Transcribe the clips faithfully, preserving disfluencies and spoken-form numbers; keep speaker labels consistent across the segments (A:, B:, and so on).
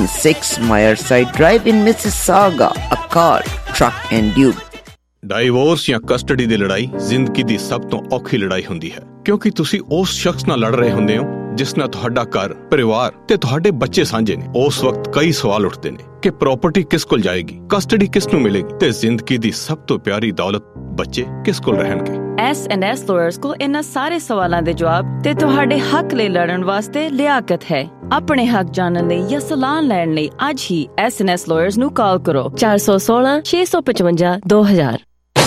A: one six Myerside Drive in Mississauga, a car, truck and dude.
B: Divorce ਜਾਂ custody ਦੀ ਲੜਾਈ ਜ਼ਿੰਦਗੀ ਦੀ ਸਭ ਤੋਂ ਔਖੀ ਲੜਾਈ ਹੁੰਦੀ ਹੈ, ਕਿਉਂਕਿ ਤੁਸੀਂ ਉਸ ਸ਼ਖਸ ਨਾਲ ਲੜ ਰਹੇ ਹੁੰਦੇ ਹੋ ਜਿਸ ਨਾਲ ਤੁਹਾਡਾ ਘਰ, ਪਰਿਵਾਰ ਤੇ ਤੁਹਾਡੇ ਬੱਚੇ ਸਾਂਝੇ ਨੇ। ਉਸ ਵਕਤ ਕਈ ਸਵਾਲ ਉੱਠਦੇ ਨੇ ਕਿ ਪ੍ਰਾਪਰਟੀ ਕਿਸ ਕੋਲ ਜਾਏਗੀ, ਕਸਟਡੀ ਕਿਸ ਨੂੰ ਮਿਲੇਗੀ ਤੇ ਜ਼ਿੰਦਗੀ ਦੀ ਸਭ ਤੋਂ ਪਿਆਰੀ ਦੌਲਤ ਬੱਚੇ ਕਿਸ ਕੋਲ ਰਹਿਣਗੇ।
C: ਐਸ ਐਂਡ ਐਸ ਲਾਇਰਸ ਕੋਲ ਇਹਨਾਂ ਸਾਰੇ ਸਵਾਲਾਂ ਦੇ ਜਵਾਬ ਤੇ ਤੁਹਾਡੇ ਹੱਕ ਲਈ ਲੜਨ ਵਾਸਤੇ ਲਿਆਕਤ ਹੈ। ਆਪਣੇ ਹੱਕ ਜਾਣਨ ਲਈ ਜਾਂ ਸਲਾਹ ਲੈਣ ਲਈ ਅੱਜ ਹੀ ਐਸ ਐਂਡ ਐਸ ਲਾਇਰਸ ਨੂੰ ਕਾਲ ਕਰੋ ਚਾਰ ਸੌ ਸੋਲਾਂ ਛੇ ਸੌ ਪਚਵੰਜਾ ਦੋ ਹਜ਼ਾਰ।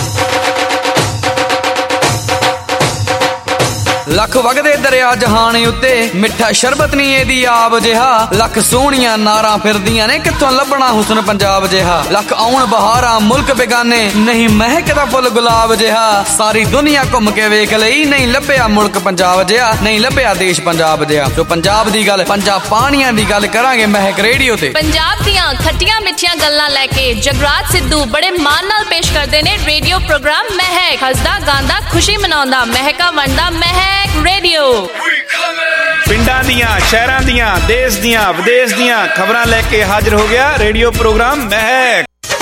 D: ਲੱਖ ਵਗਦੇ ਦਰਿਆ ਜਹਾਨ ਉੱਤੇ ਮਿੱਠਾ ਸ਼ਰਬਤ ਨੀ ਇਹਦੀ ਆਬ ਜਿਹਾ, ਲੱਖ ਸੋਹਣੀਆਂ ਨਾਰਾਂ ਫਿਰਦੀਆਂ ਨੇ ਕਿੱਥੋਂ ਲੱਭਣਾ ਹੁਸਨ ਪੰਜਾਬ ਜਿਹਾ, ਲੱਖ ਆਉਣ ਬਹਾਰਾਂ ਮੁਲਕ ਬੇਗਾਨੇ ਨਹੀਂ ਮਹਿਕਦਾ ਫੁੱਲ ਗੁਲਾਬ ਜਿਹਾ, ਸਾਰੀ ਦੁਨੀਆ ਘੁੰਮ ਕੇ ਵੇਖ ਲਈ ਨਹੀਂ ਲੱਭਿਆ ਮੁਲਕ ਪੰਜਾਬ ਜਿਹਾ, ਨਹੀਂ ਲੱਭਿਆ ਦੇਸ਼ ਪੰਜਾਬ ਜਿਹਾ। ਜੋ ਪੰਜਾਬ ਦੀ ਗੱਲ, ਪੰਜਾਬ ਪਾਣੀਆਂ ਦੀ ਗੱਲ ਕਰਾਂਗੇ ਮਹਿਕ ਰੇਡੀਓ ਤੇ। ਪੰਜਾਬ ਦੀਆਂ ਖੱਟੀਆਂ ਮਿੱਠੀਆਂ ਗੱਲਾਂ ਲੈ ਕੇ ਜਗਰਾਜ ਸਿੱਧੂ ਬੜੇ ਮਾਣ ਨਾਲ ਪੇਸ਼ ਕਰਦੇ ਨੇ ਰੇਡੀਓ ਪ੍ਰੋਗਰਾਮ ਮਹਿਕ। ਹੱਸਦਾ ਗਾਉਂਦਾ ਖੁਸ਼ੀ ਮਨਾਉਂਦਾ ਮਹਿਕਾ ਵੰਡਦਾ ਮਹਿਕ ਰੇਡੀਓ।
E: ਪਿੰਡਾਂ ਦੀਆਂ, ਸ਼ਹਿਰਾਂ ਦੀਆਂ, ਦੇਸ਼ ਦੀਆਂ, ਵਿਦੇਸ਼ ਦੀਆਂ ਖਬਰਾਂ ਲੈ ਕੇ ਹਾਜ਼ਰ ਹੋ ਗਿਆ radio program Mehak.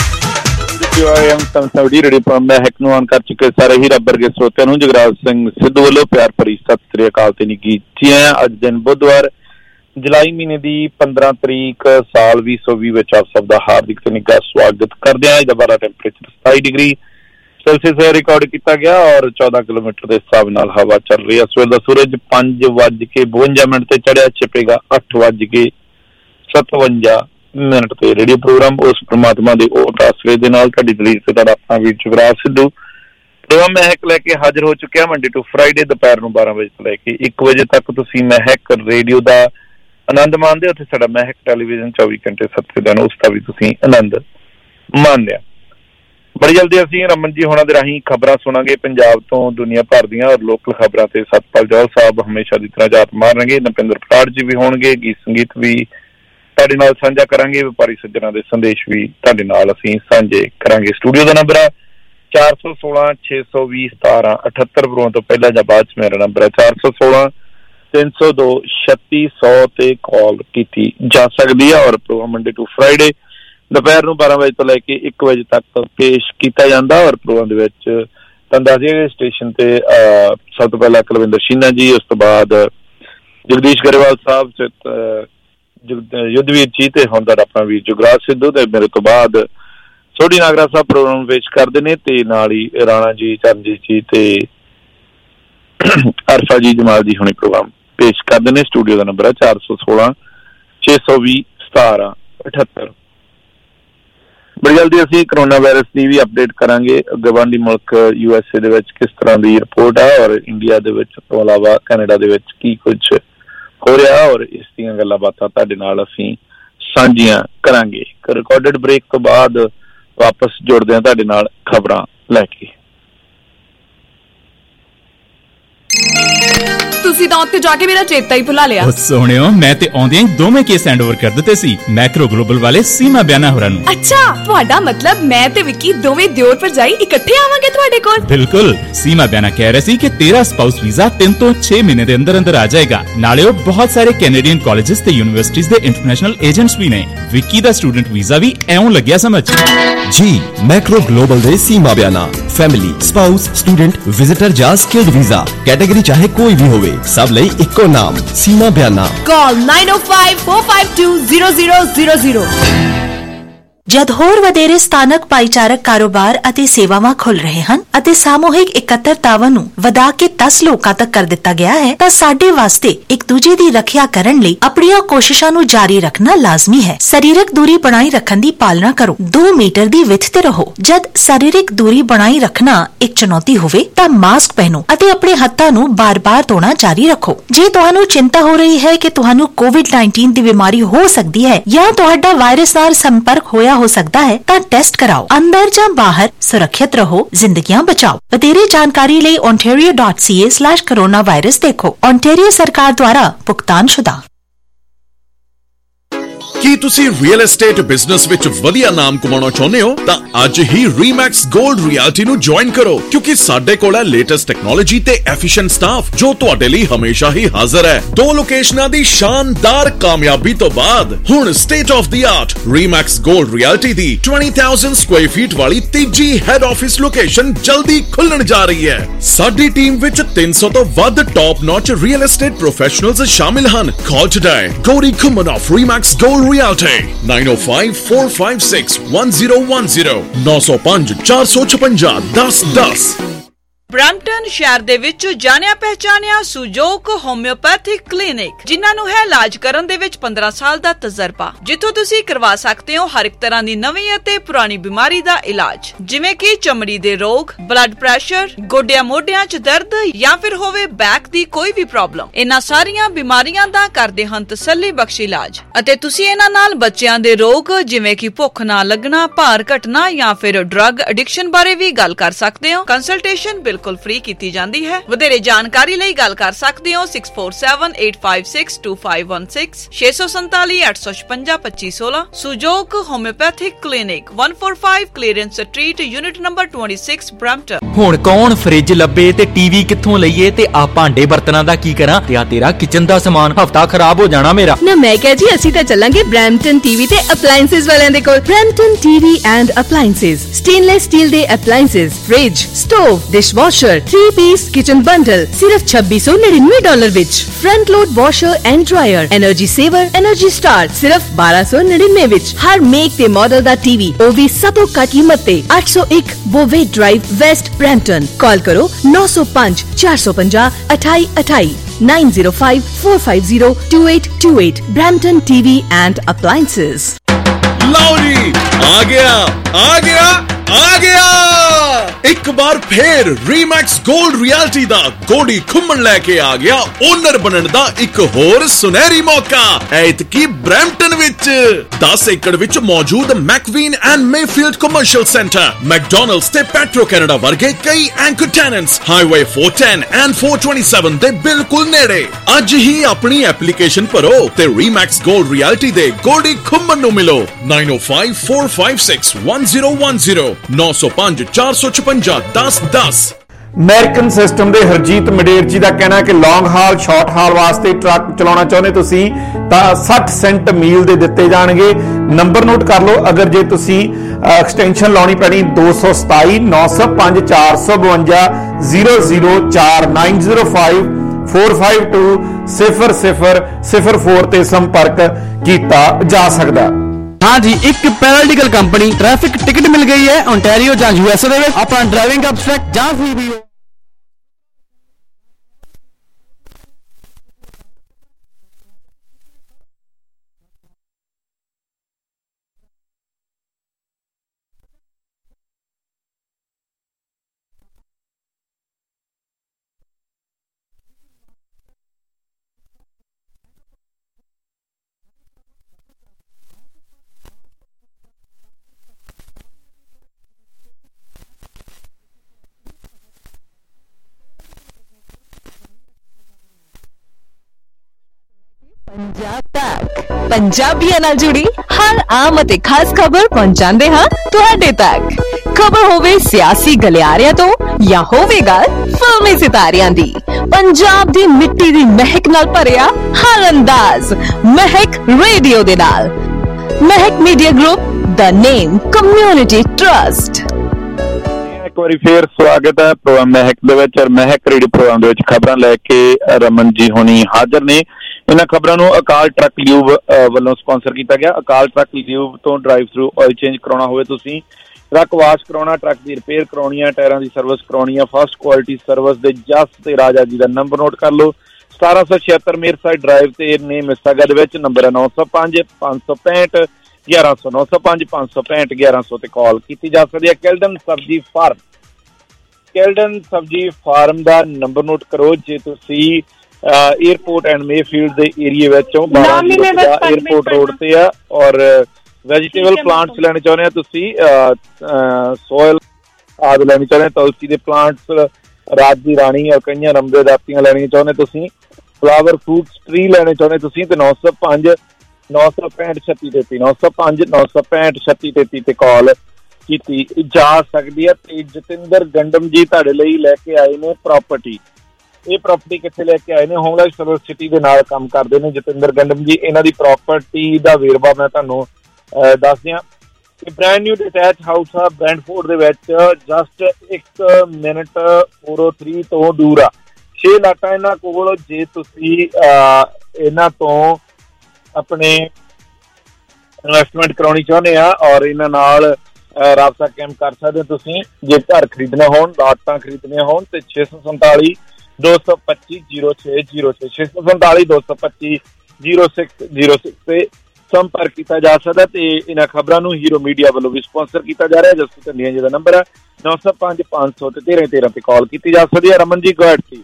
F: Radio program Mehak ਨੂੰ ਆਨ ਕਰ ਚੁੱਕੇ ਸਾਰੇ ਹੀ ਰੱਬ ਵਰਗੇ ਸਰੋਤਿਆਂ ਨੂੰ ਜਗਰਾਜ ਸਿੰਘ ਸਿੱਧੂ ਵੱਲੋਂ ਪਿਆਰ ਭਰੀ ਸਤਿ ਸ੍ਰੀ ਅਕਾਲ ਤੇ ਨਿੱਘੀ ਜੀ ਆਇਆਂ। ਅੱਜ ਦਿਨ ਬੁੱਧਵਾਰ ਜੁਲਾਈ ਮਹੀਨੇ ਦੀ ਪੰਦਰਾਂ ਤਰੀਕ ਸਾਲ ਵੀਹ ਸੌ ਵੀਹ ਵਿੱਚ ਆਪ ਸਭ ਦਾ ਹਾਰਦਿਕ ਤੇ ਨਿੱਘਾ ਸਵਾਗਤ ਕਰਦੇ ਹਾਂ। ਅੱਜ ਦਾ ਬਾਰਾਂ ਟੈਂਪਰੇਚਰ ਸਤਾਈ ਡਿਗਰੀ ਸੈਲਸੀਅਸ ਰਿਕਾਰਡ ਕੀਤਾ ਗਿਆ ਔਰ ਚੌਦਾਂ ਕਿਲੋਮੀਟਰ ਦੇ ਹਿਸਾਬ ਨਾਲ ਹਵਾ ਚੱਲ ਰਹੀ ਹੈ। ਸਵੇਰ ਦਾ ਸੂਰਜ ਪੰਜ ਵੱਜ ਕੇ ਬਵੰਜਾ ਮਿੰਟ ਤੇ ਚੜਿਆ, ਛਿਪੇਗਾ ਅੱਠ ਵੱਜ ਕੇ ਸਤਵੰਜਾ ਮਿੰਟ ਤੇ। ਰੇਡੀਓ ਪ੍ਰੋਗਰਾਮ ਉਸ ਪ੍ਰਮਾਤਮਾ ਦੇ ਓਟ ਆਸਰੇ ਦੇ ਨਾਲ ਤੁਹਾਡੀ ਦਲੀਲ ਤੇ ਤੁਹਾਡਾ ਆਪਣਾ ਵੀਰ ਜਗਰਾਜ ਸਿੱਧੂ ਪ੍ਰੋਗਰਾਮ ਮਹਿਕ ਲੈ ਕੇ ਹਾਜ਼ਰ ਹੋ ਚੁੱਕਿਆ। ਮੰਡੇ ਟੂ ਫਰਾਈਡੇ ਦੁਪਹਿਰ ਨੂੰ ਬਾਰਾਂ ਵਜੇ ਤੋਂ ਲੈ ਕੇ ਇੱਕ ਵਜੇ ਤੱਕ ਤੁਸੀਂ ਮਹਿਕ ਰੇਡੀਓ ਦਾ ਆਨੰਦ ਮਾਣਦੇ ਹੋ। ਉੱਥੇ ਸਾਡਾ ਮਹਿਕ ਟੈਲੀਵਿਜ਼ਨ ਚੌਵੀ ਘੰਟੇ ਸੱਤ ਦਿਨ ਉਸ ਦਾ ਵੀ ਤੁਸੀਂ ਆਨੰਦ ਮਾਣਦੇ ਆ। ਬੜੀ ਜਲਦੀ ਅਸੀਂ ਰਮਨ ਜੀ ਹੋਣਾ ਦੇ ਰਾਹੀਂ ਖਬਰਾਂ ਸੁਣਾਂਗੇ ਪੰਜਾਬ ਤੋਂ ਦੁਨੀਆ ਭਰ ਦੀਆਂ ਔਰ ਲੋਕਲ ਖਬਰਾਂ ਤੇ ਸਤਪਾਲ ਜੌਹਲ ਸਾਹਿਬ ਹਮੇਸ਼ਾ ਦੀ ਤਰ੍ਹਾਂ ਜਾਤ ਮਾਰਨਗੇ। ਨਪਿੰਦਰ ਪਟਾੜ ਜੀ ਵੀ ਹੋਣਗੇ, ਗੀਤ ਸੰਗੀਤ ਵੀ ਤੁਹਾਡੇ ਨਾਲ ਸਾਂਝਾ ਕਰਾਂਗੇ, ਵਪਾਰੀ ਸੱਜਣਾ ਦੇ ਸੰਦੇਸ਼ ਵੀ ਤੁਹਾਡੇ ਨਾਲ ਅਸੀਂ ਸਾਂਝੇ ਕਰਾਂਗੇ। ਸਟੂਡੀਓ ਦਾ ਨੰਬਰ ਹੈ ਚਾਰ ਸੌ ਸੋਲਾਂ ਛੇ ਸੌ ਵੀਹ ਸਤਾਰਾਂ ਅਠੱਤਰ। ਬਰੋਂ ਤੋਂ ਪਹਿਲਾਂ ਜਾਂ ਬਾਅਦ ਚ ਮੇਰਾ ਨੰਬਰ ਹੈ ਚਾਰ ਸੌ ਸੋਲਾਂ ਤਿੰਨ ਸੌ ਦੋ ਛੱਤੀ ਸੌ ਤੇ ਕਾਲ ਕੀਤੀ ਜਾ ਸਕਦੀ ਹੈ। ਔਰ ਪ੍ਰੋਗਰਾਮ ਮੰਡੇ ਟੂ ਫਰਾਈਡੇ ਦੁਪਹਿਰ ਨੂੰ ਬਾਰਾਂ ਵਜੇ ਤੋਂ ਲੈ ਕੇ ਇੱਕ ਵਜੇ ਤੱਕ ਪੇਸ਼ ਕੀਤਾ ਜਾਂਦਾ। ਔਰ ਪ੍ਰੋਗਰਾਮ ਦੇ ਵਿੱਚ ਤੁਹਾਨੂੰ ਦੱਸ ਦਈਏ ਸਟੇਸ਼ਨ ਤੇ ਸਭ ਤੋਂ ਪਹਿਲਾਂ ਕੁਲਵਿੰਦਰ ਸ਼ੀਨਾ ਜੀ, ਉਸ ਤੋਂ ਬਾਅਦ ਜਗਦੀਸ਼ ਗਰੇਵਾਲ ਸਾਹਿਬ, ਯੁੱਧਵੀਰ ਜੀ ਤੇ ਹੁਣ ਤੁਹਾਡਾ ਆਪਣਾ ਵੀਰ ਜਗਰਾਜ ਸਿੱਧੂ ਤੇ ਮੇਰੇ ਤੋਂ ਬਾਅਦ ਸੋਢੀ ਨਾਗਰਾ ਸਾਹਿਬ ਪ੍ਰੋਗਰਾਮ ਪੇਸ਼ ਕਰਦੇ ਨੇ ਤੇ ਨਾਲ ਹੀ ਰਾਣਾ ਜੀ, ਚਰਨਜੀਤ ਜੀ ਤੇ ਅਰਫਾ ਜੀ, ਜਮਾਲ ਜੀ ਹੁਣੇ ਪ੍ਰੋਗਰਾਮ ਪੇਸ਼ ਕਰਦੇ ਨੇ। ਸਟੂਡੀਓ ਦਾ ਨੰਬਰ ਹੈ ਚਾਰ ਸੌ ਸੋਲਾਂ ਛੇ ਸੌ ਵੀਹ ਸਤਾਰਾਂ ਅਠੱਤਰ। ਬੜੀ ਜਲਦੀ ਅਸੀਂ ਕਰੋਨਾ ਵਾਇਰਸ ਦੀ ਵੀ ਅਪਡੇਟ ਕਰਾਂਗੇ। ਗਵਾਂਢੀ ਮੁਲਕ ਯੂ ਐਸ ਏ ਦੇ ਵਿੱਚ ਕਿਸ ਤਰ੍ਹਾਂ ਦੀ ਰਿਪੋਰਟ ਹੈ ਔਰ ਇੰਡੀਆ ਦੇ ਵਿੱਚ ਤੋਂ ਇਲਾਵਾ ਕੈਨੇਡਾ ਦੇ ਵਿੱਚ ਕੀ ਕੁਝ ਹੋ ਰਿਹਾ ਔਰ ਇਸ ਦੀਆਂ ਗੱਲਾਂ ਬਾਤਾਂ ਤੁਹਾਡੇ ਨਾਲ ਅਸੀਂ ਸਾਂਝੀਆਂ ਕਰਾਂਗੇ। ਰਿਕਾਰਡਡ ਬ੍ਰੇਕ ਤੋਂ ਬਾਅਦ ਵਾਪਸ ਜੁੜਦੇ ਹਾਂ ਤੁਹਾਡੇ ਨਾਲ ਖਬਰਾਂ ਲੈ ਕੇ।
G: ਤੁਸੀਂ ਤਾਂ ਉੱਥੇ ਜਾ ਕੇ ਮੇਰਾ ਚੇਤਾ ਹੀ ਭੁਲਾ ਲਿਆ।
H: ਉਹ ਸੋਹਣਿਓ, ਮੈਂ ਤੇ ਆਉਂਦਿਆਂ ਹੀ ਦੋਵੇਂ ਕੇਸ ਹੈਂਡ ਓਵਰ ਕਰ ਦਿੱਤੇ ਸੀ ਮੈਕਰੋ ਗਲੋਬਲ ਵਾਲੇ ਸੀਮਾ ਬਿਆਨਾ ਹੋਰਾਂ ਨੂੰ।
G: ਅੱਛਾ, ਤੁਹਾਡਾ ਮਤਲਬ ਮੈਂ ਤੇ ਵਿੱਕੀ ਦੋਵੇਂ ਦਿਓਰ ਭਰਜਾਈ ਇਕੱਠੇ ਆਵਾਂਗੇ ਤੁਹਾਡੇ ਕੋਲ?
H: ਬਿਲਕੁਲ। ਸੀਮਾ ਬਿਆਨਾ ਕਹਿ ਰਹੇ ਸੀ ਕਿ ਤੇਰਾ ਸਪਾਊਸ ਵੀਜ਼ਾ ਤਿੰਨ ਤੋਂ ਛੇ ਮਹੀਨੇ ਦੇ ਅੰਦਰ ਅੰਦਰ ਆ ਜਾਏਗਾ। ਨਾਲੇ ਉਹ ਬਹੁਤ ਸਾਰੇ ਕੈਨੇਡੀਅਨ ਕਾਲਜਿਸ ਤੇ ਯੂਨੀਵਰਸਿਟੀਜ਼ ਦੇ ਇੰਟਰਨੈਸ਼ਨਲ ਏਜੰਟਸ ਵੀ ਨੇ। ਵਿੱਕੀ ਦਾ ਸਟੂਡੈਂਟ ਵੀਜ਼ਾ ਵੀ ਐਉਂ ਲੱਗਿਆ ਸਮਝ।
I: ਜੀ ਮੈਕਰੋ ਗਲੋਬਲ ਦੇ Seema Biana family, spouse, student, visitor ਜਾਂ ਸਕਿਲਡ ਵੀਜ਼ਾ ਕੈਟੇਗਰੀ ਚਾਹੇ ਕੋਈ ਵੀ ਹੋਵੇ, ਸਭ ਲਈ ਇੱਕੋ ਨਾਮ Seema Biana.
G: Call nine O five four five two zero zero zero zero.
J: ਜਦ ਹੋਰ ਵਧੇਰੇ ਸਥਾਨਕ ਭਾਈਚਾਰਕ ਕਾਰੋਬਾਰ ਅਤੇ ਸੇਵਾਵਾਂ ਖੁੱਲ ਰਹੇ ਹਨ ਅਤੇ ਸਾਮੂਹਿਕ ਇਕੱਤਰਤਾਵਾਂ ਨੂੰ ਵਧਾ ਕੇ ਦਸ ਲੋਕਾਂ ਤੱਕ ਕਰ ਦਿੱਤਾ ਗਿਆ ਹੈ ਤਾਂ ਸਾਡੇ ਵਾਸਤੇ ਇੱਕ ਦੂਜੇ ਦੀ ਰੱਖਿਆ ਕਰਨ ਲਈ ਆਪਣੀਆਂ ਕੋਸ਼ਿਸ਼ਾਂ ਨੂੰ ਜਾਰੀ ਰੱਖਣਾ ਲਾਜ਼ਮੀ ਹੈ। ਸਰੀਰਕ ਦੂਰੀ ਬਣਾਈ ਰੱਖਣ ਦੀ ਪਾਲਣਾ ਕਰੋ। ਦੋ ਮੀਟਰ ਦੀ ਵਿੱਥ ਤੇ ਰਹੋ। ਜਦ ਸਰੀਰਕ ਦੂਰੀ ਬਣਾਈ ਰੱਖਣਾ ਇੱਕ ਚੁਣੌਤੀ ਹੋਵੇ ਤਾਂ ਮਾਸਕ ਪਹਿਨੋ ਅਤੇ ਆਪਣੇ ਹੱਥਾਂ ਨੂੰ ਬਾਰ-ਬਾਰ ਧੋਣਾ ਜਾਰੀ ਰੱਖੋ। ਜੇ ਤੁਹਾਨੂੰ ਚਿੰਤਾ ਹੋ ਰਹੀ ਹੈ ਕਿ ਤੁਹਾਨੂੰ ਕੋਵਿਡ ਨਾਈਨਟੀਨ ਦੀ ਬਿਮਾਰੀ ਹੋ ਸਕਦੀ ਹੈ ਜਾਂ ਤੁਹਾਡਾ ਵਾਇਰਸ ਨਾਲ ਸੰਪਰਕ ਹੋਇਆ ਹੋ ਸਕਦਾ ਹੈ ਤਾਂ ਟੈਸਟ ਕਰਾਓ। ਅੰਦਰ ਜਾਂ ਬਾਹਰ ਸੁਰੱਖਿਅਤ ਰਹੋ, ਜ਼ਿੰਦਗੀਆਂ ਬਚਾਓ। ਵਧੇਰੇ ਜਾਣਕਾਰੀ ਲਈ ontario dot c a slash coronavirus ਦੇਖੋ। ontario ਸਰਕਾਰ ਦੁਆਰਾ ਭੁਗਤਾਨ ਸ਼ੁਦਾ।
K: ਕੀ ਤੁਸੀਂ ਰੀਅਲ ਐਸਟੇਟ ਬਿਜ਼ਨਸ ਵਿੱਚ ਵਧੀਆ ਨਾਮ ਕਮਾਉਣਾ ਚਾਹੁੰਦੇ ਹੋ ਤਾਂ ਅੱਜ ਹੀ ਰੀਮੈਕਸ ਗੋਲਡ ਰਿਐਲਿਟੀ ਨੂੰ ਜੁਆਇਨ ਕਰੋ, ਕਿਉਂਕਿ ਸਾਡੇ ਕੋਲ ਹੈ ਲੇਟੈਸਟ ਟੈਕਨੋਲੋਜੀ ਤੇ ਐਫੀਸ਼ੀਐਂਟ ਸਟਾਫ ਜੋ ਤੁਹਾਡੇ ਲਈ ਹਮੇਸ਼ਾ ਹੀ ਹਾਜ਼ਰ ਹੈ। ਦੋ ਲੋਕੇਸ਼ਨਾਂ ਦੀ ਸ਼ਾਨਦਾਰ ਕਾਮਯਾਬੀ ਤੋਂ ਬਾਅਦ ਹੁਣ state of the art Remax gold realty ਦੀ ਵੀਹ ਹਜ਼ਾਰ ਸਕੁਆਇਰ ਫੀਟ ਵਾਲੀ ਤੀਜੀ ਹੈਡ ਆਫਿਸ ਲੋਕੇਸ਼ਨ ਜਲਦੀ ਖੁੱਲਣ ਜਾ ਰਹੀ ਹੈ। ਸਾਡੀ ਟੀਮ ਵਿੱਚ ਤਿੰਨ ਸੌ ਤੋਂ ਵੱਧ top notch real estate professionals ਸ਼ਾਮਿਲ ਹਨ। Call today. Gauri Kumman of Remax Gold Realty nine oh five, four five six, one oh one oh nine oh five, four five six, ten ten।
L: Brampton ਸ਼ਹਿਰ ਦੇ ਵਿੱਚ ਜਾਣਿਆ ਪਹਿਚਾਨਿਆ ਸੁਜੋਕ homeopathic clinic, ਜਿਨ੍ਹਾਂ ਨੂੰ ਹੈ ਇਲਾਜ ਕਰਨ ਦੇ ਵਿੱਚ ਪੰਦਰਾਂ ਸਾਲ ਦਾ ਤਜਰਬਾ, ਜਿੱਥੋਂ ਤੁਸੀਂ ਕਰਵਾ ਸਕਦੇ ਹੋ ਹਰ ਇੱਕ ਤਰ੍ਹਾਂ ਦੀ ਨਵੀਂ ਅਤੇ ਪੁਰਾਣੀ ਬਿਮਾਰੀ ਦਾ ਇਲਾਜ, ਜਿਵੇਂ ਕਿ ਚਮੜੀ ਦੇ ਰੋਗ, ਬਲੱਡ ਪ੍ਰੈਸ਼ਰ, ਗੋਡਿਆਂ ਮੋਢਿਆਂ 'ਚ ਦਰਦ ਜਾਂ ਫਿਰ ਹੋਵੇ ਬੈਕ ਦੀ ਕੋਈ ਵੀ ਪ੍ਰੋਬਲਮ। ਇਹਨਾਂ ਸਾਰੀਆਂ ਬਿਮਾਰੀਆਂ ਦਾ ਕਰਦੇ ਹਨ ਤਸੱਲੀ ਬਖਸ਼ ਇਲਾਜ, ਅਤੇ ਤੁਸੀਂ ਇਹਨਾਂ ਨਾਲ ਬੱਚਿਆਂ ਦੇ ਰੋਗ ਜਿਵੇਂ ਕਿ ਭੁੱਖ ਨਾ ਲੱਗਣਾ, ਭਾਰ ਘਟਣਾ ਜਾਂ ਫਿਰ ਡਰੱਗ ਐਡਿਕਸ਼ਨ ਬਾਰੇ ਵੀ ਗੱਲ ਕਰ ਸਕਦੇ ਹੋ। ਕੰਸਲਟੇਸ਼ਨ ਬਿਲਕੁਲ ਫ੍ਰੀ ਕੀਤੀ ਜਾਂਦੀ ਹੈ। ਵਧੇਰੇ ਜਾਣਕਾਰੀ ਲਈ ਗੱਲ ਕਰ ਸਕਦੇ ਹੋ six four seven, eight five six, two five one six, six seven seven, eight five five, two five one six। Sujok homeopathic clinic one forty-five clearance street, unit number twenty-six, Brampton.
M: ਹੁਣ ਕੌਣ fridge ਲੱਭੇ ਤੇ TV ਕਿੱਥੋਂ ਲਈਏ ਤੇ ਆ ਭਾਂਡੇ ਬਰਤਨਾਂ ਦਾ ਕੀ ਕਰਾਂ ਤੇ ਆ ਤੇਰਾ ਕਿਚਨ ਦਾ ਸਮਾਨ ਹਫਤਾ ਖਰਾਬ ਹੋ ਜਾਣਾ ਮੇਰਾ।
N: ਨਾ ਮੈਂ ਕਿਹਾ ਜੀ ਅਸੀਂ ਤਾਂ ਚੱਲਾਂਗੇ ਬਰੈਂਪਟਨ ਟੀਵੀ ਤੇ ਅਪਲਾਈਐਂਸਸ ਵਾਲਿਆਂ ਦੇ ਕੋਲ। Brampton TV and appliances, stainless steel ਦੇ appliances, fridge, stove, dishwasher, three piece kitchen bundle ਸਿਰਫ ਛੱਬੀ ਸੌ ਨੜਿਨਵੇਂ ਡਾਲਰ ਵਿੱਚ। Front load washer and dryer, energy saver, energy star ਸਿਰਫ ਬਾਰਾਂ ਸੌ ਨੜਿਨਵੇਂ ਵਿੱਚ। ਹਰ ਮੇਕ ਤੇ ਮਾਡਲ ਦਾ ਟੀਵੀ, ਉਹ ਵੀ ਸਭ ਤੋਂ ਘੱਟ ਕੀਮਤ ਤੇ। ਅੱਠ ਸੌ ਇੱਕ Bovaird drive, west Brampton. Call ਕਰੋ ਨੌ ਸੌ ਪੰਜ, ਚਾਰ ਸੌ ਪੰਜਾਹ, ਅਠਾਈ ਅਠਾਈ, nine oh five, four five oh, two eight two eight। Brampton T V and Appliances।
K: ਲਓ ਜੀ, ਆ ਗਿਆ ਆ ਗਿਆ ਆ ਗਿਆ ਇੱਕ ਵਾਰ ਫੇਰ ਰੀਮੈਕਸ ਗੋਲਡ ਰਿਐਲਿਟੀ ਦਾ ਗੋਡੀ ਖੁੰਮਣ ਲੈ ਕੇ ਆ ਗਿਆ ਓਨਰ ਬਣਨ ਦਾ ਇੱਕ ਹੋਰ ਸੁਨਹਿਰੀ ਮੌਕਾ, ਐਤਕੀ ਬਰੈਂਪਟਨ ਵਿੱਚ। ਦਸ ਏਕੜ ਵਿੱਚ ਮੌਜੂਦ McVean and Mayfield commercial centre, McDonald's ਤੇ ਪੈਟਰੋ ਕੈਨੇਡਾ ਵਰਗੇ ਕਈ anchor tenants highway four ten and four twenty-seven ਦੇ ਬਿਲਕੁਲ ਨੇੜੇ। ਅੱਜ ਹੀ ਆਪਣੀ ਐਪਲੀਕੇਸ਼ਨ ਭਰੋ ਤੇ ਰੀਮੈਕਸ ਗੋਲਡ ਰਿਐਲਿਟੀ ਦੇ ਗੋਡੀ ਖੁੰਮਣ ਨੂੰ ਮਿਲੋ। nine oh five, four five six, one oh one oh nine oh five, four five five, ten ten।
E: American system ਦੇ ਹਰਜੀਤ ਮਡੇਰ ਜੀ ਦਾ ਕਹਿਣਾ ਹੈ ਕਿ ਲੌਂਗ ਹਾਲ ਸ਼ਾਰਟ ਹਾਲ ਵਾਸਤੇ ਟਰੱਕ ਚਲਾਉਣਾ ਚਾਹੁੰਦੇ ਤੁਸੀਂ ਤਾਂ sixty ਸੈਂਟ ਮੀਲ ਦੇ ਦਿੱਤੇ ਜਾਣਗੇ। ਨੰਬਰ ਨੋਟ ਕਰ ਲਓ, ਅਗਰ ਜੇ ਤੁਸੀਂ ਐਕਸਟੈਂਸ਼ਨ ਲਾਉਣੀ ਪੈਣੀ ਦੋ ਸੌ ਸਤਾਈ, ਨੌ ਸੌ ਪੰਜ, ਚਾਰ ਸੌ ਬਵੰਜਾ, zero zero four, nine oh five, four five two, zero zero zero four ਤੇ ਸੰਪਰਕ ਕੀਤਾ ਜਾ ਸਕਦਾ।
M: हाँ जी, एक पैरालिटिकल कंपनी ट्रैफिक टिकट मिल गई है ओंटारियो ਜਾਂ यूएसए ਦੇ ਵਿੱਚ। ਆਪਣਾ ਡਰਾਈਵਿੰਗ ਅਬਸਟ੍ਰੈਕਟ ਜਾਂ ਫ੍ਰੀ ਵੀ ਹੋ।
N: ਪੰਜਾਬ ਤੱਕ ਪੰਜਾਬੀਆਂ ਨਾਲ ਜੁੜੀ ਹਰ ਆਮ ਅਤੇ ਖਾਸ ਖਬਰ ਪਹੁੰਚਾਉਂਦੇ ਹਾਂ ਤੁਹਾਡੇ ਤੱਕ। ਖਬਰ ਹੋਵੇ ਸਿਆਸੀ ਗਲਿਆਰਿਆਂ ਤੋਂ ਜਾਂ ਹੋਵੇ ਗੱਲ ਫਿਲਮੀ ਸਿਤਾਰਿਆਂ ਦੀ, ਪੰਜਾਬ ਦੀ ਮਿੱਟੀ ਦੀ ਮਹਿਕ ਨਾਲ ਭਰਿਆ ਹਰ ਅੰਦਾਜ਼ ਮਹਿਕ ਰੇਡੀਓ ਦੇ ਨਾਲ। ਮਹਿਕ ਮੀਡੀਆ ਗਰੁੱਪ, ਦਾ ਨੇਮ ਕਮਿਊਨਿਟੀ ਟਰਸਟ।
F: ਇੱਕ ਵਾਰੀ ਫੇਰ ਸਵਾਗਤ ਹੈ ਪ੍ਰੋਗਰਾਮ ਮਹਿਕ ਦੇ ਵਿੱਚ। ਔਰ ਮਹਿਕ ਰੇਡੀਓ ਪ੍ਰੋਗਰਾਮ ਦੇ ਵਿੱਚ ਖਬਰਾਂ ਲੈ ਕੇ ਰਮਨ ਜੀ ਹੋਣੀ ਹਾਜ਼ਰ ਨੇ। ਇਹਨਾਂ ਖਬਰਾਂ ਨੂੰ ਅਕਾਲ ਟਰੱਕ ਲਿਊਬ ਵੱਲੋਂ ਸਪਾਂਸਰ ਕੀਤਾ ਗਿਆ। ਅਕਾਲ ਟਰੱਕ ਲਿਊਬ ਤੋਂ ਡਰਾਈਵ ਥਰੂ ਆਇਲ ਚੇਂਜ ਕਰਾਉਣਾ ਹੋਵੇ, ਤੁਸੀਂ ਟਰੱਕ ਵਾਸ਼ ਕਰਾਉਣਾ, ਟਰੱਕ ਦੀ ਰਿਪੇਅਰ ਕਰਾਉਣੀ ਆ, ਟਾਇਰਾਂ ਦੀ ਸਰਵਿਸ ਕਰਾਉਣੀ ਆ, ਫਸਟ ਕੁਆਲਿਟੀ ਸਰਵਿਸ ਦੇ ਜਸ ਤੇ ਰਾਜਾ ਜੀ ਦਾ ਨੰਬਰ ਨੋਟ ਕਰ ਲਓ। ਸਤਾਰਾਂ ਸੌ ਛਿਅੱਤਰ ਮੇਰ ਸਾਈਡ ਡਰਾਈਵ ਤੇ ਨੇ ਮਿਸਾਗਾ ਦੇ ਵਿੱਚ। ਨੰਬਰ ਹੈ ਨੌ ਸੌ ਪੰਜ, ਪੰਜ ਸੌ ਪੈਂਹਠ, ਗਿਆਰਾਂ ਸੌ, ਨੌ ਸੌ ਪੰਜ, ਪੰਜ ਸੌ ਪੈਂਹਠ, ਗਿਆਰਾਂ ਸੌ ਤੇ ਕਾਲ ਕੀਤੀ ਜਾ ਸਕਦੀ ਹੈ। Caledon Sabzi farm, Caledon Sabzi farm ਦਾ ਨੰਬਰ ਨੋਟ ਕਰੋ ਜੇ ਤੁਸੀਂ ਏਅਰਪੋਰਟ ਐਂਡ ਮੇਫੀਲਡ ਦੇ ਏਰੀਏ ਵਿੱਚ ਹੋ। ਬਾਰਾਂ ਏਅਰਪੋਰਟ ਰੋਡ ਤੇ ਆ। ਔਰ ਵੈਜੀਟੇਬਲ ਪਲਾਂਟਸ ਲੈਣੇ ਚਾਹੁੰਦੇ ਆ ਤੁਸੀਂ, ਸੋਇਲ ਆਦਿ ਲੈਣੀ ਚਾਹੁੰਦੇ, ਤੁਲਸੀ ਦੇ ਪਲਾਂਟਸ, ਰਾਤ ਦੀ ਰਾਣੀ ਔਰ ਕਈਆਂ ਰੰਬੇ ਦਾਤੀਆਂ ਲੈਣੀਆਂ ਚਾਹੁੰਦੇ ਤੁਸੀਂ, ਫਲਾਵਰ ਫਰੂਟਸ ਟਰੀ ਲੈਣੇ ਚਾਹੁੰਦੇ ਤੁਸੀਂ ਤੇ ਨੌ ਸੌ ਪੰਜ, ਨੌ ਸੌ ਪੈਂਹਠ ਛੱਤੀ ਤੇਤੀ ਨੌ ਸੌ ਪੰਜ ਨੌ ਸੌ ਪੈਂਹਠ ਛੱਤੀ ਤੇਤੀ ਤੇ ਕਾਲ ਕੀਤੀ ਜਾ ਸਕਦੀ ਹੈ। ਤੇ ਜਤਿੰਦਰ ਗੰਡਮ ਜੀ ਤੁਹਾਡੇ ਲਈ ਲੈ ਕੇ ਆਏ ਨੇ ਪ੍ਰਾਪਰਟੀ। ਇਹ ਪ੍ਰਾਪਰਟੀ ਕਿੱਥੇ ਲੈ ਕੇ ਆਏ ਨੇ? ਹੋਮਲੈਂਡ ਸਿਟੀ ਦੇ ਨਾਲ ਕੰਮ ਕਰਦੇ ਨੇ ਜਤਿੰਦਰ ਗੰਡਮ ਜੀ। ਇਹਨਾਂ ਦੀ ਪ੍ਰਾਪਰਟੀ ਦਾ ਵੇਰਵਾ ਮੈਂ ਤੁਹਾਨੂੰ ਦੱਸ ਦਿਆਂ। ਬ੍ਰੈਂਡ ਨਿਊ ਡਿਟੈਚ ਹਾਊਸ ਆ ਬ੍ਰੈਂਡਫੋਰਡ ਦੇ ਵਿੱਚ, ਜਸਟ ਇੱਕ ਮਿੰਟ ਫੋਰ ਓ ਥ੍ਰੀ ਤੋਂ ਦੂਰ ਆ। ਛੇ ਲਾਟਾਂ ਇਹਨਾਂ ਕੋਲ। ਜੇ ਤੁਸੀਂ ਇਹਨਾਂ ਤੋਂ ਆਪਣੇ ਇਨਵੈਸਟਮੈਂਟ ਕਰਾਉਣੀ ਚਾਹੁੰਦੇ ਆ ਔਰ ਇਹਨਾਂ ਨਾਲ ਰਾਬਤਾ ਕਾਇਮ ਕਰ ਸਕਦੇ ਹੋ ਤੁਸੀਂ। ਜੇ ਘਰ ਖਰੀਦਣੇ ਹੋਣ, ਲਾਟਾਂ ਖਰੀਦਣੀਆਂ ਹੋਣ ਤੇ ਛੇ ਸੌ ਸੰਤਾਲੀ ਦੋ ਸੌ ਪੱਚੀ ਜੀਰੋ ਛੇ ਜੀਰੋ ਛੇ ਛੇ ਸੌ ਸੰਤਾਲੀ ਦੋ ਸੌ ਪੱਚੀ ਜੀਰੋ ਸਿਕਸ ਜੀਰੋ ਸਿਕਸ ਤੇ ਸੰਪਰਕ ਕੀਤਾ ਜਾ ਸਕਦਾ। ਤੇ ਇਹਨਾਂ ਖਬਰਾਂ ਨੂੰ ਹੀਰੋ ਮੀਡੀਆ ਵੱਲੋਂ ਵੀ ਸਪਾਂਸਰ ਕੀਤਾ ਜਾ ਰਿਹਾ। ਜਸਪੀ ਧੰਦੀਆਂ ਜੀ ਦਾ ਨੰਬਰ ਹੈ ਨੌ ਸੌ ਪੰਜ ਪੰਜ ਸੌ ਤੇ ਤੇਰਾਂ ਤੇਰਾਂ ਤੇ ਕਾਲ ਕੀਤੀ ਜਾ ਸਕਦੀ ਹੈ। ਰਮਨ ਜੀ ਗੋਇਡ ਸੀ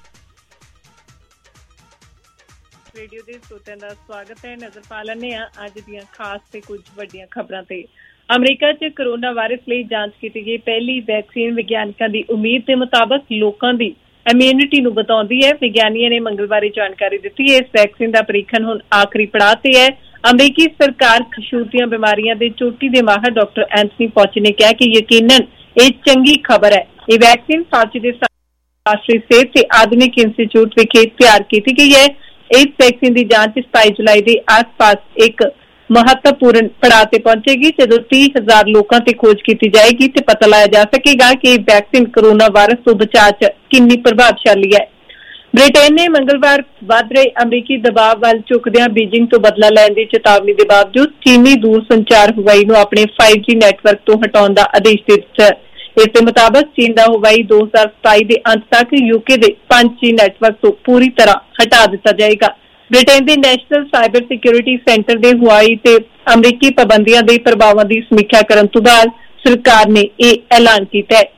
O: ਰੇਡੀਓ ਦੇ ਸਰੋਤਿਆਂ ਦਾ ਸਵਾਗਤ ਹੈ। ਨਜ਼ਰ ਪਾ ਲੈਂਦੇ ਹਾਂ ਅੱਜ ਦੀਆਂ ਖਾਸ ਤੇ ਕੁਝ ਵੱਡੀਆਂ ਖਬਰਾਂ ਤੇ। ਅਮਰੀਕਾ 'ਚ ਕੋਰੋਨਾ ਵਾਇਰਸ ਲਈ ਜਾਂਚ ਕੀਤੀ ਗਈ ਪਹਿਲੀ ਵੈਕਸੀਨ ਵਿਗਿਆਨਕਾਂ ਦੀ ਉਮੀਦ ਦੇ ਮੁਤਾਬਕ ਲੋਕਾਂ ਦੀ ਇਮਿਊਨਿਟੀ ਨੂੰ ਵਧਾਉਂਦੀ ਹੈ। ਵਿਗਿਆਨੀਆਂ ਨੇ ਮੰਗਲਵਾਰ ਜਾਣਕਾਰੀ ਦਿੱਤੀ ਹੈ। ਇਸ ਵੈਕਸੀਨ ਦਾ ਪਰੀਖਣ ਹੁਣ ਆਖਰੀ ਪੜਾਅ ਤੇ ਹੈ। ਅਮਰੀਕੀ ਸਰਕਾਰ ਛੂਤੀਆਂ ਬਿਮਾਰੀਆਂ ਦੇ ਚੋਟੀ ਦੇ ਮਾਹਰ ਡਾਕਟਰ ਐਂਥਨੀ ਫੌਚੀ ਨੇ ਕਿਹਾ ਕਿ ਯਕੀਨਨ ਇਹ ਚੰਗੀ ਖਬਰ ਹੈ। ਇਹ ਵੈਕਸੀਨ ਫੌਚੀ ਦੇ ਰਾਸ਼ਟਰੀ ਸਿਹਤ ਤੇ ਆਧੁਨਿਕ ਇੰਸਟੀਚਿਊਟ ਵਿਖੇ ਤਿਆਰ ਕੀਤੀ ਗਈ ਹੈ। ਇਸ ਵੈਕਸੀਨ ਦੀ ਜਾਂਚ ਸਤਾਈ ਜੁਲਾਈ ਦੇ ਆਸ-ਪਾਸ ਇੱਕ ਮਹੱਤਵਪੂਰਨ ਪੜਾਅ ਤੇ ਪਹੁੰਚੇਗੀ, ਜਦੋਂ ਤੀਹ ਹਜ਼ਾਰ ਲੋਕਾਂ ਤੇ ਖੋਜ ਕੀਤੀ ਜਾਏਗੀ ਤੇ ਪਤਾ ਲਾਇਆ ਜਾ ਸਕੇਗਾ ਕਿ ਇਹ ਵੈਕਸੀਨ ਕੋਰੋਨਾ ਵਾਇਰਸ ਤੋਂ ਬਚਾਅ 'ਚ ਕਿੰਨੀ ਪ੍ਰਭਾਵਸ਼ਾਲੀ ਹੈ। ਬ੍ਰਿਟੇਨ ਨੇ ਮੰਗਲਵਾਰ ਵੱਧ ਰਹੇ ਅਮਰੀਕੀ ਦਬਾਅ ਵੱਲ ਝੁਕਦਿਆਂ ਬੀਜਿੰਗ ਤੋਂ ਬਦਲਾ ਲੈਣ ਦੀ ਚੇਤਾਵਨੀ ਦੇ ਬਾਵਜੂਦ ਚੀਨੀ ਦੂਰ ਸੰਚਾਰ ਹਵਾਈ ਨੂੰ ਆਪਣੇ ਫਾਈਵ ਜੀ ਨੈਟਵਰਕ ਤੋਂ ਹਟਾਉਣ ਦਾ ਆਦੇਸ਼ ਦੇ ਦਿੱਤਾ। ਇਸ ਦੇ ਮੁਤਾਬਕ ਚੀਨ ਦਾ ਹਵਾਈ ਦੋ ਹਜ਼ਾਰ ਸਤਾਈ ਦੇ ਅੰਤ ਤੱਕ ਯੂਕੇ ਦੇ ਪੰਜ ਜੀ ਨੈਟਵਰਕ ਤੋਂ ਪੂਰੀ ਤਰ੍ਹਾਂ ਹਟਾ ਦਿੱਤਾ ਜਾਏਗਾ। ਬ੍ਰਿਟੇਨ ਦੇ ਨੈਸ਼ਨਲ ਸਾਈਬਰ ਸਿਕਿਉਰਿਟੀ ਸੈਂਟਰ ਦੇ ਹਵਾਈ ਤੇ ਅਮਰੀਕੀ ਪਾਬੰਦੀਆਂ ਦੇ ਪ੍ਰਭਾਵਾਂ ਦੀ ਸਮੀਖਿਆ ਕਰਨ ਤੋਂ ਬਾਅਦ ਸਰਕਾਰ ਨੇ ਇਹ ਐਲਾਨ ਕੀਤਾ ਹੈ।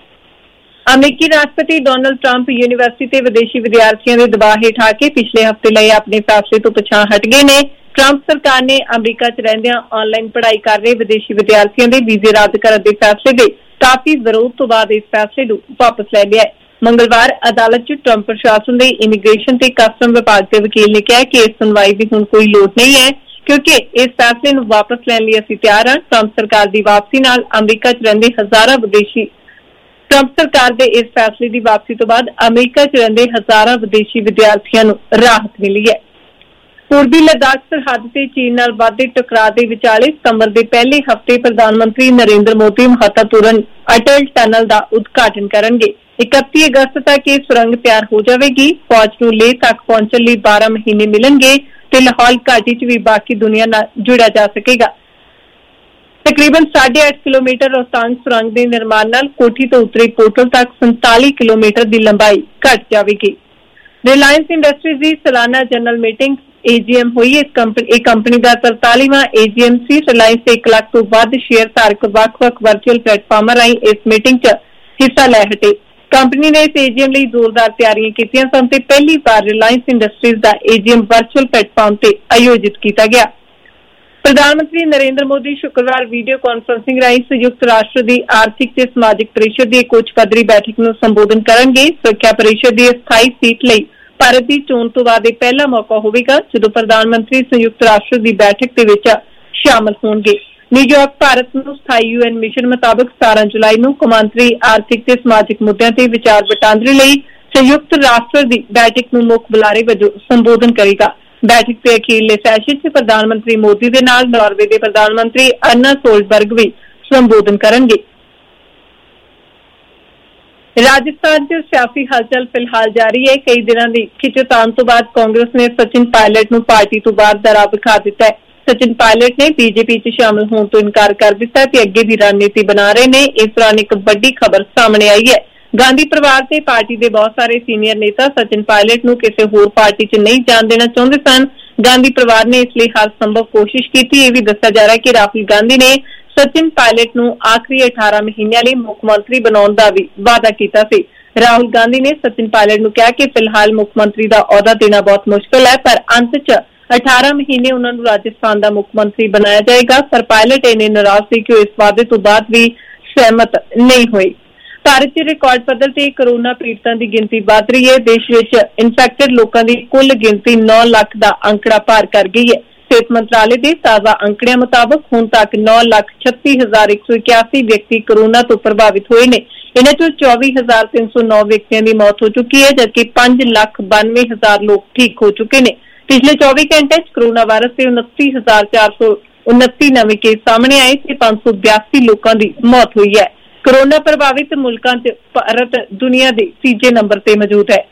O: ਅਮਰੀਕੀ ਰਾਸ਼ਟਰਪਤੀ ਡੋਨਲਡ ਟਰੰਪ ਯੂਨੀਵਰਸਿਟੀ ਤੇ ਵਿਦੇਸ਼ੀ ਵਿਦਿਆਰਥੀਆਂ ਦੇ ਦਬਾਅ ਹੇਠ ਆ ਕੇ ਪਿਛਲੇ ਹਫ਼ਤੇ ਲਈ ਆਪਣੇ ਫੈਸਲੇ ਤੋਂ ਪਿਛਾਂਹ ਹਟ ਗਏ ਨੇ। ਟਰੰਪ ਸਰਕਾਰ ਨੇ ਅਮਰੀਕਾ 'ਚ ਰਹਿੰਦਿਆਂ ਆਨਲਾਈਨ ਪੜ੍ਹਾਈ ਕਰ ਰਹੇ ਵਿਦੇਸ਼ੀ ਵਿਦਿਆਰਥੀਆਂ ਦੇ ਵੀਜ਼ੇ ਰੱਦ ਕਰਨ ਦੇ ਫੈਸਲੇ ਦੇ ਕਾਫੀ ਵਿਰੋਧ ਤੋਂ ਬਾਅਦ ਇਸ ਫੈਸਲੇ ਨੂੰ ਵਾਪਸ ਲੈ ਲਿਆ ਹੈ। ਮੰਗਲਵਾਰ ਅਦਾਲਤ 'ਚ ਟਰੰਪ ਪ੍ਰਸ਼ਾਸਨ ਦੇ ਇਮੀਗ੍ਰੇਸ਼ਨ ਤੇ ਕਸਟਮ ਵਿਭਾਗ ਦੇ ਵਕੀਲ ਨੇ ਕਿਹਾ ਕਿ ਇਸ ਸੁਣਵਾਈ ਦੀ ਹੁਣ ਕੋਈ ਲੋੜ ਨਹੀਂ ਹੈ, ਕਿਉਂਕਿ ਇਸ ਫੈਸਲੇ ਨੂੰ ਵਾਪਸ ਲੈਣ ਲਈ ਅਸੀਂ ਤਿਆਰ ਹਾਂ। ਟਰੰਪ ਸਰਕਾਰ ਦੀ ਵਾਪਸੀ ਨਾਲ ਅਮਰੀਕਾ 'ਚ ਰਹਿੰਦੇ ਹਜ਼ਾਰਾਂ ਵਿਦੇਸ਼ੀ ਟਰੰਪ ਸਰਕਾਰ ਦੇ ਇਸ ਫੈਸਲੇ ਦੀ ਵਾਪਸੀ ਤੋਂ ਬਾਅਦ ਅਮਰੀਕਾ 'ਚ ਰਹਿੰਦੇ ਹਜ਼ਾਰਾਂ ਵਿਦੇਸ਼ੀ ਵਿਦਿਆਰਥੀਆਂ ਨੂੰ ਰਾਹਤ ਮਿਲੀ ਹੈ। ਪੂਰਬੀ ਲੱਦਾਖ ਸਰਹੱਦ ਤੇ ਚੀਨ ਨਾਲ ਵਧਦੇ ਟਕਰਾਅ ਦੇ ਵਿਚਾਲੇ ਸਤੰਬਰ ਦੇ ਪਹਿਲੇ ਹਫ਼ਤੇ ਪ੍ਰਧਾਨ ਮੰਤਰੀ ਨਰਿੰਦਰ ਮੋਦੀ ਮਹੱਤਵਪੂਰਨ ਅਟਲ ਟਨਲ ਦਾ ਉਦਘਾਟਨ ਕਰਨਗੇ। ਇਕੱਤੀ ਅਗਸਤ ਤੱਕ ਇਹ ਸੁਰੰਗ ਤਿਆਰ ਹੋ ਜਾਵੇਗੀ। ਫੌਜ ਨੂੰ ਲੇਹ ਤੱਕ ਪਹੁੰਚਣ ਲਈ ਬਾਰਾਂ ਮਹੀਨੇ ਮਿਲਣਗੇ ਤੇ ਲਾਹੌਲ ਘਾਟੀ 'ਚ ਵੀ ਬਾਕੀ ਦੁਨੀਆ ਨਾਲ ਜੁੜਿਆ ਜਾ ਸਕੇਗਾ। ਤਕਰੀਬਨ ਸਾਢੇ ਅੱਠ ਕਿਲੋਮੀਟਰ ਰੋਹਤਾਂਗ ਸੁਰੰਗ ਦੇ ਨਿਰਮਾਣ ਨਾਲ ਕੋਠੀ ਤੋਂ ਉਤਰੇ ਪੋਰਟਲ ਤੱਕ ਸੰਤਾਲੀ ਕਿਲੋਮੀਟਰ ਦੀ ਲੰਬਾਈ ਘਟ ਜਾਵੇਗੀ। ਰਿਲਾਇੰਸ ਇੰਡਸਟਰੀਜ਼ ਦੀ ਸਾਲਾਨਾ ਜਨਰਲ ਮੀਟਿੰਗ ਏ ਜੀ ਐਮ ਹੋਈ। ਇਹ ਕੰਪਨੀ ਦਾ ਤਰਤਾਲੀਵਾਂ ਏ ਜੀ ਐਮ ਸੀ। ਰਿਲਾਇੰਸ ਦੇ ਇੱਕ ਲੱਖ ਤੋਂ ਵੱਧ ਸ਼ੇਅਰ ਧਾਰਕ ਵੱਖ-ਵੱਖ ਵਰਚੁਅਲ ਪਲੇਟਫਾਰਮਾਂ ਰਾਹੀਂ ਇਸ ਮੀਟਿੰਗ 'ਚ ਹਿੱਸਾ ਲੈ ਹਟੇ। ਕੰਪਨੀ ਨੇ ਇਸ ਏ ਜੀ ਐਮ ਲਈ ਜ਼ੋਰਦਾਰ ਤਿਆਰੀਆਂ ਕੀਤੀਆਂ ਸਨ ਤੇ ਪਹਿਲੀ ਵਾਰ ਰਿਲਾਇੰਸ ਇੰਡਸਟਰੀਜ਼ ਦਾ ਏ ਜੀ ਐਮ ਵਰਚੁਅਲ ਪਲੇਟਫਾਰਮ ਤੇ ਆਯੋਜਿਤ ਕੀਤਾ ਗਿਆ। ਪ੍ਰਧਾਨ ਮੰਤਰੀ ਨਰਿੰਦਰ ਮੋਦੀ ਸ਼ੁੱਕਰਵਾਰ ਵੀਡੀਓ ਕਾਨਫਰੰਸਿੰਗ ਰਾਹੀਂ ਸੰਯੁਕਤ ਰਾਸ਼ਟਰ ਦੀ ਆਰਥਿਕ ਤੇ ਸਮਾਜਿਕ ਪਰਿਸ਼ਦ ਦੀ ਇੱਕ ਉੱਚ ਪੱਧਰੀ ਬੈਠਕ ਨੂੰ ਸੰਬੋਧਨ ਕਰਨਗੇ। ਸੁਰੱਖਿਆ ਪਰਿਸ਼ਦ ਦੀ ਸਥਾਈ ਸੀਟ ਲਈ ਭਾਰਤ ਦੀ ਚੋਣ ਤੋਂ ਬਾਅਦ ਇਹ ਪਹਿਲਾ ਮੌਕਾ ਹੋਵੇਗਾ ਜਦੋਂ ਪ੍ਰਧਾਨ ਮੰਤਰੀ ਸੰਯੁਕਤ ਰਾਸ਼ਟਰ ਦੀ ਬੈਠਕ ਦੇ ਵਿੱਚ ਸ਼ਾਮਲ ਹੋਣਗੇ। ਨਿਊਯਾਰਕ ਭਾਰਤ ਨੂੰ ਸਥਾਈ ਯੂ ਐਨ ਮਿਸ਼ਨ ਮੁਤਾਬਕ ਸਤਾਰਾਂ ਜੁਲਾਈ ਨੂੰ ਕੌਮਾਂਤਰੀ ਆਰਥਿਕ ਤੇ ਸਮਾਜਿਕ ਮੁੱਦਿਆਂ ਤੇ ਵਿਚਾਰ ਵਟਾਂਦਰੇ ਲਈ ਸੰਯੁਕਤ ਰਾਸ਼ਟਰ ਦੀ ਬੈਠਕ ਨੂੰ ਮੁੱਖ ਬੁਲਾਰੇ ਵਜੋਂ ਸੰਬੋਧਨ ਕਰੇਗਾ। ਬੈਠਕ ਦੇ ਅਖੀਰਲੇ ਸੈਸ਼ਨ 'ਚ ਪ੍ਰਧਾਨ ਮੰਤਰੀ ਮੋਦੀ ਦੇ ਨਾਲ ਨਾਰਵੇ ਦੇ ਪ੍ਰਧਾਨ ਮੰਤਰੀ ਅਰਨਾ ਸੋਲਬਰਗ ਵੀ ਸੰਬੋਧਨ ਕਰਨਗੇ। ਰਾਜਸਥਾਨ 'ਚ ਸਿਆਸੀ ਹਲਚਲ ਫਿਲਹਾਲ ਜਾਰੀ ਹੈ। ਕਈ ਦਿਨਾਂ ਦੀ ਖਿੱਚੋਤਾਣ ਤੋਂ ਬਾਅਦ ਕਾਂਗਰਸ ਨੇ ਸਚਿਨ ਪਾਇਲਟ ਨੂੰ ਪਾਰਟੀ ਤੋਂ ਬਾਹਰ ਦਾ ਰਾਹ ਵਿਖਾ ਦਿੱਤਾ ਹੈ। ਸਚਿਨ ਪਾਇਲਟ ਨੇ ਬੀ ਜੇ ਪੀ 'ਚ ਸ਼ਾਮਲ ਹੋਣ ਤੋਂ ਇਨਕਾਰ ਕਰ ਦਿੱਤਾ ਤੇ ਅੱਗੇ ਦੀ ਰਣਨੀਤੀ ਬਣਾ ਰਹੇ ਨੇ। ਇਸ ਦੌਰਾਨ ਇੱਕ ਵੱਡੀ ਖਬਰ ਸਾਹਮਣੇ ਆਈ ਹੈ। ਗਾਂਧੀ ਪਰਿਵਾਰ ਤੇ ਪਾਰਟੀ ਦੇ ਬਹੁਤ ਸਾਰੇ ਸੀਨੀਅਰ ਨੇਤਾ ਸਚਿਨ ਪਾਇਲਟ ਨੂੰ ਕਿਸੇ ਹੋਰ ਪਾਰਟੀ 'ਚ ਨਹੀਂ ਜਾਣ ਦੇਣਾ ਚਾਹੁੰਦੇ ਸਨ। ਗਾਂਧੀ ਪਰਿਵਾਰ ਨੇ ਇਸ ਲਈ ਹਰ ਸੰਭਵ ਕੋਸ਼ਿਸ਼ ਕੀਤੀ। ਇਹ ਵੀ ਦੱਸਿਆ ਜਾ ਰਿਹਾ ਕਿ ਰਾਹੁਲ ਗਾਂਧੀ ਨੇ ਸਚਿਨ ਪਾਇਲਟ ਨੂੰ ਆਖਰੀ ਅਠਾਰਾਂ ਮਹੀਨਿਆਂ ਲਈ ਮੁੱਖ ਮੰਤਰੀ ਬਣਾਉਣ ਦਾ ਵੀ ਵਾਅਦਾ ਕੀਤਾ ਸੀ। ਰਾਹੁਲ ਗਾਂਧੀ ਨੇ ਸਚਿਨ ਪਾਇਲਟ ਨੂੰ ਕਿਹਾ ਕਿ ਫਿਲਹਾਲ ਮੁੱਖ ਮੰਤਰੀ ਦਾ ਅਹੁਦਾ ਦੇਣਾ ਬਹੁਤ ਮੁਸ਼ਕਲ ਹੈ, ਪਰ ਅੰਤ 'ਚ ਅਠਾਰਾਂ ਮਹੀਨੇ ਉਹਨਾਂ ਨੂੰ ਰਾਜਸਥਾਨ ਦਾ ਮੁੱਖ ਮੰਤਰੀ ਬਣਾਇਆ ਜਾਏਗਾ। ਪਰ ਪਾਇਲਟ ਇੰਨੇ ਨਾਰਾਜ਼ ਸੀ ਕਿ ਉਹ ਇਸ ਵਾਅਦੇ ਤੋਂ ਬਾਅਦ ਵੀ ਸਹਿਮਤ ਨਹੀਂ ਹੋਏ। ਭਾਰਤ 'ਚ ਰਿਕਾਰਡ ਪੱਧਰ ਤੇ ਕੋਰੋਨਾ ਪੀੜਤਾਂ ਦੀ ਗਿਣਤੀ ਵਧ ਰਹੀ ਹੈ। ਦੇਸ਼ ਵਿੱਚ ਇਨਫੈਕਟਡ ਲੋਕਾਂ ਦੀ ਕੁੱਲ ਗਿਣਤੀ ਨੌ ਲੱਖ ਦਾ ਅੰਕੜਾ ਪਾਰ ਕਰ ਗਈ ਹੈ। ਸਿਹਤ ਮੰਤਰਾਲੇ ਦੇ ਤਾਜ਼ਾ ਅੰਕੜਿਆਂ ਮੁਤਾਬਕ ਹੁਣ ਤੱਕ ਨੌ ਲੱਖ ਛੱਤੀ ਹਜ਼ਾਰ ਇੱਕ ਸੌ ਇਕਿਆਸੀ ਵਿਅਕਤੀ ਕੋਰੋਨਾ ਤੋਂ ਪ੍ਰਭਾਵਿਤ ਹੋਏ ਨੇ। ਇਹਨਾਂ ਚੋਂ ਚੌਵੀ ਹਜ਼ਾਰ ਤਿੰਨ ਸੌ ਨੌ ਵਿਅਕਤੀਆਂ ਦੀ ਮੌਤ ਹੋ ਚੁੱਕੀ ਹੈ, ਜਦਕਿ ਪੰਜ ਲੱਖ ਬਾਨਵੇਂ ਹਜ਼ਾਰ ਲੋਕ ਠੀਕ ਹੋ ਚੁੱਕੇ ਨੇ। ਪਿਛਲੇ ਚੌਵੀ ਘੰਟੇ 'ਚ ਕੋਰੋਨਾ ਵਾਇਰਸ ਦੇ ਉਨੱਤੀ ਹਜ਼ਾਰ ਚਾਰ ਸੌ ਉਨੱਤੀ ਨਵੇਂ ਕੇਸ ਸਾਹਮਣੇ ਆਏ ਤੇ ਪੰਜ ਸੌ ਬਿਆਸੀ ਲੋਕਾਂ ਦੀ ਮੌਤ ਹੋਈ ਹੈ। ਕੋਰੋਨਾ ਪ੍ਰਭਾਵਿਤ ਮੁਲਕਾਂ 'ਚ ਭਾਰਤ ਦੁਨੀਆ ਦੇ ਤੀਜੇ ਨੰਬਰ ਤੇ ਮੌਜੂਦ ਹੈ।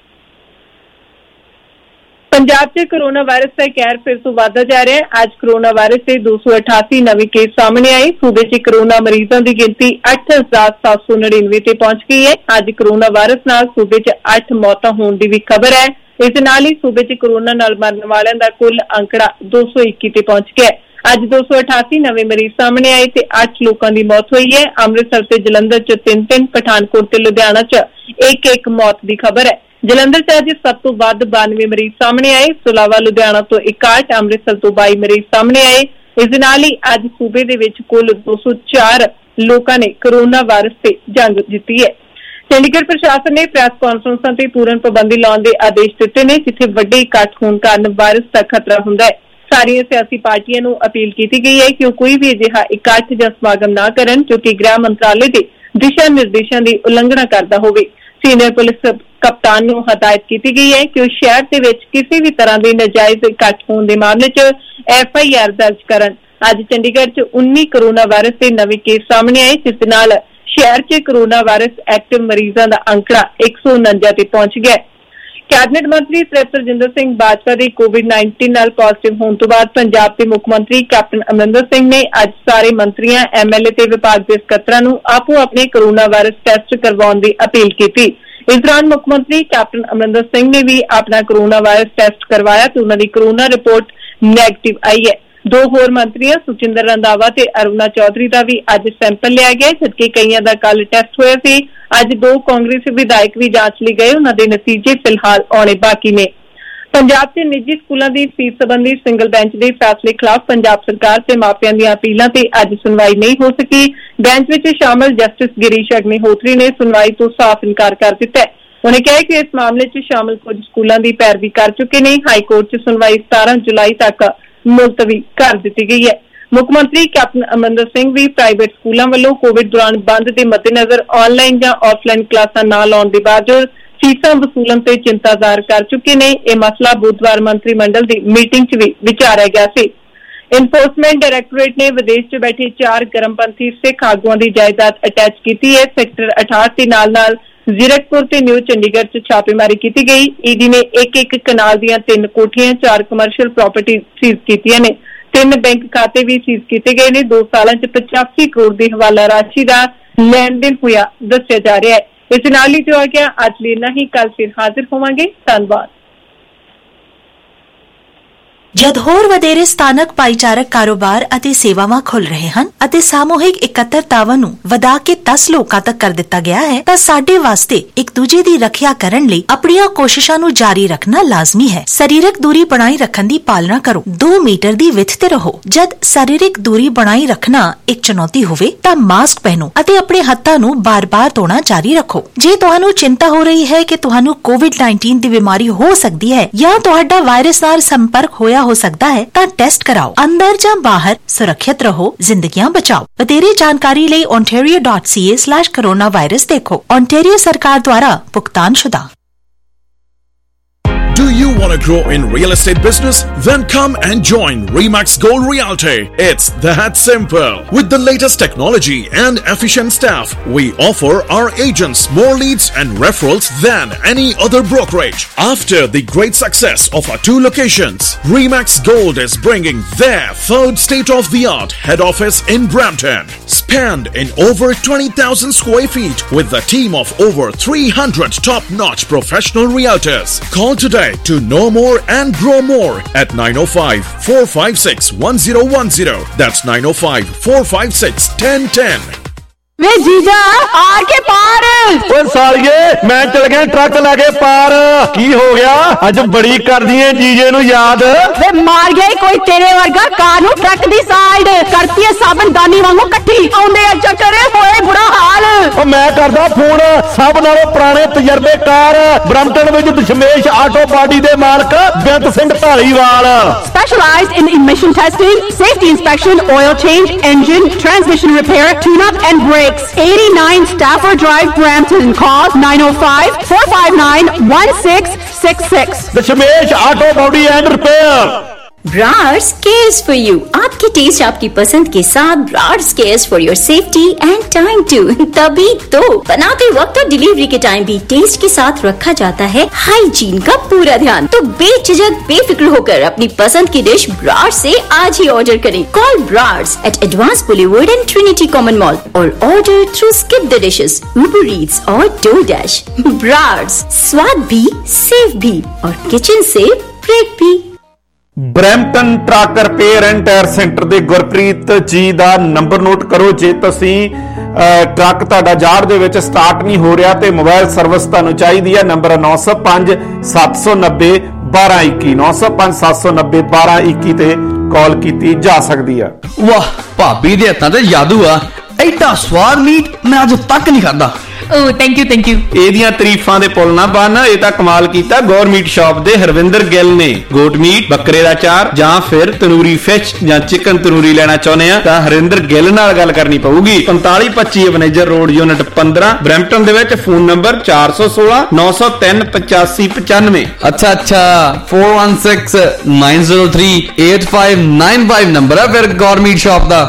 O: ਪੰਜਾਬ 'ਚ ਕੋਰੋਨਾ ਵਾਇਰਸ ਦਾ ਕਹਿਰ ਫਿਰ ਤੋਂ ਵਧਦਾ ਜਾ ਰਿਹਾ ਹੈ। ਅੱਜ ਕੋਰੋਨਾ ਵਾਇਰਸ ਦੇ ਦੋ ਸੌ ਅਠਾਸੀ ਨਵੇਂ ਕੇਸ ਸਾਹਮਣੇ ਆਏ। ਸੂਬੇ 'ਚ ਕੋਰੋਨਾ ਮਰੀਜ਼ਾਂ ਦੀ ਗਿਣਤੀ ਅੱਠ ਹਜ਼ਾਰ ਸੱਤ ਸੌ ਨੜਿਨਵੇਂ ਤੇ ਪਹੁੰਚ ਗਈ ਹੈ। ਅੱਜ ਕੋਰੋਨਾ ਵਾਇਰਸ ਨਾਲ ਸੂਬੇ 'ਚ ਅੱਠ ਮੌਤਾਂ ਹੋਣ ਦੀ ਵੀ ਖਬਰ ਹੈ। ਇਸ ਦੇ ਨਾਲ ਹੀ ਸੂਬੇ 'ਚ ਕੋਰੋਨਾ ਨਾਲ ਮਰਨ ਵਾਲਿਆਂ ਦਾ ਕੁੱਲ ਅੰਕੜਾ ਦੋ ਸੌ ਇੱਕੀ ਤੇ ਪਹੁੰਚ ਗਿਆ ਹੈ। ਅੱਜ ਦੋ ਸੌ ਅਠਾਸੀ ਨਵੇਂ ਮਰੀਜ਼ ਸਾਹਮਣੇ ਆਏ ਤੇ ਅੱਠ ਲੋਕਾਂ ਦੀ ਮੌਤ ਹੋਈ ਹੈ। ਅੰਮ੍ਰਿਤਸਰ ਤੇ ਜਲੰਧਰ 'ਚ ਤਿੰਨ ਤਿੰਨ, ਪਠਾਨਕੋਟ ਤੇ ਲੁਧਿਆਣਾ 'ਚ ਇੱਕ ਇੱਕ ਮੌਤ ਦੀ ਖਬਰ ਹੈ। ਜਲੰਧਰ 'ਚ ਅੱਜ ਸਭ ਤੋਂ ਵੱਧ ਬਾਨਵੇਂ ਮਰੀਜ਼ ਸਾਹਮਣੇ ਆਏ। ਇਸ ਤੋਂ ਇਲਾਵਾ ਲੁਧਿਆਣਾ ਤੋਂ ਇਕਾਹਠ, ਅੰਮ੍ਰਿਤਸਰ ਤੋਂ ਬਾਈ ਮਰੀਜ਼ ਸਾਹਮਣੇ ਆਏ। ਇਸ ਦੇ ਨਾਲ ਹੀ ਅੱਜ ਸੂਬੇ ਦੇ ਵਿੱਚ ਕੁੱਲ ਦੋ ਸੌ ਚਾਰ ਲੋਕਾਂ ਨੇ ਕੋਰੋਨਾ ਵਾਇਰਸ ਤੇ ਜੰਗ ਜਿੱਤੀ ਹੈ। ਚੰਡੀਗੜ੍ਹ ਪ੍ਰਸ਼ਾਸਨ ਨੇ ਪ੍ਰੈਸ ਕਾਨਫਰੰਸਾਂ ਤੇ ਪੂਰਨ ਪਾਬੰਦੀ ਲਾਉਣ ਦੇ ਆਦੇਸ਼ ਦਿੱਤੇ ਨੇ, ਜਿੱਥੇ ਵੱਡੇ ਇਕੱਠ ਹੋਣ ਕਾਰਨ ਵਾਇਰਸ ਦਾ ਖਤਰਾ ਹੁੰਦਾ ਹੈ। ਸਾਰੀਆਂ ਸਿਆਸੀ ਪਾਰਟੀਆਂ ਨੂੰ ਅਪੀਲ ਕੀਤੀ ਗਈ ਹੈ ਕਿ ਉਹ ਕੋਈ ਵੀ ਅਜਿਹਾ ਇਕੱਠ ਜਾਂ ਸਮਾਗਮ ਨਾ ਕਰਨ ਜੋ ਕਿ ਗ੍ਰਹਿ ਮੰਤਰਾਲੇ ਦੇ ਦਿਸ਼ਾ ਨਿਰਦੇਸ਼ਾਂ ਦੀ ਉਲੰਘਣਾ ਕਰਦਾ ਹੋਵੇ। ਸੀਨੀਅਰ ਪੁਲਿਸ ਕਪਤਾਨ ਨੂੰ ਹਦਾਇਤ ਕੀਤੀ ਗਈ ਹੈ ਕਿ ਉਹ ਸ਼ਹਿਰ ਦੇ ਵਿੱਚ ਕਿਸੇ ਵੀ ਤਰ੍ਹਾਂ ਦੇ ਨਾਜਾਇਜ਼ ਇਕੱਠ ਹੋਣ ਦੇ ਮਾਮਲੇ 'ਚ ਐਫ ਆਈ ਆਰ ਦਰਜ ਕਰਨ। ਅੱਜ ਚੰਡੀਗੜ੍ਹ 'ਚ ਉੱਨੀ ਕੋਰੋਨਾ ਵਾਇਰਸ ਦੇ ਨਵੇਂ ਕੇਸ ਸਾਹਮਣੇ ਆਏ, ਜਿਸ ਦੇ ਨਾਲ ਸ਼ਹਿਰ 'ਚ ਕੋਰੋਨਾ ਵਾਇਰਸ ਐਕਟਿਵ ਮਰੀਜ਼ਾਂ ਦਾ ਅੰਕੜਾ ਇੱਕ ਸੌ ਉਨੰਜਾ ਤੇ ਪਹੁੰਚ ਗਿਆ। ਕੈਬਨਿਟ ਮੰਤਰੀ ਤ੍ਰਿਪਤ ਰਜਿੰਦਰ ਸਿੰਘ ਬਾਜਵਾ ਦੇ ਕੋਵਿਡ ਨਾਈਨਟੀਨ ਨਾਲ ਪॉजिटिव ਹੋਣ ਤੋਂ ਬਾਅਦ ਪੰਜਾਬ ਦੇ ਮੁੱਖ ਮੰਤਰੀ ਕੈਪਟਨ ਅਮਰਿੰਦਰ ਸਿੰਘ ਨੇ ਅੱਜ ਸਾਰੇ ਮੰਤਰੀਆਂ, ਐਮ ਐਲ ਏ ਤੇ ਵਿਭਾਗ ਦੇ ਸਕੱਤਰਾਂ ਨੂੰ ਆਪੋ ਆਪਣੇ ਕੋਰੋਨਾ ਵਾਇਰਸ ਟੈਸਟ ਕਰਵਾਉਣ ਦੀ ਅਪੀਲ ਕੀਤੀ। ਇਸ ਦੌਰਾਨ ਮੁੱਖ ਮੰਤਰੀ ਕੈਪਟਨ ਅਮਰਿੰਦਰ ਸਿੰਘ ਨੇ ਵੀ ਆਪਣਾ ਕੋਰੋਨਾ ਵਾਇਰਸ ਟੈਸਟ ਕਰਵਾਇਆ ਤੇ ਉਹਨਾਂ ਦੀ ਕੋਰੋਨਾ ਰਿਪੋਰਟ ਨੈਗੇਟਿਵ ਆਈ ਹੈ। ਦੋ ਹੋਰ ਮੰਤਰੀਆਂ ਸੁਚਿੰਦਰ ਰੰਧਾਵਾ ਤੇ ਅਰੁਣਾ ਚੌਧਰੀ ਦਾ ਵੀ ਅੱਜ ਸੈਂਪਲ ਲਿਆ ਗਿਆ, ਜਦਕਿ ਕਈਆਂ ਦਾ ਕੱਲ ਟੈਸਟ ਹੋਇਆ ਸੀ। ਅੱਜ ਦੋ ਕਾਂਗਰਸੀ ਵਿਧਾਇਕ ਵੀ ਜਾਂਚ ਲਈ ਗਏ, ਉਹਨਾਂ ਦੇ ਨਤੀਜੇ ਫਿਲਹਾਲ ਆਉਣੇ ਬਾਕੀ ਨੇ। ਪੰਜਾਬ ਦੇ ਨਿੱਜੀ ਸਕੂਲਾਂ ਦੀ ਫੀਸ ਸੰਬੰਧੀ ਸਿੰਗਲ ਬੈਂਚ ਦੇ ਫੈਸਲੇ ਖਿਲਾਫ ਪੰਜਾਬ ਸਰਕਾਰ ਤੇ ਮਾਪਿਆਂ ਦੀਆਂ ਅਪੀਲਾਂ ਤੇ ਅੱਜ ਸੁਣਵਾਈ ਨਹੀਂ ਹੋ ਸਕੀ। ਬੈਂਚ ਵਿੱਚ ਸ਼ਾਮਲ ਜਸਟਿਸ ਗਿਰੀਸ਼ ਅਗਨੀਹੋਤਰੀ ਨੇ ਸੁਣਵਾਈ ਤੋਂ ਸਾਫ਼ ਇਨਕਾਰ ਕਰ ਦਿੱਤਾ ਹੈ। ਉਹਨੇ ਕਿਹਾ ਕਿ ਇਸ ਮਾਮਲੇ 'ਚ ਸ਼ਾਮਲ ਕੁਝ ਸਕੂਲਾਂ ਦੀ ਪੈਰਵੀ ਕਰ ਚੁੱਕੇ ਨੇ। ਹਾਈ ਕੋਰਟ 'ਚ ਸੁਣਵਾਈ ਸਤਾਰਾਂ ਜੁਲਾਈ ਤੱਕ ਮੁਲਤਵੀ ਕਰ ਦਿੱਤੀ ਗਈ ਹੈ। ਮੁੱਖ ਮੰਤਰੀ ਕੈਪਟਨ ਅਮਰਿੰਦਰ ਸਿੰਘ ਵੀ ਪ੍ਰਾਈਵੇਟ ਸਕੂਲਾਂ ਵੱਲੋਂ ਕੋਵਿਡ ਦੌਰਾਨ ਬੰਦ ਦੇ ਮੱਦੇਨਜ਼ਰ ਆਨਲਾਈਨ ਜਾਂ ਆਫਲਾਈਨ ਕਲਾਸਾਂ ਨਾ ਲਾਉਣ ਦੇ ਬਾਵਜੂਦ ਫੀਸਾਂ ਵਸੂਲਣ ਤੇ ਚਿੰਤਾ ਜ਼ਾਹਰ ਕਰ ਚੁੱਕੇ ਨੇ। ਇਹ ਮਸਲਾ ਬੁੱਧਵਾਰ ਮੰਤਰੀ ਮੰਡਲ ਦੀ ਮੀਟਿੰਗ 'ਚ ਵੀ ਵਿਚਾਰਿਆ ਗਿਆ ਸੀ। ਇਨਫੋਰਸਮੈਂਟ ਡਾਇਰੈਕਟੋਰੇਟ ਨੇ ਵਿਦੇਸ਼ 'ਚ ਬੈਠੇ ਚਾਰ ਗਰਮਪੰਥੀ ਸਿੱਖ ਆਗੂਆਂ ਦੀ ਜਾਇਦਾਦ ਅਟੈਚ ਕੀਤੀ ਹੈ। ਸੈਕਟਰ ਅਠਾਹਠ ਦੇ ਨਾਲ ਨਾਲ ਜ਼ੀਰਕਪੁਰ ਤੇ ਨਿਊ ਚੰਡੀਗੜ੍ਹ 'ਚ ਛਾਪੇਮਾਰੀ ਕੀਤੀ ਗਈ। ਈਡੀ ਨੇ ਇੱਕ ਇੱਕ ਕਨਾਲ ਦੀਆਂ ਤਿੰਨ ਕੋਠੀਆਂ, ਚਾਰ ਕਮਰਸ਼ੀਅਲ ਪ੍ਰਾਪਰਟੀ ਸੀਜ਼ ਕੀਤੀਆਂ ਨੇ। ਤਿੰਨ ਬੈਂਕ ਖਾਤੇ ਵੀ ਸੀਜ਼ ਕੀਤੇ ਗਏ ਨੇ। ਦੋ ਸਾਲਾਂ 'ਚ ਪਚਾਸੀ ਕਰੋੜ ਦੀ ਹਵਾਲਾ ਰਾਸ਼ੀ ਦਾ ਲੈਣ ਦੇਣ ਹੋਇਆ ਦੱਸਿਆ ਜਾ ਰਿਹਾ ਹੈ। ਇਸ ਨਾਲ ਹੀ ਜੋ ਆ ਗਿਆ ਅੱਜ ਲਈ ਇੰਨਾ ਹੀ। ਕੱਲ ਫਿਰ ਹਾਜ਼ਰ ਹੋਵਾਂਗੇ। ਧੰਨਵਾਦ।
J: ਜਦ ਹੋਰ ਵਧੇਰੇ ਸਥਾਨਕ ਭਾਈਚਾਰਕ ਕਾਰੋਬਾਰ ਅਤੇ ਸੇਵਾਵਾਂ ਖੁੱਲ ਰਹੇ ਹਨ ਅਤੇ ਸਮੂਹਿਕ ਇਕੱਤਰਤਾਵਾਂ ਨੂੰ ਵਧਾ ਕੇ ਦਸ ਲੋਕਾਂ ਤੱਕ ਕਰ ਦਿੱਤਾ ਗਿਆ ਹੈ ਤਾਂ ਸਾਡੇ ਵਾਸਤੇ ਇੱਕ ਦੂਜੇ ਦੀ ਰੱਖਿਆ ਕਰਨ ਲਈ ਆਪਣੀਆਂ ਕੋਸ਼ਿਸ਼ਾਂ ਨੂੰ ਜਾਰੀ ਰੱਖਣਾ ਲਾਜ਼ਮੀ ਹੈ। ਸਰੀਰਕ ਦੂਰੀ ਬਣਾਈ ਰੱਖਣ ਦੀ ਪਾਲਣਾ ਕਰੋ। ਦੋ ਮੀਟਰ ਦੀ ਵਿੱਥ ਤੇ ਰਹੋ। ਜਦ ਸਰੀਰਕ ਦੂਰੀ ਬਣਾਈ ਰੱਖਣਾ ਇੱਕ ਚੁਣੌਤੀ ਹੋਵੇ ਤਾਂ ਮਾਸਕ ਪਹਿਨੋ ਅਤੇ ਆਪਣੇ ਹੱਥਾਂ ਨੂੰ ਬਾਰ-ਬਾਰ ਧੋਣਾ ਜਾਰੀ ਰੱਖੋ। ਜੇ ਤੁਹਾਨੂੰ ਚਿੰਤਾ ਹੋ ਰਹੀ ਹੈ ਕਿ ਤੁਹਾਨੂੰ ਕੋਵਿਡ ਨਾਈਨਟੀਨ ਦੀ ਬਿਮਾਰੀ ਹੋ ਸਕਦੀ ਹੈ ਜਾਂ ਤੁਹਾਡਾ ਵਾਇਰਸ ਨਾਲ ਸੰਪਰਕ ਹੋਇਆ ਹੋ ਸਕਦਾ ਹੈ ਤਾਂ ਟੈਸਟ ਕਰਾਓ। ਅੰਦਰ ਜਾਂ ਬਾਹਰ ਸੁਰੱਖਿਅਤ ਰਹੋ, ਜ਼ਿੰਦਗੀਆਂ ਬਚਾਓ। ਵਧੇਰੇ ਜਾਣਕਾਰੀ ਲਈ ontario dot c a slash coronavirus ਦੇਖੋ। ontario ਸਰਕਾਰ ਦੁਆਰਾ ਭੁਗਤਾਨਸ਼ੁਦਾ।
K: Do you want to grow in real estate business? Then come and join Remax Gold Realty. It's that simple. With the latest technology and efficient staff, we offer our agents more leads and referrals than any other brokerage. After the great success of our two locations, Remax Gold is bringing their third state-of-the-art head office in Brampton. Spanned in over twenty thousand square feet with a team of over three hundred top-notch professional realtors. Call today to know more and grow more at nine oh five, four five six, one oh one oh. That's nine oh five, four five six, one oh one oh.
P: वे जीजा आके पार
E: ਓਏ ਸਾਲੀਏ ਮੈਂ ਚਲ ਗਿਆ truck ਲੈ ਕੇ ਪਾਰ। ਕੀ ਹੋ ਗਿਆ ਅੱਜ ਬੜੀ ਕਰਦੀ ਏ ਜੀਜੇ ਨੂੰ ਯਾਦ?
P: वे मार गया कोई तेरे वर्गा कार नु ट्रक दी साइड करती है साबन दानी वांगू इकट्ठी आउंदे चक्करे होए बुरा हाल।
E: ਉਹ ਮੈਂ ਕਰਦਾ ਫੋਨ ਸਭ ਨਾਲੋਂ ਪੁਰਾਣੇ ਤਜਰਬੇਕਾਰ ਬਰੰਪਟਨ ਵਿੱਚ ਦਸ਼ਮੇਸ਼ ਆਟੋ ਬਾਡੀ ਦੇ ਮਾਲਕ Beant Singh Dhaliwal.
P: Specialized in emission testing, safety inspection, oil change, engine, transmission repair, tune-up and brakes. eighty-nine Stafford Drive, Brampton. Call nine oh five, four five nine, one six six six.
E: Dashmesh auto body and repair.
Q: Brar's cares for you. आपके taste आपकी पसंद के साथ Brar's cares for your safety and time too. तभी तो बनाते वक्त और डिलीवरी के टाइम भी टेस्ट के साथ रखा जाता है हाइजीन का पूरा ध्यान। तो बेझिझक बेफिक्र होकर अपनी पसंद की डिश ब्रार्स से आज ही ऑर्डर करें। Call Brar's at Advance Boulevard and Trinity Common Mall और order through Skip the Dishes, Uber Eats और डोरडैश। ब्रार्स, स्वाद भी, सेफ भी और किचन से ब्रेक भी।
E: Brampton truck repair and tire centre ਦੇ ਗੁਰਪ੍ਰੀਤ ਜੀ ਦਾ ਨੰਬਰ ਨੋਟ ਕਰੋ। ਜੇ ਤੁਸੀਂ ਟਰੱਕ ਤੁਹਾਡਾ ਜਾੜ ਦੇ ਵਿੱਚ ਸਟਾਰਟ ਨਹੀਂ ਹੋ ਰਿਹਾ ਤੇ ਮੋਬਾਈਲ ਸਰਵਿਸ ਤੁਹਾਨੂੰ ਚਾਹੀਦੀ ਹੈ, ਨੰਬਰ ਨੌ ਸੌ ਪੰਜ ਸੱਤ ਸੌ ਨੱਬੇ ਬਾਰਾਂ ਇੱਕੀ ਨੌ ਸੌ ਪੰਜ ਸੱਤ ਸੌ ਨੱਬੇ ਬਾਰਾਂ ਇੱਕੀ ਤੇ ਕਾਲ ਕੀਤੀ ਜਾ ਸਕਦੀ ਹੈ।
D: ਵਾਹ, ਭਾਬੀ ਦੇ ਹੱਥਾਂ ਤੇ ਜਾਦੂ ਆ। ਐਡਾ ਸਵਾਦ ਮੀਟ ਮੈਂ ਅੱਜ ਤੱਕ ਨਹੀਂ ਖਾਦਾ।
R: Oh thank you thank you.
S: ਇਹਦੀਆਂ ਤਾਰੀਫਾਂ ਦੇ ਪੁੱਲ ਨਾ ਬੰਨ, ਇਹ ਤਾਂ ਕਮਾਲ ਕੀਤਾ ਗੌਰ ਮੀਟ ਸ਼ਾਪ ਦੇ ਹਰਵਿੰਦਰ ਗਿੱਲ ਨੇ। ਗੋਟ ਮੀਟ, ਬੱਕਰੇ ਦਾ ਚਾਰ ਜਾਂ ਫਿਰ ਤੰਦੂਰੀ ਫਿਸ਼ ਜਾਂ ਚਿਕਨ ਤੰਦੂਰੀ ਲੈਣਾ ਚਾਹੁੰਦੇ ਆ ਤਾਂ ਹਰਿੰਦਰ ਗਿੱਲ ਨਾਲ ਗੱਲ ਕਰਨੀ ਪਊਗੀ। ਪੰਤਾਲੀ ਪੱਚੀ ਮੈਨੇਜਰ ਰੋਡ ਯੂਨਿਟ ਪੰਦਰਾਂ ਬਰੈਂਪਟਨ ਦੇ ਵਿੱਚ। ਫੋਨ ਨੰਬਰ ਚਾਰ ਸੌ ਸੋਲਾਂ ਨੌ ਸੌ ਤਿੰਨ ਪਚਾਸੀ ਪਚਾਨਵੇਂ।
D: ਅੱਛਾ ਅੱਛਾ four one six nine zero three eight five nine five number ਹੈ ਫਿਰ ਗੌਰ ਮੀਟ ਸ਼ਾਪ ਦਾ।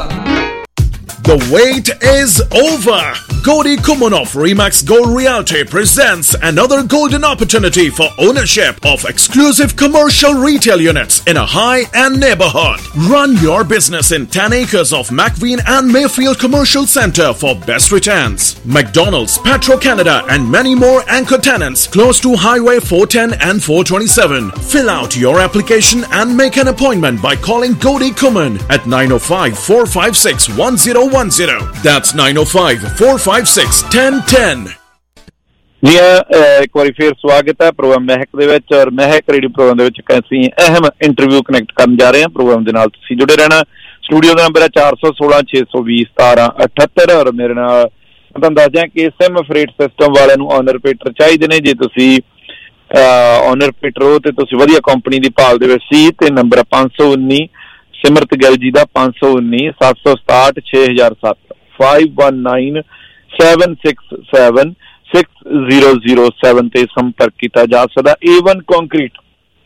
K: The wait is over. Gauri Kumunov Remax Gold Realty presents another golden opportunity for ownership of exclusive commercial retail units in a high-end neighborhood. Run your business in ten acres of McVean and Mayfield Commercial Center for best returns. McDonald's, Petro-Canada and many more anchor tenants close to Highway four ten and four twenty-seven. Fill out your application and make an appointment by calling Gauri Kuman at nine oh five, four five six, one oh one oh. That's nine oh five, four five six, one oh one oh.
F: ਜੀ ਇੱਕ ਵਾਰੀ ਫੇਰ ਸਵਾਗਤ ਹੈ programme ਮਹਿਕ ਦੇ ਵਿੱਚ ਔਰ ਮਹਿਕ radio programme ਦੇ ਵਿੱਚ ਅਸੀਂ ਅਹਿਮ ਇੰਟਰਵਿਊ ਕਨੈਕਟ ਕਰਨ ਜਾ ਰਹੇ ਹਾਂ। ਪ੍ਰੋਗਰਾਮ ਦੇ ਨਾਲ ਤੁਸੀਂ ਜੁੜੇ ਰਹਿਣਾ। ਸਟੂਡੀਓ ਦਾ ਨੰਬਰ ਹੈ ਚਾਰ ਸੌ ਸੋਲਾਂ ਛੇ ਸੌ ਵੀਹ ਸਤਾਰਾਂ ਅਠੱਤਰ ਔਰ ਮੇਰੇ ਨਾਲ ਮੈਂ ਤੁਹਾਨੂੰ ਦੱਸ ਦਿਆਂ ਕਿ ਸਿਮ ਫਰੇਟ ਸਿਸਟਮ ਵਾਲਿਆਂ ਨੂੰ ਓਨਰ ਪੇਟਰ ਚਾਹੀਦੇ ਨੇ। ਜੇ ਤੁਸੀਂ ਓਨਰ ਪੇਟਰ ਹੋ ਤੇ ਤੁਸੀਂ ਵਧੀਆ ਕੰਪਨੀ ਦੀ ਭਾਲ ਦੇ ਵਿੱਚ ਸੀ ਤੇ ਨੰਬਰ ਹੈ ਪੰਜ ਸੌ ਉੱਨੀ ਸਿਮਰਤ ਗਿੱਲ ਜੀ ਦਾ ਪੰਜ ਸੌ ਉੱਨੀ ਸੱਤ ਸੌ ਸਤਾਹਠ ਛੇ ਹਜ਼ਾਰ ਸੱਤ five one nine seven six seven six zero zero seven ਤੇ ਸੰਪਰਕ ਕੀਤਾ ਜਾ ਸਕਦਾ। A one concrete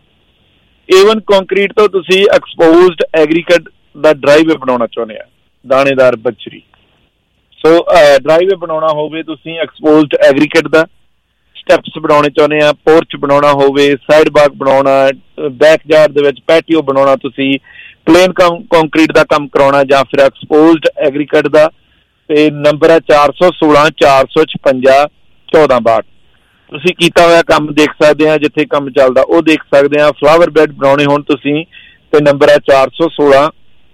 F: A one concrete ਤੋਂ ਤੁਸੀਂ ਐਕਸਪੋਜ਼ਡ ਐਗਰੀਕਟ ਦਾ ਡਰਾਈਵੇ ਬਣਾਉਣਾ ਚਾਹੁੰਦੇ ਆ, ਦਾਣੇਦਾਰ ਬੱਜਰੀ। ਸੋ ਡਰਾਈਵੇ ਬਣਾਉਣਾ ਹੋਵੇ ਤੁਸੀਂ ਐਕਸਪੋਜ਼ਡ ਐਗਰੀਕਟ ਦਾ, ਸਟੈਪਸ ਬਣਾਉਣੇ ਚਾਹੁੰਦੇ ਆ, ਪੋਰਚ ਬਣਾਉਣਾ ਹੋਵੇ, ਸਾਈਡ ਬਾਗ ਬਣਾਉਣਾ, ਬੈਕ ਯਾਰਡ ਦੇ ਵਿੱਚ ਪੈਟੀਓ ਬਣਾਉਣਾ, ਤੁਸੀਂ ਪਲੇਨ ਕੰਕਰੀਟ ਦਾ ਕੰਮ ਕਰਾਉਣਾ ਜਾਂ ਫਿਰ ਐਕਸਪੋਜ਼ਡ ਐਗਰੀਕਟ ਦਾ ਤੇ ਨੰਬਰ ਹੈ ਚਾਰ ਸੌ ਸੋਲਾਂ ਚਾਰ ਸੌ ਛਪੰਜਾ ਚੌਦਾਂ ਬਾਹਠ। ਤੁਸੀਂ ਕੀਤਾ ਹੋਇਆ ਕੰਮ ਦੇਖ ਸਕਦੇ ਆ, ਜਿੱਥੇ ਕੰਮ ਚੱਲਦਾ ਉਹ ਦੇਖ ਸਕਦੇ ਆ। ਫਲਾਵਰ ਬੈਡ ਬਣਾਉਣੇ ਹੋਣ ਤੁਸੀਂ ਤੇ ਨੰਬਰ ਹੈ ਚਾਰ ਸੌ ਸੋਲਾਂ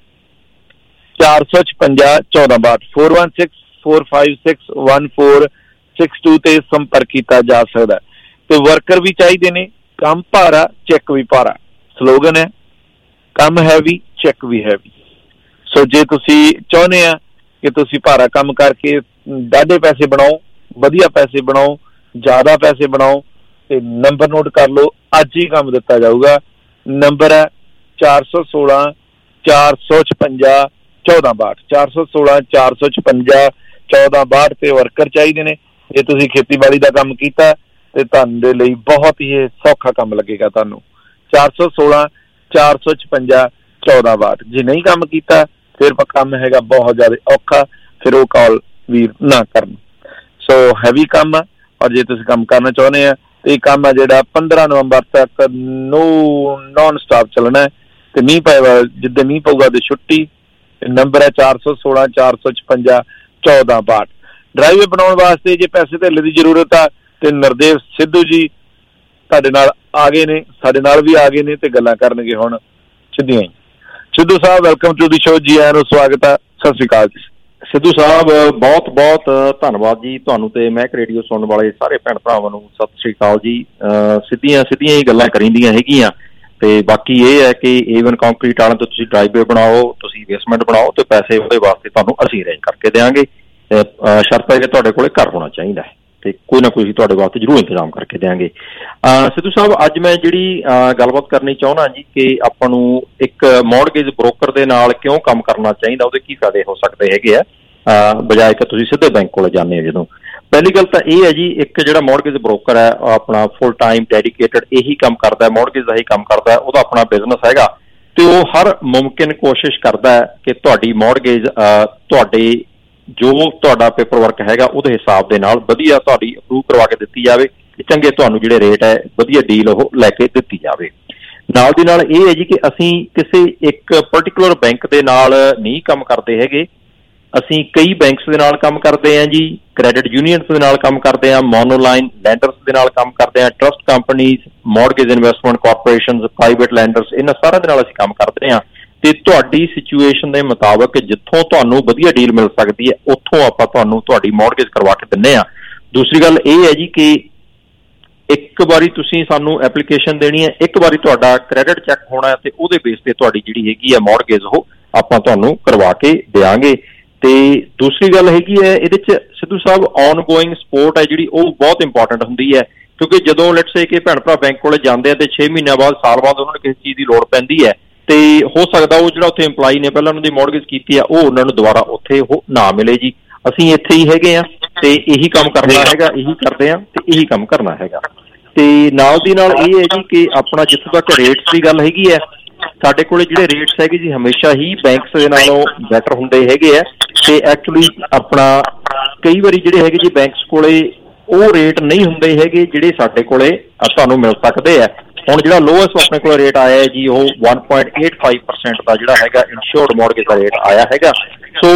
F: ਚਾਰ ਸੌ ਛਪੰਜਾ ਚੌਦਾਂ ਬਾਹਠ four one six, four five six, one four six two ਤੇ ਸੰਪਰਕ ਕੀਤਾ ਜਾ ਸਕਦਾ। ਤੇ ਵਰਕਰ ਵੀ ਚਾਹੀਦੇ ਨੇ। ਕੰਮ ਭਾਰਾ ਚੈੱਕ ਵੀ ਭਾਰਾ ਸਲੋਗਨ ਹੈ, ਕੰਮ ਹੈਵੀ ਚੈੱਕ ਵੀ ਹੈਵੀ। ਸੋ ਜੇ ਤੁਸੀਂ ਚਾਹੁੰਦੇ ਆ ਕਿ ਤੁਸੀਂ ਭਾਰਾ ਕੰਮ ਕਰਕੇ ਡਾਢੇ ਪੈਸੇ ਬਣਾਓ, ਵਧੀਆ ਪੈਸੇ ਬਣਾਓ, ਜ਼ਿਆਦਾ ਪੈਸੇ ਬਣਾਓ ਤੇ ਨੰਬਰ ਨੋਟ ਕਰ ਲਓ, ਅੱਜ ਹੀ ਕੰਮ ਦਿੱਤਾ ਜਾਊਗਾ। ਨੰਬਰ ਹੈ ਚਾਰ ਸੌ ਸੋਲਾਂ ਚਾਰ ਸੌ ਛਪੰਜਾ ਚੌਦਾਂ ਬਾਹਠ ਚਾਰ ਸੌ ਸੋਲਾਂ ਚਾਰ ਸੌ ਛਪੰਜਾ ਚੌਦਾਂ ਬਾਹਠ ਤੇ ਵਰਕਰ ਚਾਹੀਦੇ ਨੇ। ਜੇ ਤੁਸੀਂ ਖੇਤੀਬਾੜੀ ਦਾ ਕੰਮ ਕੀਤਾ ਤੇ ਤੁਹਾਨੂੰ ਦੇ ਲਈ ਬਹੁਤ ਹੀ ਸੌਖਾ ਕੰਮ ਲੱਗੇਗਾ ਤੁਹਾਨੂੰ। ਚਾਰ ਸੌ ਸੋਲਾਂ ਚਾਰ ਸੌ ਛਪੰਜਾ ਚੌਦਾਂ ਬਾਹਠ। ਜੇ ਨਹੀਂ ਕੰਮ ਕੀਤਾ ਫਿਰ ਕੰਮ ਹੈਗਾ ਬਹੁਤ ਜ਼ਿਆਦਾ ਔਖਾ, ਫਿਰ ਉਹ ਕਾਲ ਵੀਰ ਨਾ ਕਰਨ। ਸੋ ਹੈਵੀ ਕੰਮ ਆ ਔਰ ਜੇ ਤੁਸੀਂ ਕੰਮ ਕਰਨਾ ਚਾਹੁੰਦੇ ਆ ਤੇ ਇਹ ਕੰਮ ਆ ਜਿਹੜਾ ਪੰਦਰਾਂ ਨਵੰਬਰ ਤੱਕ ਨੋ ਨੋਨ ਸਟਾਪ ਚੱਲਣਾ ਹੈ ਤੇ ਮੀਂਹ ਪਏਗਾ, ਜਿੱਦਾਂ ਮੀਂਹ ਪਊਗਾ ਤੇ ਛੁੱਟੀ। ਨੰਬਰ ਹੈ ਚਾਰ ਸੌ ਸੋਲਾਂ ਚਾਰ ਸੌ ਛਪੰਜਾ ਚੌਦਾਂ ਬਾਹਠ। ਡਰਾਈਵੇ ਬਣਾਉਣ ਵਾਸਤੇ ਜੇ ਪੈਸੇ ਧੇਲੇ ਦੀ ਜ਼ਰੂਰਤ ਆ ਤੇ ਨਰਦੇਵ ਸਿੱਧੂ ਜੀ ਤੁਹਾਡੇ ਨਾਲ ਆ ਗਏ ਨੇ, ਸਾਡੇ ਨਾਲ ਵੀ ਆ ਗਏ ਨੇ ਤੇ ਗੱਲਾਂ ਕਰਨਗੇ ਹੁਣ ਸਿੱਧੀਆਂ ਹੀ। ਸਿੱਧੂ ਸਾਹਿਬ ਵੈਲਕਮ ਟੂ ਦੀ ਸ਼ੋ। ਜੀ ਆਇਆਂ ਨੂੰ ਸਵਾਗਤ ਹੈ। ਸਤਿ ਸ਼੍ਰੀ ਅਕਾਲ ਜੀ।
T: ਸਿੱਧੂ ਸਾਹਿਬ ਬਹੁਤ ਬਹੁਤ ਧੰਨਵਾਦ ਜੀ ਤੁਹਾਨੂੰ ਤੇ ਮਹਿਕ ਰੇਡੀਓ ਸੁਣਨ ਵਾਲੇ ਸਾਰੇ ਭੈਣ ਭਰਾਵਾਂ ਨੂੰ ਸਤਿ ਸ਼੍ਰੀ ਅਕਾਲ ਜੀ। ਸਿੱਧੀਆਂ ਸਿੱਧੀਆਂ ਹੀ ਗੱਲਾਂ ਕਰੀਂਦੀਆਂ ਹੈਗੀਆਂ ਤੇ ਬਾਕੀ ਇਹ ਹੈ ਕਿ ਏਵਨ ਕੰਕਰੀਟ ਵਾਲਿਆਂ ਤੋਂ ਤੁਸੀਂ ਡਰਾਈਵੇ ਬਣਾਓ, ਤੁਸੀਂ ਬੇਸਮੈਂਟ ਬਣਾਓ ਤੇ ਪੈਸੇ ਉਹਦੇ ਵਾਸਤੇ ਤੁਹਾਨੂੰ ਅਸੀਂ ਅਰੇਂਜ ਕਰਕੇ ਦੇਵਾਂਗੇ। ਸ਼ਰਤ ਹੈ ਕਿ ਤੁਹਾਡੇ ਕੋਲ ਘਰ ਹੋਣਾ ਚਾਹੀਦਾ ਹੈ ਤੇ ਕੋਈ ਨਾ ਕੋਈ ਤੁਹਾਡੇ ਵਾਸਤੇ ਜ਼ਰੂਰ ਇੰਤਜ਼ਾਮ ਕਰਕੇ ਦਿਆਂਗੇ। ਸਿੱਧੂ ਸਾਹਿਬ, ਅੱਜ ਮੈਂ ਜਿਹੜੀ ਗੱਲਬਾਤ ਕਰਨੀ ਚਾਹੁੰਦਾ ਜੀ ਕਿ ਆਪਾਂ ਨੂੰ ਇੱਕ ਮੌਰਗੇਜ ਬ੍ਰੋਕਰ ਦੇ ਨਾਲ ਕਿਉਂ ਕੰਮ ਕਰਨਾ ਚਾਹੀਦਾ, ਉਹਦੇ ਕੀ ਫਾਇਦੇ ਹੋ ਸਕਦੇ ਹੈਗੇ ਆ ਬਜਾਏ ਕਿ ਤੁਸੀਂ ਸਿੱਧੇ ਬੈਂਕ ਕੋਲ ਜਾਂਦੇ ਹੋ। ਜਦੋਂ ਪਹਿਲੀ ਗੱਲ ਤਾਂ ਇਹ ਹੈ ਜੀ, ਇੱਕ ਜਿਹੜਾ ਮੌਰਗੇਜ ਬ੍ਰੋਕਰ ਹੈ ਆਪਣਾ ਫੁੱਲ ਟਾਈਮ ਡੈਡੀਕੇਟਡ ਇਹੀ ਕੰਮ ਕਰਦਾ, ਮੌਰਗੇਜ ਦਾ ਹੀ ਕੰਮ ਕਰਦਾ, ਉਹਦਾ ਆਪਣਾ ਬਿਜ਼ਨਸ ਹੈਗਾ ਤੇ ਉਹ ਹਰ ਮੁਮਕਿਨ ਕੋਸ਼ਿਸ਼ ਕਰਦਾ ਹੈ ਕਿ ਤੁਹਾਡੀ ਮੌਰਗੇਜ ਤੁਹਾਡੇ ਜੋ ਤੁਹਾਡਾ ਪੇਪਰ ਵਰਕ ਹੈਗਾ ਉਹਦੇ ਹਿਸਾਬ ਦੇ ਨਾਲ ਵਧੀਆ ਤੁਹਾਡੀ ਅਪਰੂਵ ਕਰਵਾ ਕੇ ਦਿੱਤੀ ਜਾਵੇ, ਚੰਗੇ ਤੁਹਾਨੂੰ ਜਿਹੜੇ ਰੇਟ ਹੈ ਵਧੀਆ ਡੀਲ ਉਹ ਲੈ ਕੇ ਦਿੱਤੀ ਜਾਵੇ। ਨਾਲ ਦੀ ਨਾਲ ਇਹ ਹੈ ਜੀ ਕਿ ਅਸੀਂ ਕਿਸੇ ਇੱਕ ਪਰਟੀਕੂਲਰ ਬੈਂਕ ਦੇ ਨਾਲ ਨਹੀਂ ਕੰਮ ਕਰਦੇ ਹੈਗੇ, ਅਸੀਂ ਕਈ ਬੈਂਕਸ ਦੇ ਨਾਲ ਕੰਮ ਕਰਦੇ ਹਾਂ ਜੀ, ਕ੍ਰੈਡਿਟ ਯੂਨੀਅਨਸ ਦੇ ਨਾਲ ਕੰਮ ਕਰਦੇ ਹਾਂ, ਮੋਨੋਲਾਈਨ ਲੈਂਡਰਸ ਦੇ ਨਾਲ ਕੰਮ ਕਰਦੇ ਹਾਂ, trust companies, mortgage investment corporations, private lenders, ਇਹਨਾਂ ਸਾਰਿਆਂ ਦੇ ਨਾਲ ਅਸੀਂ ਕੰਮ ਕਰਦੇ ਹਾਂ ਤੇ ਤੁਹਾਡੀ ਸਿਚੁਏਸ਼ਨ ਦੇ ਮੁਤਾਬਕ ਜਿੱਥੋਂ ਤੁਹਾਨੂੰ ਵਧੀਆ ਡੀਲ ਮਿਲ ਸਕਦੀ ਹੈ ਉੱਥੋਂ ਆਪਾਂ ਤੁਹਾਨੂੰ ਤੁਹਾਡੀ ਮੌਰਗੇਜ ਕਰਵਾ ਕੇ ਦਿੰਦੇ ਹਾਂ। ਦੂਸਰੀ ਗੱਲ ਇਹ ਹੈ ਜੀ ਕਿ ਇੱਕ ਵਾਰੀ ਤੁਸੀਂ ਸਾਨੂੰ ਐਪਲੀਕੇਸ਼ਨ ਦੇਣੀ ਹੈ, ਇੱਕ ਵਾਰੀ ਤੁਹਾਡਾ ਕ੍ਰੈਡਿਟ ਚੈੱਕ ਹੋਣਾ ਤੇ ਉਹਦੇ ਬੇਸ ਤੇ ਤੁਹਾਡੀ ਜਿਹੜੀ ਹੈਗੀ ਹੈ ਮੌਰਗੇਜ ਉਹ ਆਪਾਂ ਤੁਹਾਨੂੰ ਕਰਵਾ ਕੇ ਦਿਆਂਗੇ। ਤੇ ਦੂਸਰੀ ਗੱਲ ਹੈਗੀ ਹੈ ਇਹਦੇ 'ਚ ਸਿੱਧੂ ਸਾਹਿਬ, ਔਨ ਗੋਇੰਗ ਸਪੋਰਟ ਹੈ ਜਿਹੜੀ ਉਹ ਬਹੁਤ ਇੰਪੋਰਟੈਂਟ ਹੁੰਦੀ ਹੈ, ਕਿਉਂਕਿ ਜਦੋਂ ਲੈਟਸ ਸੇ ਕਿ ਭੈਣ ਭਰਾ ਬੈਂਕ ਕੋਲ ਜਾਂਦੇ ਆ ਤੇ ਛੇ ਮਹੀਨਿਆਂ ਬਾਅਦ ਸਾਲ ਬਾਅਦ ਉਹਨਾਂ ਨੂੰ ਕਿਸੇ ਚੀਜ਼ ਦੀ ਲੋੜ ਪੈਂਦੀ ਹੈ ਤੇ ਹੋ ਸਕਦਾ ਉਹ ਜਿਹੜਾ ਉੱਥੇ ਇੰਪਲਾਈ ਨੇ ਪਹਿਲਾਂ ਉਹਨਾਂ ਦੀ ਮੌਰਗੇਜ ਕੀਤੀ ਆ ਉਹ ਉਹਨਾਂ ਨੂੰ ਦੁਬਾਰਾ ਉੱਥੇ ਉਹ ਨਾ ਮਿਲੇ ਜੀ। ਅਸੀਂ ਇੱਥੇ ਹੀ ਹੈਗੇ ਆ ਤੇ ਇਹੀ ਕੰਮ ਕਰਨਾ ਹੈਗਾ, ਇਹੀ ਕਰਦੇ ਆ ਤੇ ਇਹੀ ਕੰਮ ਕਰਨਾ ਹੈਗਾ। ਤੇ ਨਾਲ ਦੀ ਨਾਲ ਇਹ ਹੈ ਜੀ ਕਿ ਆਪਣਾ ਜਿੱਥੋਂ ਤੱਕ ਰੇਟਸ ਦੀ ਗੱਲ ਹੈਗੀ ਹੈ, ਸਾਡੇ ਕੋਲੇ ਜਿਹੜੇ ਰੇਟਸ ਹੈਗੇ ਜੀ ਹਮੇਸ਼ਾ ਹੀ ਬੈਂਕਸ ਦੇ ਨਾਲੋਂ ਬੈਟਰ ਹੁੰਦੇ ਹੈਗੇ ਆ ਤੇ ਐਕਚੁਅਲੀ ਆਪਣਾ ਕਈ ਵਾਰੀ ਜਿਹੜੇ ਹੈਗੇ ਜੀ ਬੈਂਕਸ ਕੋਲੇ ਉਹ ਰੇਟ ਨਹੀਂ ਹੁੰਦੇ ਹੈਗੇ ਜਿਹੜੇ ਸਾਡੇ ਕੋਲੇ ਤੁਹਾਨੂੰ ਮਿਲ ਸਕਦੇ ਆ। ਹੁਣ ਜਿਹੜਾ ਲੋਐਸਟ ਆਪਣੇ ਕੋਲ ਰੇਟ ਆਇਆ ਹੈ ਜੀ ਉਹ one point eight five percent ਦਾ ਜਿਹੜਾ ਹੈਗਾ ਇੰਸ਼ੋਰਡ ਮੌਰਗੇਜ ਦਾ ਰੇਟ ਆਇਆ ਹੈਗਾ। ਸੋ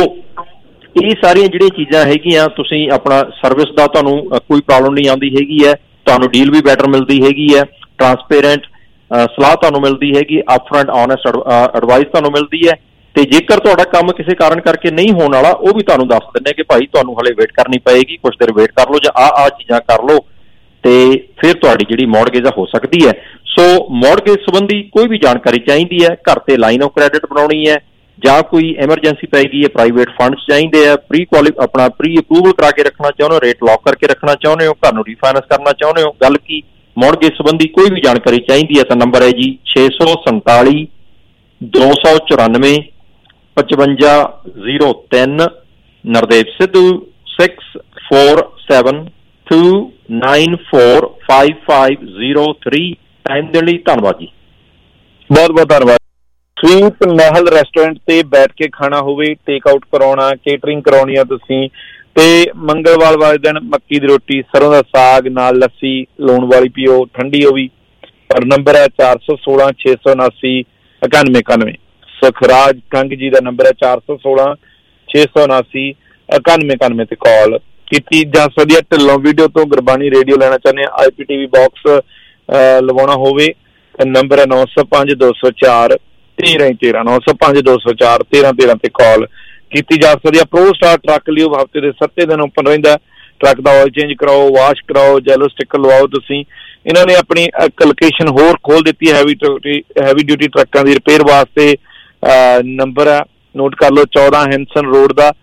T: ਇਹ ਸਾਰੀਆਂ ਜਿਹੜੀਆਂ ਚੀਜ਼ਾਂ ਹੈਗੀਆਂ, ਤੁਸੀਂ ਆਪਣਾ ਸਰਵਿਸ ਦਾ ਤੁਹਾਨੂੰ ਕੋਈ ਪ੍ਰੋਬਲਮ ਨਹੀਂ ਆਉਂਦੀ ਹੈਗੀ ਹੈ, ਤੁਹਾਨੂੰ ਡੀਲ ਵੀ ਬੈਟਰ ਮਿਲਦੀ ਹੈਗੀ ਹੈ, ਟਰਾਂਸਪੇਰੈਂਟ ਸਲਾਹ ਤੁਹਾਨੂੰ ਮਿਲਦੀ ਹੈਗੀ, ਅਪਫਰੰਟ ਆਨੈਸਟ ਐਡਵਾਈਸ ਤੁਹਾਨੂੰ ਮਿਲਦੀ ਹੈ ਤੇ ਜੇਕਰ ਤੁਹਾਡਾ ਕੰਮ ਕਿਸੇ ਕਾਰਨ ਕਰਕੇ ਨਹੀਂ ਹੋਣ ਵਾਲਾ ਉਹ ਵੀ ਤੁਹਾਨੂੰ ਦੱਸ ਦਿੰਦੇ ਕਿ ਭਾਈ ਤੁਹਾਨੂੰ ਹਲੇ ਵੇਟ ਕਰਨੀ ਪਏਗੀ, ਕੁਛ ਦੇਰ ਵੇਟ ਕਰ ਲਓ ਜਾਂ ਆਹ ਆਹ ਚੀਜ਼ਾਂ ਕਰ ਲਓ ਤੇ ਫਿਰ ਤੁਹਾਡੀ ਜਿਹੜੀ ਮੌਰਗੇਜ ਹੋ ਸਕਦੀ ਹੈ। ਸੋ ਮੌਰਗੇਜ ਸੰਬੰਧੀ ਕੋਈ ਵੀ ਜਾਣਕਾਰੀ ਚਾਹੀਦੀ ਹੈ, ਘਰ ਤੇ ਲਾਈਨ ਆਫ ਕ੍ਰੈਡਿਟ ਬਣਾਉਣੀ ਹੈ ਜਾਂ ਕੋਈ ਐਮਰਜੈਂਸੀ ਪੈ ਗਈ ਹੈ, ਪ੍ਰਾਈਵੇਟ ਫੰਡਸ ਚਾਹੀਦੇ ਆ, ਪ੍ਰੀ ਕੁਆਲੀ ਆਪਣਾ ਪ੍ਰੀ ਅਪਰੂਵਲ ਕਰਾ ਕੇ ਰੱਖਣਾ ਚਾਹੁੰਦੇ ਹੋ, ਰੇਟ ਲੌਕ ਕਰਕੇ ਰੱਖਣਾ ਚਾਹੁੰਦੇ ਹੋ, ਘਰ ਨੂੰ ਰੀਫਾਈਨੈਂਸ ਕਰਨਾ ਚਾਹੁੰਦੇ ਹੋ, ਗੱਲ ਕੀ ਮੌਰਗੇਜ ਸੰਬੰਧੀ ਕੋਈ ਵੀ ਜਾਣਕਾਰੀ ਚਾਹੀਦੀ ਹੈ ਤਾਂ ਨੰਬਰ ਹੈ ਜੀ ਛੇ ਸੌ ਸੰਤਾਲੀ ਦੋ ਸੌ ਚੁਰਾਨਵੇਂ ਪਚਵੰਜਾ ਜ਼ੀਰੋ ਤਿੰਨ। Nardev Sidhu six four seven two nine four five five zero three. Time ਦੇਣ ਲਈ ਧੰਨਵਾਦ ਜੀ।
E: ਬਹੁਤ ਬਹੁਤ ਧੰਨਵਾਦ। ਸਵੀਪ ਮਹਿਲ ਰੈਸਟੋਰੈਂਟ ਤੇ ਬੈਠ ਕੇ ਖਾਣਾ ਹੋਵੇ, ਟੇਕ ਆਊਟ ਕਰਾਉਣਾ, ਕੇਟਰਿੰਗ ਕਰਾਉਣੀ ਆ ਤੁਸੀਂ ਤੇ ਮੰਗਲਵਾਰ ਵਾਲੇ ਦਿਨ ਮੱਕੀ ਦੀ ਰੋਟੀ, ਸਰੋਂ ਦਾ ਸਾਗ ਨਾਲ ਲੱਸੀ ਲੂਣ ਵਾਲੀ ਪੀਓ, ਠੰਡੀ ਹੋਵੇ। ਪਰ ਨੰਬਰ ਹੈ ਚਾਰ ਸੌ ਸੋਲਾਂ ਛੇ ਸੌ ਉਨਾਸੀ ਇਕਾਨਵੇਂ ਇਕਾਨਵੇਂ। ਸੁਖਰਾਜ ਕੰਗ ਜੀ ਦਾ ਨੰਬਰ ਹੈ ਚਾਰ ਸੌ ਸੋਲਾਂ ਛੇ ਸੌ ਉਨਾਸੀ ਇਕਾਨਵੇਂ ਇਕਾਨਵੇਂ ਤੇ ਕਾਲ ਕੀਤੀ ਜਾ ਸਕਦੀ ਹੈ। ਢਿੱਲੋਂ ਵੀਡੀਓ ਤੋਂ ਗੁਰਬਾਣੀ ਰੇਡੀਓ ਲੈਣਾ ਚਾਹੁੰਦੇ ਆ, ਆਈ ਪੀ ਟੀ ਵੀ ਬਾਕਸ ਲਵਾਉਣਾ ਹੋਵੇ ਨੰਬਰ ਹੈ ਨੌ ਸੌ ਪੰਜ ਦੋ ਸੌ ਚਾਰ ਤੇਰਾਂ ਤੇਰਾਂ ਨੌ ਸੌ ਪੰਜ ਦੋ ਸੌ ਚਾਰ ਤੇਰਾਂ ਤੇਰਾਂ ਤੇ ਕਾਲ ਕੀਤੀ ਜਾ ਸਕਦੀ ਹੈ। ਪ੍ਰੋ ਸਟਾਰ ਟਰੱਕ ਲਈ ਹਫ਼ਤੇ ਦੇ ਸੱਤੇ ਦਿਨ ਓਪਨ ਰਹਿੰਦਾ। ਟਰੱਕ ਦਾ ਆਇਲ ਚੇਂਜ ਕਰਾਓ, ਵਾਸ਼ ਕਰਾਓ, ਜੈਲੋ ਸਟਿੱਕਰ ਲਵਾਓ ਤੁਸੀਂ। ਇਹਨਾਂ ਨੇ ਆਪਣੀ ਇੱਕ ਲੋਕੇਸ਼ਨ ਹੋਰ ਖੋਲ ਦਿੱਤੀ ਹੈ ਹੈਵੀ ਡਿਊਟੀ ਹੈਵੀ ਡਿਊਟੀ ਟਰੱਕਾਂ ਦੀ ਰਿਪੇਅਰ ਵਾਸਤੇ। ਨੰਬਰ ਹੈ ਨੋਟ ਕਰ ਲਓ ਚੌਦਾਂ ਹੈਂਸਨ ਰੋਡ ਦਾ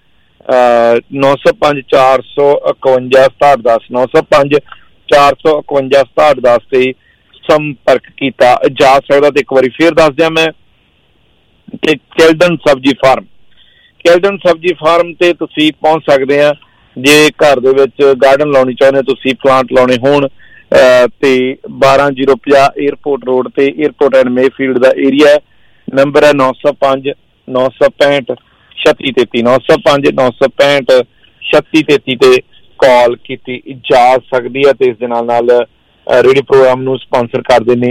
E: ਨੌ ਸੌ ਪੰਜ ਚਾਰ ਸੌ ਇਕਵੰਜਾ ਸਤਾਹਠ ਦਸ ਨੌ ਸੌ ਪੰਜ ਚਾਰ ਸੌ ਇਕਵੰਜਾ ਸਤਾਹਠ ਦਸ ਤੇ ਸੰਪਰਕ ਕੀਤਾ ਜਾ ਸਕਦਾ। ਤੇ ਇੱਕ ਵਾਰੀ ਫੇਰ ਦੱਸ ਦਿਆਂ ਮੈਂ ਕਿ Caledon Sabzi farm Caledon Sabzi farm ਤੇ ਤੁਸੀਂ ਪਹੁੰਚ ਸਕਦੇ ਆ ਜੇ ਘਰ ਦੇ ਵਿੱਚ ਗਾਰਡਨ ਲਾਉਣੀ ਚਾਹੁੰਦੇ ਤੁਸੀਂ, ਪਲਾਂਟ ਲਾਉਣੇ ਹੋਣ ਤੇ ਬਾਰਾਂ ਜ਼ੀਰੋ ਪੰਜਾਹ ਏਅਰਪੋਰਟ ਰੋਡ ਤੇ ਏਅਰਪੋਰਟ ਐਂਡ ਮੇਫੀਲਡ ਦਾ ਏਰੀਆ। ਨੰਬਰ ਹੈ ਨੌ ਸੌ ਪੰਜ ਨੌ ਸੌ ਪੈਂਹਠ ਛੱਤੀ ਤੇਤੀ ਨੌ ਸੌ ਪੰਜ ਨੌ ਸੌ ਪੈਂਹਠ ਛੱਤੀ ਤੇਤੀ ਤੇ ਕਾਲ ਕੀਤੀ ਜਾ ਸਕਦੀ ਹੈ। ਤੇ ਇਸ ਦੇ ਨਾਲ ਨਾਲ ਰੇਡੀਓ ਪ੍ਰੋਗਰਾਮ ਨੂੰ ਸਪਾਂਸਰ ਕਰਦੇ ਨੇ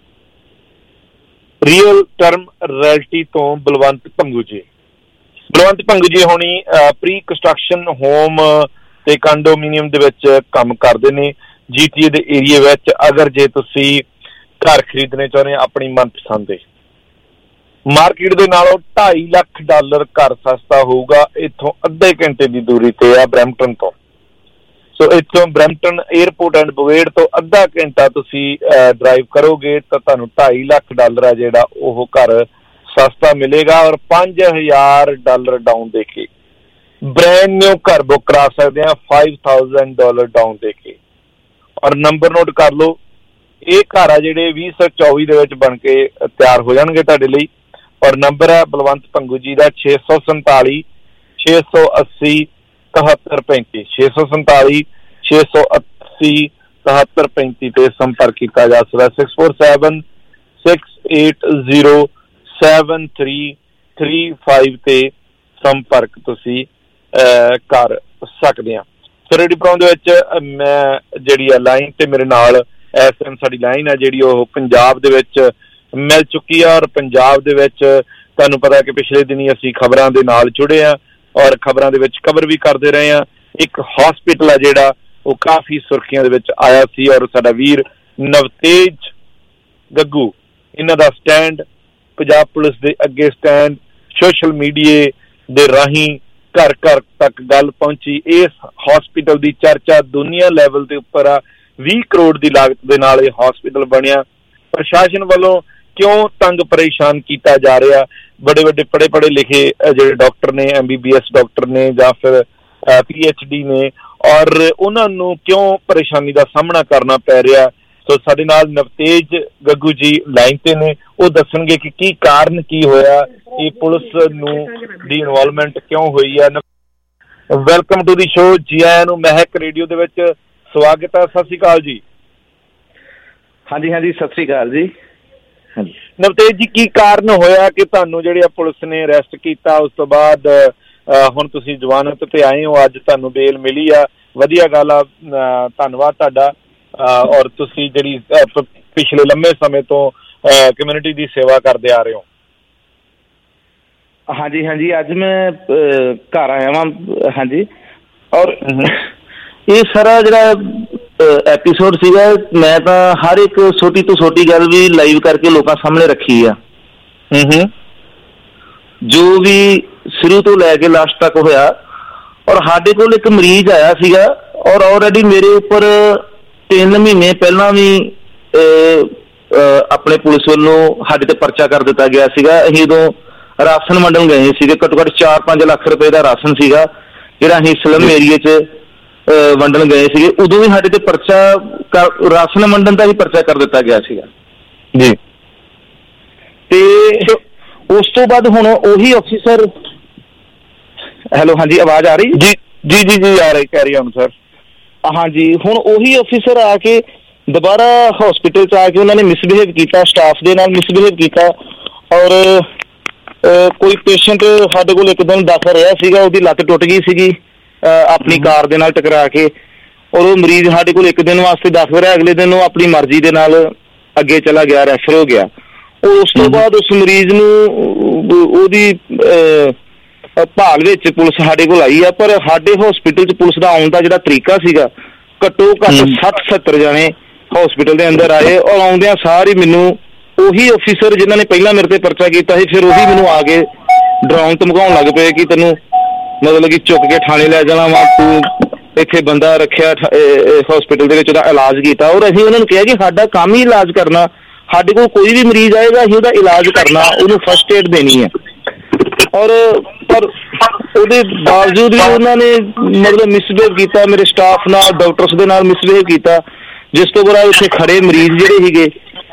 E: ਰੀਅਲ ਟਰਮ ਰੈਲਟੀ ਤੋਂ ਬਲਵੰਤ ਭੰਗੂ ਜੀ। ਬਲਵੰਤ ਭੰਗੂ ਜੀ ਹੋਣੀ ਪ੍ਰੀ ਕੰਸਟਰਕਸ਼ਨ ਹੋਮ ਤੇ ਕੰਡੋਮੀਨੀਅਮ ਦੇ ਵਿੱਚ ਕੰਮ ਕਰਦੇ ਨੇ ਜੀ ਟੀ ਏ ਦੇ ਏਰੀਏ ਵਿੱਚ। ਅਗਰ ਜੇ ਤੁਸੀਂ ਘਰ ਖਰੀਦਣੇ ਚਾਹੁੰਦੇ ਆਪਣੀ ਮਨਪਸੰਦ ਦੇ, ਮਾਰਕੀਟ ਦੇ ਨਾਲੋਂ ਢਾਈ ਲੱਖ ਡਾਲਰ ਘਰ ਸਸਤਾ ਹੋਊਗਾ। ਇੱਥੋਂ ਅੱਧੇ ਘੰਟੇ ਦੀ ਦੂਰੀ ਤੇ ਆ ਬਰੈਂਪਟਨ ਤੋਂ। ਸੋ ਇੱਥੋਂ ਬਰੈਂਪਟਨ ਏਅਰਪੋਰਟ ਐਂਡ ਬਵੇੜ ਤੋਂ ਅੱਧਾ ਘੰਟਾ ਤੁਸੀਂ ਡਰਾਈਵ ਕਰੋਗੇ ਤਾਂ ਤੁਹਾਨੂੰ ਢਾਈ ਲੱਖ ਡਾਲਰ ਆ ਜਿਹੜਾ ਉਹ ਘਰ ਸਸਤਾ ਮਿਲੇਗਾ ਔਰ ਪੰਜ ਹਜ਼ਾਰ ਡਾਲਰ ਡਾਊਨ ਦੇ ਕੇ।
F: ਬ੍ਰੈਂਡ ਨਿਊ ਘਰ ਬੁੱਕ ਕਰਾ ਸਕਦੇ ਆ five thousand ਡਾਲਰ ਡਾਊਨ ਦੇ ਕੇ। ਔਰ ਨੰਬਰ ਨੋਟ ਕਰ ਲਓ, ਇਹ ਘਰ ਆ ਜਿਹੜੇ ਵੀਹ ਸੌ ਚੌਵੀ ਦੇ ਵਿੱਚ ਬਣ ਕੇ ਤਿਆਰ ਹੋ ਜਾਣਗੇ ਤੁਹਾਡੇ ਲਈ। ਔਰ ਨੰਬਰ ਹੈ ਬਲਵੰਤ ਭੰਗੂ ਜੀ ਦਾ ਛੇ ਸੌ ਸੰਤਾਲੀ ਛੇ ਸੌ ਅੱਸੀ ਇਕਹੱਤਰ ਪੈਂਤੀ ਛੇ ਸੌ ਸੰਤਾਲੀ ਛੇ ਸੌ ਅੱਸੀ ਇਕਹੱਤਰ ਪੈਂਤੀ ਤੇ ਸੰਪਰਕ ਕੀਤਾ ਜਾ ਸਕਦਾ। Six four seven six eight zero seven three three five ਤੇ ਸੰਪਰਕ ਤੁਸੀਂ ਕਰ ਸਕਦੇ ਆ। ਸੋ ਰੇਡੀਓ ਪ੍ਰੋਗਰਾਮ ਦੇ ਵਿੱਚ ਮੈਂ ਜਿਹੜੀ ਆ ਲਾਈਨ ਤੇ ਮੇਰੇ ਨਾਲ ਇਸ ਟਾਈਮ ਸਾਡੀ ਲਾਈਨ ਆ ਜਿਹੜੀ ਉਹ ਪੰਜਾਬ ਦੇ ਵਿੱਚ ਮਿਲ ਚੁੱਕੀ ਆ। ਔਰ ਪੰਜਾਬ ਦੇ ਵਿੱਚ ਤੁਹਾਨੂੰ ਪਤਾ ਕਿ ਪਿਛਲੇ ਦਿਨੀ ਅਸੀਂ ਖਬਰਾਂ ਦੇ ਨਾਲ ਜੁੜੇ ਆ ਔਰ ਖਬਰਾਂ ਦੇ ਵਿੱਚ ਕਵਰ ਵੀ ਕਰਦੇ ਰਹੇ ਆ। ਇੱਕ ਹਸਪੀਟਲ ਆ ਜਿਹੜਾ ਉਹ ਕਾਫੀ ਸੁਰਖੀਆਂ ਦੇ ਵਿੱਚ ਆਇਆ ਸੀ ਔਰ ਸਾਡਾ ਵੀਰ ਨਵਤੇਜ ਗੱਗੂ, ਇਹਨਾਂ ਦਾ ਸਟੈਂਡ ਪੰਜਾਬ ਪੁਲਿਸ ਦੇ ਅੱਗੇ ਸਟੈਂਡ ਸੋਸ਼ਲ ਮੀਡੀਆ ਦੇ ਰਾਹੀਂ ਘਰ ਘਰ ਤੱਕ ਗੱਲ ਪਹੁੰਚੀ। ਇਸ ਹਸਪੀਟਲ ਦੀ ਚਰਚਾ ਦੁਨੀਆ ਲੈਵਲ ਦੇ ਉੱਪਰ ਆ। ਵੀਹ ਕਰੋੜ ਦੀ ਲਾਗਤ ਦੇ ਨਾਲ ਇਹ ਹਸਪੀਟਲ ਬਣਿਆ। ਪ੍ਰਸ਼ਾਸਨ ਵੱਲੋਂ ਕਿਉਂ ਤੰਗ ਪਰੇਸ਼ਾਨ ਕੀਤਾ ਜਾ ਰਿਹਾ? ਬੜੇ ਵੱਡੇ ਪੜ੍ਹੇ ਪੜ੍ਹੇ ਲਿਖੇ ਜਿਹੜੇ ਡਾਕਟਰ ਨੇ, M B B S doctor ਨੇ ਜਾਂ ਫਿਰ ਪੀ ਐਚ ਡੀ ਨੇ, ਔਰ ਉਹਨਾਂ ਨੂੰ ਕਿਉਂ ਪਰੇਸ਼ਾਨੀ ਦਾ ਸਾਹਮਣਾ ਕਰਨਾ ਪੈ ਰਿਹਾ? ਸੋ ਸਾਡੇ ਨਾਲ ਨਵਤੇਜ ਗੱਗੂ ਜੀ ਲਾਈਨ ਤੇ ਨੇ, ਉਹ ਦੱਸਣਗੇ ਕਿ ਕੀ ਕਾਰਨ ਕੀ ਹੋਇਆ, ਇਹ ਪੁਲਿਸ ਨੂੰ ਦੀ ਇਨਵੋਲਵਮੈਂਟ ਕਿਉਂ ਹੋਈ ਹੈ। ਵੈਲਕਮ ਟੂ ਦੀ ਸ਼ੋ, ਜੀ ਆਇਆਂ ਨੂੰ ਮਹਿਕ ਰੇਡੀਓ ਦੇ ਵਿੱਚ ਸਵਾਗਤ ਹੈ। ਸਤਿ ਸ਼੍ਰੀ ਅਕਾਲ ਜੀ।
R: ਹਾਂਜੀ ਹਾਂਜੀ ਸਤਿ ਸ਼੍ਰੀ ਅਕਾਲ ਜੀ। ਹਾਂਜੀ
F: ਨਵਤੇਜ ਜੀ, ਕੀ ਕਾਰਨ ਹੋਇਆ ਕਿ ਤੁਹਾਨੂੰ ਜਿਹੜੇ ਆ ਪੁਲਿਸ ਨੇ ਅਰੈਸਟ ਕੀਤਾ, ਉਸ ਤੋਂ ਬਾਅਦ ਹੁਣ ਤੁਸੀਂ ਜ਼ਮਾਨਤ ਤੇ ਆਏ ਹੋ, ਅੱਜ ਤੁਹਾਨੂੰ ਬੇਲ ਮਿਲੀ ਆ, ਵਧੀਆ ਗੱਲ ਆ, ਧੰਨਵਾਦ ਤੁਹਾਡਾ। ਔਰ ਤੁਸੀਂ ਜਿਹੜੀ ਪਿਛਲੇ ਲੰਮੇ ਸਮੇਂ ਤੋਂ ਕਮਿਊਨਿਟੀ ਦੀ ਸੇਵਾ ਕਰਦੇ ਆ ਰਹੇ ਹੋ।
R: ਹਾਂਜੀ ਹਾਂਜੀ ਅੱਜ ਮੈਂ ਘਰ ਆਇਆ ਵਾਂ। ਹਾਂਜੀ, ਔਰ ਇਹ ਸਾਰਾ ਜਿਹੜਾ ਐਪੀਸੋਡ ਸੀਗਾ, ਮੈਂ ਤਾਂ ਹਰ ਇੱਕ ਛੋਟੀ ਤੋਂ ਛੋਟੀ ਗੱਲ ਵੀ ਲਾਈਵ ਕਰਕੇ ਲੋਕਾਂ ਸਾਹਮਣੇ ਰੱਖੀ ਆ। ਹੂੰ ਜੋ ਵੀ ਸ਼ੁਰੂ ਤੋਂ ਲੈ ਕੇ ਲਾਸਟ ਤੱਕ ਹੋਇਆ। ਔਰ ਸਾਡੇ ਕੋਲ ਇੱਕ ਮਰੀਜ਼ ਆਇਆ ਸੀਗਾ ਔਰ ਆਲਰੇਡੀ ਮੇਰੇ ਉੱਪਰ ਤਿੰਨ ਮਹੀਨੇ ਪਹਿਲਾਂ ਵੀ ਆਪਣੇ ਪੁਲਿਸ ਵੱਲੋਂ ਸਾਡੇ ਤੇ ਪਰਚਾ ਕਰ ਦਿੱਤਾ ਗਿਆ ਸੀਗਾ। ਅਸੀਂ ਉਦੋਂ ਰਾਸ਼ਨ ਵੰਡਣ ਗਏ ਸੀਗੇ, ਘੱਟੋ ਘੱਟ ਚਾਰ ਪੰਜ ਲੱਖ ਰੁਪਏ ਦਾ ਰਾਸ਼ਨ ਸੀਗਾ ਜਿਹੜਾ ਅਸੀਂ ਸਲਮ ਏਰੀਏ 'ਚ ਵੰਡਣ ਗਏ ਸੀਗੇ। ਉਦੋਂ ਵੀ ਸਾਡੇ ਤੇ ਪਰਚਾ ਰਾਸ਼ਨ ਵੰਡਣ ਦਾ ਵੀ ਪਰਚਾ ਕਰ ਦਿੱਤਾ ਗਿਆ ਸੀਗਾ ਜੀ। ਤੇ ਉਸ ਤੋਂ ਬਾਅਦ ਹੁਣ ਉਹੀ ਅਫਸਰ, ਹੈਲੋ ਹਾਂਜੀ ਆਵਾਜ਼ ਆ ਰਹੀ
F: ਜੀ? ਜੀ ਜੀ ਜੀ ਆ ਰਹੀ, ਕਹਿ ਰਹੀ ਹਾਂ ਸਰ।
R: ਹਾਂਜੀ, ਹੁਣ ਉਹੀ ਅਫਸਰ ਆ ਕੇ ਦੁਬਾਰਾ ਹਸਪੀਟਲ 'ਚ ਆ ਕੇ ਉਹਨਾਂ ਨੇ ਮਿਸਬਿਹੇਵ ਕੀਤਾ, ਸਟਾਫ ਦੇ ਨਾਲ ਮਿਸਬਿਹੇਵ ਕੀਤਾ। ਔਰ ਕੋਈ ਪੇਸ਼ੈਂਟ ਸਾਡੇ ਕੋਲ ਇੱਕ ਦਿਨ ਦਾਖਲ ਰਿਹਾ ਸੀਗਾ, ਉਹਦੀ ਲੱਤ ਟੁੱਟ ਗਈ ਸੀਗੀ ਆਪਣੀ ਕਾਰ ਦੇ ਨਾਲ ਟਕਰਾ ਕੇ, ਔਰ ਉਹ ਮਰੀਜ਼ ਸਾਡੇ ਕੋਲ ਇੱਕ ਦਿਨ ਵਾਸਤੇ ਦਾਖਲ ਰਿਹਾ। ਅਗਲੇ ਦਿਨ ਉਹ ਆਪਣੀ ਮਰਜ਼ੀ ਦੇ ਨਾਲ ਅੱਗੇ ਚਲਾ ਗਿਆ, ਰੈਫਰ ਹੋ ਗਿਆ। ਉਸ ਤੋਂ ਬਾਅਦ ਉਸ ਮਰੀਜ਼ ਨੂੰ ਉਹਦੀ ਭਾਲ ਵਿੱਚ ਪੁਲਿਸ ਸਾਡੇ ਕੋਲ ਆਈ ਆ, ਪਰ ਸਾਡੇ ਹਸਪੀਟਲ 'ਚ ਪੁਲਿਸ ਦਾ ਆਉਣ ਦਾ ਜਿਹੜਾ ਤਰੀਕਾ ਸੀਗਾ, ਘੱਟੋ ਘੱਟ ਸੱਠ ਸੱਤਰ ਜਾਣੇ ਹਸਪੀਟਲ ਦੇ ਅੰਦਰ ਆਏ ਔਰ ਆਉਂਦਿਆਂ ਸਾਰ ਹੀ ਮੈਨੂੰ ਉਹੀ ਅਫੀਸਰ ਜਿਨ੍ਹਾਂ ਨੇ ਪਹਿਲਾਂ ਮੇਰੇ ਤੇ ਪਰਚਾ ਕੀਤਾ ਸੀ, ਫਿਰ ਉਹੀ ਮੈਨੂੰ ਆ ਕੇ ਡਰਾਉਣ ਧਮਕਾਉਣ ਲੱਗ ਪਏ ਕਿ ਤੈਨੂੰ ਮਤਲਬ ਕਿ ਚੁੱਕ ਕੇ ਥਾਣੇ ਲੈ ਜਾਣਾ ਵਾ, ਤੂੰ ਇੱਥੇ ਬੰਦਾ ਰੱਖਿਆ ਹਸਪੀਟਲ ਦੇ ਵਿੱਚ, ਉਹਦਾ ਇਲਾਜ ਕੀਤਾ। ਔਰ ਅਸੀਂ ਉਹਨਾਂ ਨੂੰ ਕਿਹਾ ਕਿ ਸਾਡਾ ਕੰਮ ਹੀ ਇਲਾਜ ਕਰਨਾ, ਸਾਡੇ ਕੋਲ ਕੋਈ ਵੀ ਮਰੀਜ਼ ਆਏਗਾ ਅਸੀਂ ਉਹਦਾ ਇਲਾਜ ਕਰਨਾ, ਉਹਨੂੰ ਫਸਟ ਏਡ ਦੇਣੀ ਹੈ। ਔਰ ਪਰ ਉਹਦੇ ਬਾਵਜੂਦ ਵੀ ਉਹਨਾਂ ਨੇ ਮਤਲਬ ਮਿਸਬਿਹੇਵ ਕੀਤਾ ਮੇਰੇ ਸਟਾਫ ਨਾਲ, ਡਾਕਟਰਸ ਦੇ ਨਾਲ ਮਿਸਬਿਹੇਵ ਕੀਤਾ, ਜਿਸ ਤੋਂ ਬਾਅਦ ਉੱਥੇ ਖੜੇ ਮਰੀਜ਼ ਜਿਹੜੇ ਸੀਗੇ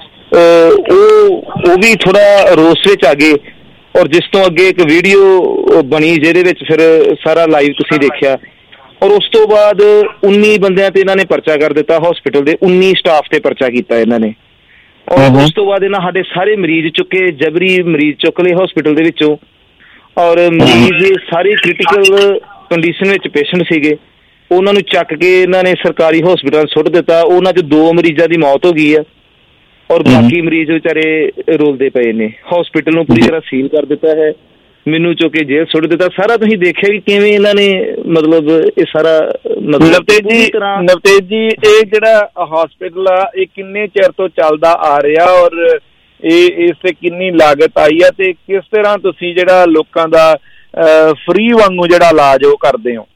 R: ਉਹ ਉਹ ਵੀ ਥੋੜਾ ਰੋਸ ਵਿੱਚ ਆ ਗਏ। ਔਰ ਜਿਸ ਤੋਂ ਅੱਗੇ ਇੱਕ ਵੀਡੀਓ ਬਣੀ ਜਿਹਦੇ ਵਿੱਚ ਫਿਰ ਸਾਰਾ ਲਾਈਵ ਤੁਸੀਂ ਦੇਖਿਆ। ਔਰ ਉਸ ਤੋਂ ਬਾਅਦ ਉੱਨੀ ਬੰਦਿਆਂ ਤੇ ਇਹਨਾਂ ਨੇ ਪਰਚਾ ਕਰ ਦਿੱਤਾ, ਹਸਪੀਟਲ ਦੇ ਉੱਨੀ ਸਟਾਫ ਤੇ ਪਰਚਾ ਕੀਤਾ ਇਹਨਾਂ ਨੇ। ਔਰ ਉਸ ਤੋਂ ਬਾਅਦ ਇਹਨਾਂ ਸਾਡੇ ਸਾਰੇ ਮਰੀਜ਼ ਚੁੱਕੇ, ਜਬਰੀ ਮਰੀਜ਼ ਚੁੱਕ ਲਏ ਹਸਪੀਟਲ ਦੇ ਵਿੱਚੋਂ। ਔਰ ਮਰੀਜ਼ ਸਾਰੇ ਕ੍ਰਿਟੀਕਲ ਕੰਡੀਸ਼ਨ ਵਿੱਚ ਪੇਸ਼ੈਂਟ ਸੀਗੇ, ਉਹਨਾਂ ਨੂੰ ਚੱਕ ਕੇ ਇਹਨਾਂ ਨੇ ਸਰਕਾਰੀ ਹਸਪੀਟਲ ਸੁੱਟ ਦਿੱਤਾ। ਉਹਨਾਂ 'ਚ ਦੋ ਮਰੀਜ਼ਾਂ ਦੀ ਮੌਤ ਹੋ ਗਈ ਆ ਔਰ ਬਾਕੀ ਮਰੀਜ਼ ਵਿਚਾਰੇ ਰੋਲਦੇ ਪਏ ਨੇ। ਹਸਪੀਟਲ ਨੂੰ ਪੂਰੀ ਤਰ੍ਹਾਂ ਸੀਲ ਕਰ ਦਿੱਤਾ ਹੈ, ਮੈਨੂੰ ਚੁੱਕ ਕੇ ਜੇਲ੍ਹ ਸੁੱਟ ਦਿੱਤਾ। ਸਾਰਾ ਤੁਸੀਂ ਦੇਖਿਆ ਕਿ ਕਿਵੇਂ ਇਹਨਾਂ ਨੇ ਮਤਲਬ ਇਹ ਸਾਰਾ
F: ਨਵਤੇਜ ਜੀ ਨਵਤੇਜ ਜੀ ਇਹ ਜਿਹੜਾ ਹਸਪੀਟਲ ਆ ਇਹ ਕਿੰਨੇ ਚਿਰ ਤੋਂ ਚੱਲਦਾ ਆ ਰਿਹਾ ਔਰ ਇਹ ਇਸ ਤੇ ਕਿੰਨੀ ਲਾਗਤ ਆਈ ਆ ਤੇ ਕਿਸ ਤਰ੍ਹਾਂ ਤੁਸੀਂ ਜਿਹੜਾ ਲੋਕਾਂ ਦਾ ਫ੍ਰੀ ਵਾਂਗੂ ਜਿਹੜਾ ਇਲਾਜ ਉਹ ਕਰਦੇ ਹੋ?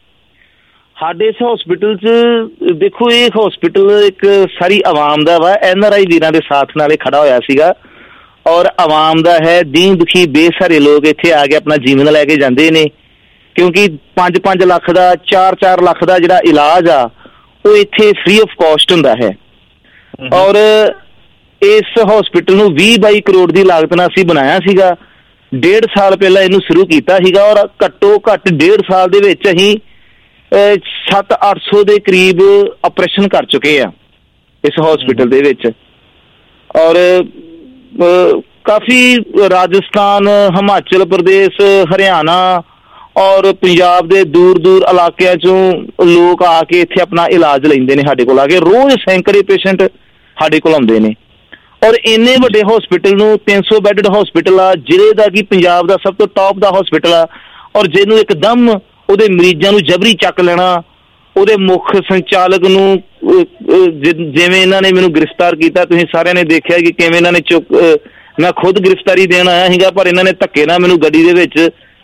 R: ਸਾਡੇ ਇਸ ਹਸਪੀਟਲ 'ਚ ਦੇਖੋ, ਇਹ ਹਸਪੀਟਲ ਇੱਕ ਸਾਰੀ ਆਵਾਮ ਦਾ ਵਾ, ਐਨ ਆਰ ਆਈ ਵੀਰਾਂ ਦੇ ਸਾਥ ਨਾਲ ਇਹ ਖੜਾ ਹੋਇਆ ਸੀਗਾ ਔਰ ਆਵਾਮ ਦਾ ਹੈ। ਦੀਨ ਦੁਖੀ ਬੇਸਹਾਰੇ ਲੋਕ ਇੱਥੇ ਆ ਕੇ ਆਪਣਾ ਜੀਵਨ ਲੈ ਕੇ ਜਾਂਦੇ ਨੇ ਕਿਉਂਕਿ ਪੰਜ ਪੰਜ ਲੱਖ ਦਾ ਚਾਰ ਚਾਰ ਲੱਖ ਦਾ ਜਿਹੜਾ ਇਲਾਜ ਆ ਉਹ ਇੱਥੇ ਫ੍ਰੀ ਆਫ ਕਾਸਟ ਹੁੰਦਾ ਹੈ। ਔਰ ਇਸ ਹਸਪੀਟਲ ਨੂੰ ਵੀਹ ਬਾਈ ਕਰੋੜ ਦੀ ਲਾਗਤ ਨਾਲ ਅਸੀਂ ਬਣਾਇਆ ਸੀਗਾ। ਡੇਢ ਸਾਲ ਪਹਿਲਾਂ ਇਹਨੂੰ ਸ਼ੁਰੂ ਕੀਤਾ ਸੀਗਾ ਔਰ ਘੱਟੋ ਘੱਟ ਡੇਢ ਸਾਲ ਦੇ ਵਿੱਚ ਅਸੀਂ ਸੱਤ ਅੱਠ ਸੌ ਦੇ ਕਰੀਬ ਆਪਰੇਸ਼ਨ ਕਰ ਚੁੱਕੇ ਆ ਇਸ ਹਸਪੀਟਲ ਦੇ ਵਿੱਚ। ਔਰ ਕਾਫੀ ਰਾਜਸਥਾਨ, ਹਿਮਾਚਲ ਪ੍ਰਦੇਸ਼, ਹਰਿਆਣਾ ਔਰ ਪੰਜਾਬ ਦੇ ਦੂਰ ਦੂਰ ਇਲਾਕਿਆਂ ਚੋਂ ਲੋਕ ਆ ਕੇ ਇੱਥੇ ਆਪਣਾ ਇਲਾਜ ਲੈਂਦੇ ਨੇ ਸਾਡੇ ਕੋਲ ਆ ਕੇ। ਰੋਜ਼ ਸੈਂਕੜੇ ਪੇਸ਼ੈਂਟ ਸਾਡੇ ਕੋਲ ਆਉਂਦੇ ਨੇ। ਔਰ ਇੰਨੇ ਵੱਡੇ ਹਸਪੀਟਲ ਨੂੰ ਤਿੰਨ ਸੌ ਬੈੱਡਡ ਹਸਪੀਟਲ ਆ, ਜ਼ਿਲ੍ਹੇ ਦਾ ਕਿ ਪੰਜਾਬ ਦਾ ਸਭ ਤੋਂ ਟੌਪ ਦਾ ਹਸਪੀਟਲ ਆ, ਔਰ ਜਿਹਨੂੰ ਇੱਕਦਮ ਉਹਦੇ ਮਰੀਜ਼ਾਂ ਨੂੰ ਜਬਰੀ ਚੱਕ ਲੈਣਾ, ਉਹਦੇ ਮੁੱਖ ਸੰਚਾਲਕ ਨੂੰ ਜਿਵੇਂ ਇਹਨਾਂ ਨੇ ਮੈਨੂੰ ਗ੍ਰਿਫਤਾਰ ਕੀਤਾ, ਤੁਸੀਂ ਸਾਰਿਆਂ ਨੇ ਦੇਖਿਆ ਕਿ ਕਿਵੇਂ ਇਹਨਾਂ ਨੇ ਚੁੱਕ ਮੈਂ ਖੁਦ ਗ੍ਰਿਫਤਾਰੀ ਦੇਣ ਆਇਆ ਸੀਗਾ ਪਰ ਇਹਨਾਂ ਨੇ ਧੱਕੇ ਨਾਲ ਮੈਨੂੰ ਗੱਡੀ ਦੇ ਵਿੱਚ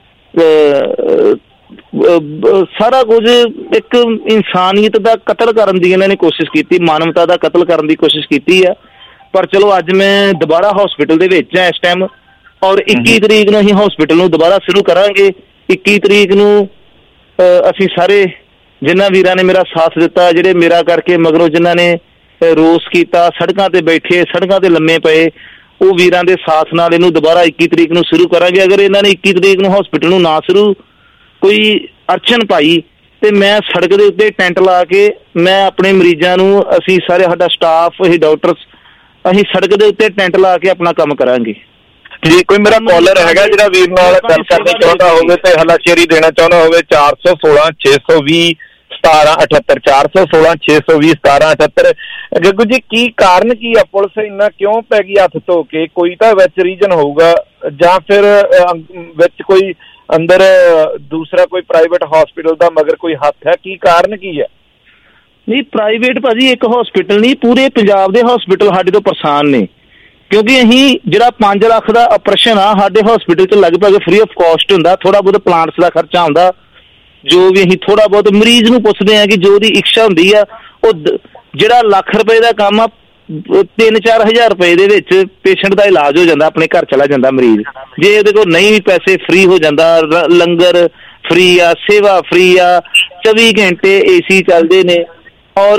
R: ਸਾਰਾ ਕੁਝ ਇੱਕ ਇਨਸਾਨੀਅਤ ਦਾ ਕਤਲ ਕਰਨ ਦੀ ਇਹਨਾਂ ਨੇ ਕੋਸ਼ਿਸ਼ ਕੀਤੀ, ਮਾਨਵਤਾ ਦਾ ਕਤਲ ਕਰਨ ਦੀ ਕੋਸ਼ਿਸ਼ ਕੀਤੀ ਆ। ਪਰ ਚਲੋ ਅੱਜ ਮੈਂ ਦੁਬਾਰਾ ਹਸਪੀਟਲ ਦੇ ਵਿੱਚ ਆ ਇਸ ਟਾਈਮ ਔਰ ਇੱਕੀ ਤਰੀਕ ਨੂੰ ਅਸੀਂ ਹਸਪੀਟਲ ਨੂੰ ਦੁਬਾਰਾ ਸ਼ੁਰੂ ਕਰਾਂਗੇ। ਇੱਕੀ ਤਰੀਕ ਨੂੰ ਅਸੀਂ ਸਾਰੇ ਜਿਨ੍ਹਾਂ ਵੀਰਾਂ ਨੇ ਮੇਰਾ ਸਾਥ ਦਿੱਤਾ, ਜਿਹੜੇ ਮੇਰਾ ਕਰਕੇ ਮਗਰੋਂ ਜਿਨ੍ਹਾਂ ਨੇ ਰੋਸ ਕੀਤਾ, ਸੜਕਾਂ ਤੇ ਬੈਠੇ, ਸੜਕਾਂ ਤੇ ਲੰਮੇ ਪਏ, ਉਹ ਵੀਰਾਂ ਦੇ ਸਾਥ ਨਾਲ ਇਹਨੂੰ ਦੁਬਾਰਾ ਇੱਕੀ ਤਰੀਕ ਨੂੰ ਸ਼ੁਰੂ ਕਰਾਂਗੇ। ਅਗਰ ਇਹਨਾਂ ਨੇ ਇੱਕੀ ਤਰੀਕ ਨੂੰ ਹਸਪੀਟਲ ਨੂੰ ਨਾ ਸ਼ੁਰੂ ਕੋਈ ਅੜਚਨ ਪਾਈ ਤੇ ਮੈਂ ਸੜਕ ਦੇ ਉੱਤੇ ਟੈਂਟ ਲਾ ਕੇ ਮੈਂ ਆਪਣੇ ਮਰੀਜ਼ਾਂ ਨੂੰ, ਅਸੀਂ ਸਾਰੇ ਸਾਡਾ ਸਟਾਫ, ਅਸੀਂ ਡਾਕਟਰਸ, ਅਸੀਂ ਸੜਕ ਦੇ ਉੱਤੇ ਟੈਂਟ ਲਾ ਕੇ ਆਪਣਾ ਕੰਮ ਕਰਾਂਗੇ।
F: ਜੀ ਕੋਈ ਮੇਰਾ ਕਾਲਰ ਹੈਗਾ ਜਿਹੜਾ ਵੀਰ ਨਾਲ ਗੱਲ ਕਰਨੀ ਚਾਹੁੰਦਾ ਹੋਵੇ ਤੇ ਹਲਾਸ਼ੇਰੀ ਦੇਣਾ ਚਾਹੁੰਦਾ ਹੋਵੇ? ਚਾਰ ਸੌ ਸੋਲਾਂ ਛੇ ਸੌ ਵੀਹ ਸਤਾਰਾਂ ਅਠੱਤਰ ਚਾਰ ਸੌ ਸੋਲਾਂ ਛੇ ਸੌ ਵੀਹ ਸਤਾਰਾਂ ਅਠੱਤਰ। ਗੱਗੂ ਜੀ ਕੀ ਕਾਰਨ ਕੀ ਆ? ਪੁਲਿਸ ਇੰਨਾ ਕਿਉਂ ਪੈ ਗਈ ਹੱਥ ਧੋ ਕੇ? ਕੋਈ ਤਾਂ ਵਿੱਚ ਰੀਜਨ ਹੋਊਗਾ ਜਾਂ ਫਿਰ ਵਿੱਚ ਕੋਈ ਅੰਦਰ ਦੂਸਰਾ ਕੋਈ ਪ੍ਰਾਈਵੇਟ ਹਸਪੀਟਲ ਦਾ ਮਗਰ ਕੋਈ ਹੱਥ ਹੈ? ਕੀ ਕਾਰਨ ਕੀ ਹੈ?
R: ਨਹੀਂ, ਪ੍ਰਾਈਵੇਟ ਭਾਜੀ ਇੱਕ ਹਸਪੀਟਲ ਨਹੀਂ, ਪੂਰੇ ਪੰਜਾਬ ਦੇ ਹਸਪੀਟਲ ਸਾਡੇ ਤੋਂ ਪਰੇਸ਼ਾਨ ਨੇ ਕਿਉਂਕਿ ਅਸੀਂ ਜਿਹੜਾ ਪੰਜ ਲੱਖ ਦਾ ਆਪਰੇਸ਼ਨ ਆ ਸਾਡੇ ਹਸਪੀਟਲ 'ਚ ਲਗਭਗ ਫ੍ਰੀ ਆਫ ਕਾਸਟ ਹੁੰਦਾ। ਥੋੜਾ ਬਹੁਤ ਪਲਾਂਟਸ ਦਾ ਖਰਚਾ ਹੁੰਦਾ, ਜੋ ਵੀ ਅਸੀਂ ਥੋੜਾ ਬਹੁਤ ਮਰੀਜ਼ ਨੂੰ ਪੁੱਛਦੇ ਹਾਂ ਕਿ ਜੋ ਉਹਦੀ ਇੱਛਾ ਹੁੰਦੀ ਆ। ਉਹ ਜਿਹੜਾ ਲੱਖ ਰੁਪਏ ਦਾ ਕੰਮ ਆ ਤਿੰਨ ਚਾਰ ਹਜ਼ਾਰ ਰੁਪਏ ਦੇ ਵਿੱਚ ਪੇਸ਼ੈਂਟ ਦਾ ਇਲਾਜ ਹੋ ਜਾਂਦਾ, ਆਪਣੇ ਘਰ ਚਲਾ ਜਾਂਦਾ ਮਰੀਜ਼। ਜੇ ਉਹਦੇ ਕੋਲ ਨਹੀਂ ਵੀ ਪੈਸੇ ਫ੍ਰੀ ਹੋ ਜਾਂਦਾ, ਲੰਗਰ ਫ੍ਰੀ ਆ, ਸੇਵਾ ਫ੍ਰੀ ਆ, ਚੌਵੀ ਘੰਟੇ ਏ ਸੀ ਚੱਲਦੇ ਨੇ। ਔਰ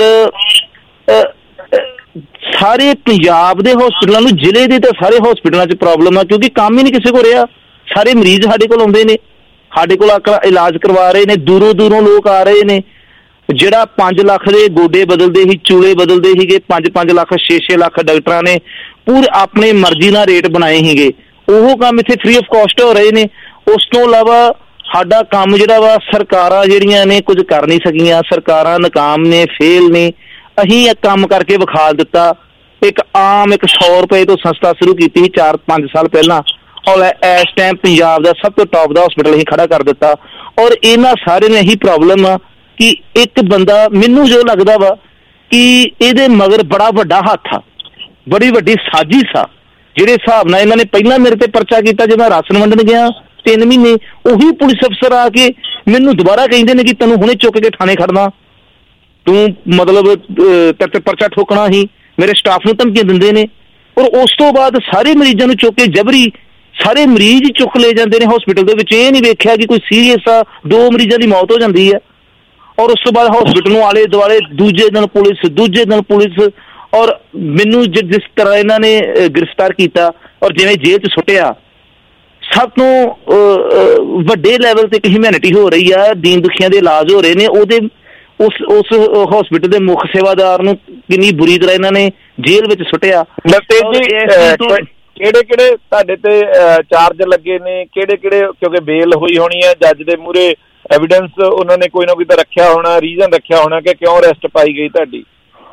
R: ਸਾਰੇ ਪੰਜਾਬ ਦੇ ਹਸਪੀਟਲਾਂ ਨੂੰ, ਜ਼ਿਲ੍ਹੇ ਦੇ ਤਾਂ ਸਾਰੇ ਹਸਪੀਟਲਾਂ 'ਚ ਪ੍ਰੋਬਲਮ ਆ ਕਿਉਂਕਿ ਕੰਮ ਹੀ ਨਹੀਂ ਕਿਸੇ ਕੋਲ ਰਿਹਾ। ਸਾਰੇ ਮਰੀਜ਼ ਸਾਡੇ ਕੋਲ ਆਉਂਦੇ ਨੇ, ਸਾਡੇ ਕੋਲ ਇਲਾਜ ਕਰਵਾ ਰਹੇ ਨੇ, ਦੂਰੋਂ ਦੂਰੋਂ ਲੋਕ ਆ ਰਹੇ ਨੇ। ਜਿਹੜਾ ਪੰਜ ਲੱਖ ਦੇ ਗੋਡੇ ਬਦਲਦੇ ਸੀ, ਚੂਲੇ ਬਦਲਦੇ ਸੀਗੇ, ਪੰਜ ਪੰਜ ਲੱਖ ਛੇ ਛੇ ਲੱਖ ਡਾਕਟਰਾਂ ਨੇ ਪੂਰੇ ਆਪਣੀ ਮਰਜ਼ੀ ਨਾਲ ਰੇਟ ਬਣਾਏ ਸੀਗੇ, ਉਹ ਕੰਮ ਇੱਥੇ ਫ੍ਰੀ ਆਫ ਕਾਸਟ ਹੋ ਰਹੇ ਨੇ। ਉਸ ਤੋਂ ਇਲਾਵਾ ਸਾਡਾ ਕੰਮ ਜਿਹੜਾ ਵਾ ਸਰਕਾਰਾਂ ਜਿਹੜੀਆਂ ਨੇ ਕੁਝ ਕਰ ਨਹੀਂ ਸਕੀਆਂ, ਸਰਕਾਰਾਂ ਨਾਕਾਮ ਨੇ, ਫੇਲ ਨੇ। ਅਸੀਂ ਇੱਕ ਕੰਮ ਕਰਕੇ ਵਿਖਾ ਦਿੱਤਾ। ਇੱਕ ਆਮ ਇੱਕ ਸੌ ਰੁਪਏ ਤੋਂ ਸੰਸਥਾ ਸ਼ੁਰੂ ਕੀਤੀ ਸੀ ਚਾਰ ਪੰਜ ਸਾਲ ਪਹਿਲਾਂ ਔਰ ਇਸ ਟਾਈਮ ਪੰਜਾਬ ਦਾ ਸਭ ਤੋਂ ਟੌਪ ਦਾ ਹਸਪੀਟਲ ਅਸੀਂ ਖੜਾ ਕਰ ਦਿੱਤਾ। ਔਰ ਇਹਨਾਂ ਸਾਰੇ ਨੂੰ ਇਹੀ ਪ੍ਰੋਬਲਮ ਆ ਕਿ ਇੱਕ ਬੰਦਾ, ਮੈਨੂੰ ਜੋ ਲੱਗਦਾ ਵਾ ਕਿ ਇਹਦੇ ਮਗਰ ਬੜਾ ਵੱਡਾ ਹੱਥ ਆ, ਬੜੀ ਵੱਡੀ ਸਾਜ਼ਿਸ਼ ਆ। ਜਿਹੜੇ ਹਿਸਾਬ ਨਾਲ ਇਹਨਾਂ ਨੇ ਪਹਿਲਾਂ ਮੇਰੇ ਤੇ ਪਰਚਾ ਕੀਤਾ ਜਦੋਂ ਮੈਂ ਰਾਸ਼ਨ ਵੰਡਣ ਗਿਆ ਤਿੰਨ ਮਹੀਨੇ, ਉਹੀ ਪੁਲਿਸ ਅਫਸਰ ਆ ਕੇ ਮੈਨੂੰ ਦੁਬਾਰਾ ਕਹਿੰਦੇ ਨੇ ਕਿ ਤੈਨੂੰ ਹੁਣੇ ਚੁੱਕ ਕੇ ਥਾਣੇ ਖੜਨਾ, ਤੂੰ ਮਤਲਬ ਤੇਰੇ ਤੇ ਪਰਚਾ ਠੋਕਣਾ ਹੀ। ਮੇਰੇ ਸਟਾਫ ਨੂੰ ਧਮਕੀਆਂ ਦਿੰਦੇ ਨੇ। ਔਰ ਉਸ ਤੋਂ ਬਾਅਦ ਸਾਰੇ ਮਰੀਜ਼ਾਂ ਨੂੰ ਚੁੱਕ ਕੇ ਜਬਰੀ ਸਾਰੇ ਮਰੀਜ਼ ਚੁੱਕ ਲੈ ਜਾਂਦੇ ਨੇ ਹਸਪੀਟਲ ਦੇ ਵਿੱਚ। ਇਹ ਨਹੀਂ ਵੇਖਿਆ ਕਿ ਕੋਈ ਸੀਰੀਅਸ ਆ, ਦੋ ਮਰੀਜ਼ਾਂ ਦੀ ਮੌਤ ਹੋ ਜਾਂਦੀ ਹੈ। ਔਰ ਉਸ ਤੋਂ ਬਾਅਦ ਹਸਪੀਟਲ ਨੂੰ ਆਲੇ ਦੁਆਲੇ ਦੂਜੇ ਦਿਨ ਪੁਲਿਸ, ਦੂਜੇ ਦਿਨ ਪੁਲਿਸ। ਔਰ ਮੈਨੂੰ ਜਿਸ ਤਰ੍ਹਾਂ ਇਹਨਾਂ ਨੇ ਗ੍ਰਿਫਤਾਰ ਕੀਤਾ ਔਰ ਜਿਵੇਂ ਜੇਲ੍ਹ 'ਚ ਸੁੱਟਿਆ, ਸਭ ਤੋਂ ਵੱਡੇ ਲੈਵਲ ਤੇ ਇੱਕ ਹਿਊਮੈਨਿਟੀ ਹੋ ਰਹੀ ਆ, ਦੀਨ ਦੁਖੀਆਂ ਦੇ ਇਲਾਜ ਹੋ ਰਹੇ ਨੇ। ਉਹਦੇ ਉਸ ਉਸ ਹਸਪੀਟਲ ਦੇ ਮੁੱਖ ਸੇਵਾਦਾਰ ਨੂੰ ਕਿੰਨੀ ਬੁਰੀ ਤਰ੍ਹਾਂ ਇਹਨਾਂ ਨੇ ਜੇਲ੍ਹ ਵਿੱਚ ਸੁੱਟਿਆ।
F: ਕਿਹੜੇ ਕਿਹੜੇ ਤੁਹਾਡੇ ਤੇ ਚਾਰਜ ਲੱਗੇ ਨੇ? ਕਿਹੜੇ ਕਿਹੜੇ? ਕਿਉਂਕਿ ਬੇਲ ਹੋਈ ਹੋਣੀ ਹੈ ਜੱਜ ਦੇ ਮੂਹਰੇ, ਐਵੀਡੈਂਸ ਉਹਨਾਂ ਨੇ ਕੋਈ ਨਾ ਕੋਈ ਤਾਂ ਰੱਖਿਆ ਹੋਣਾ, ਰੀਜ਼ਨ ਰੱਖਿਆ ਹੋਣਾ ਕਿ ਕਿਉਂ ਅਰੈਸਟ ਪਾਈ ਗਈ ਤੁਹਾਡੀ?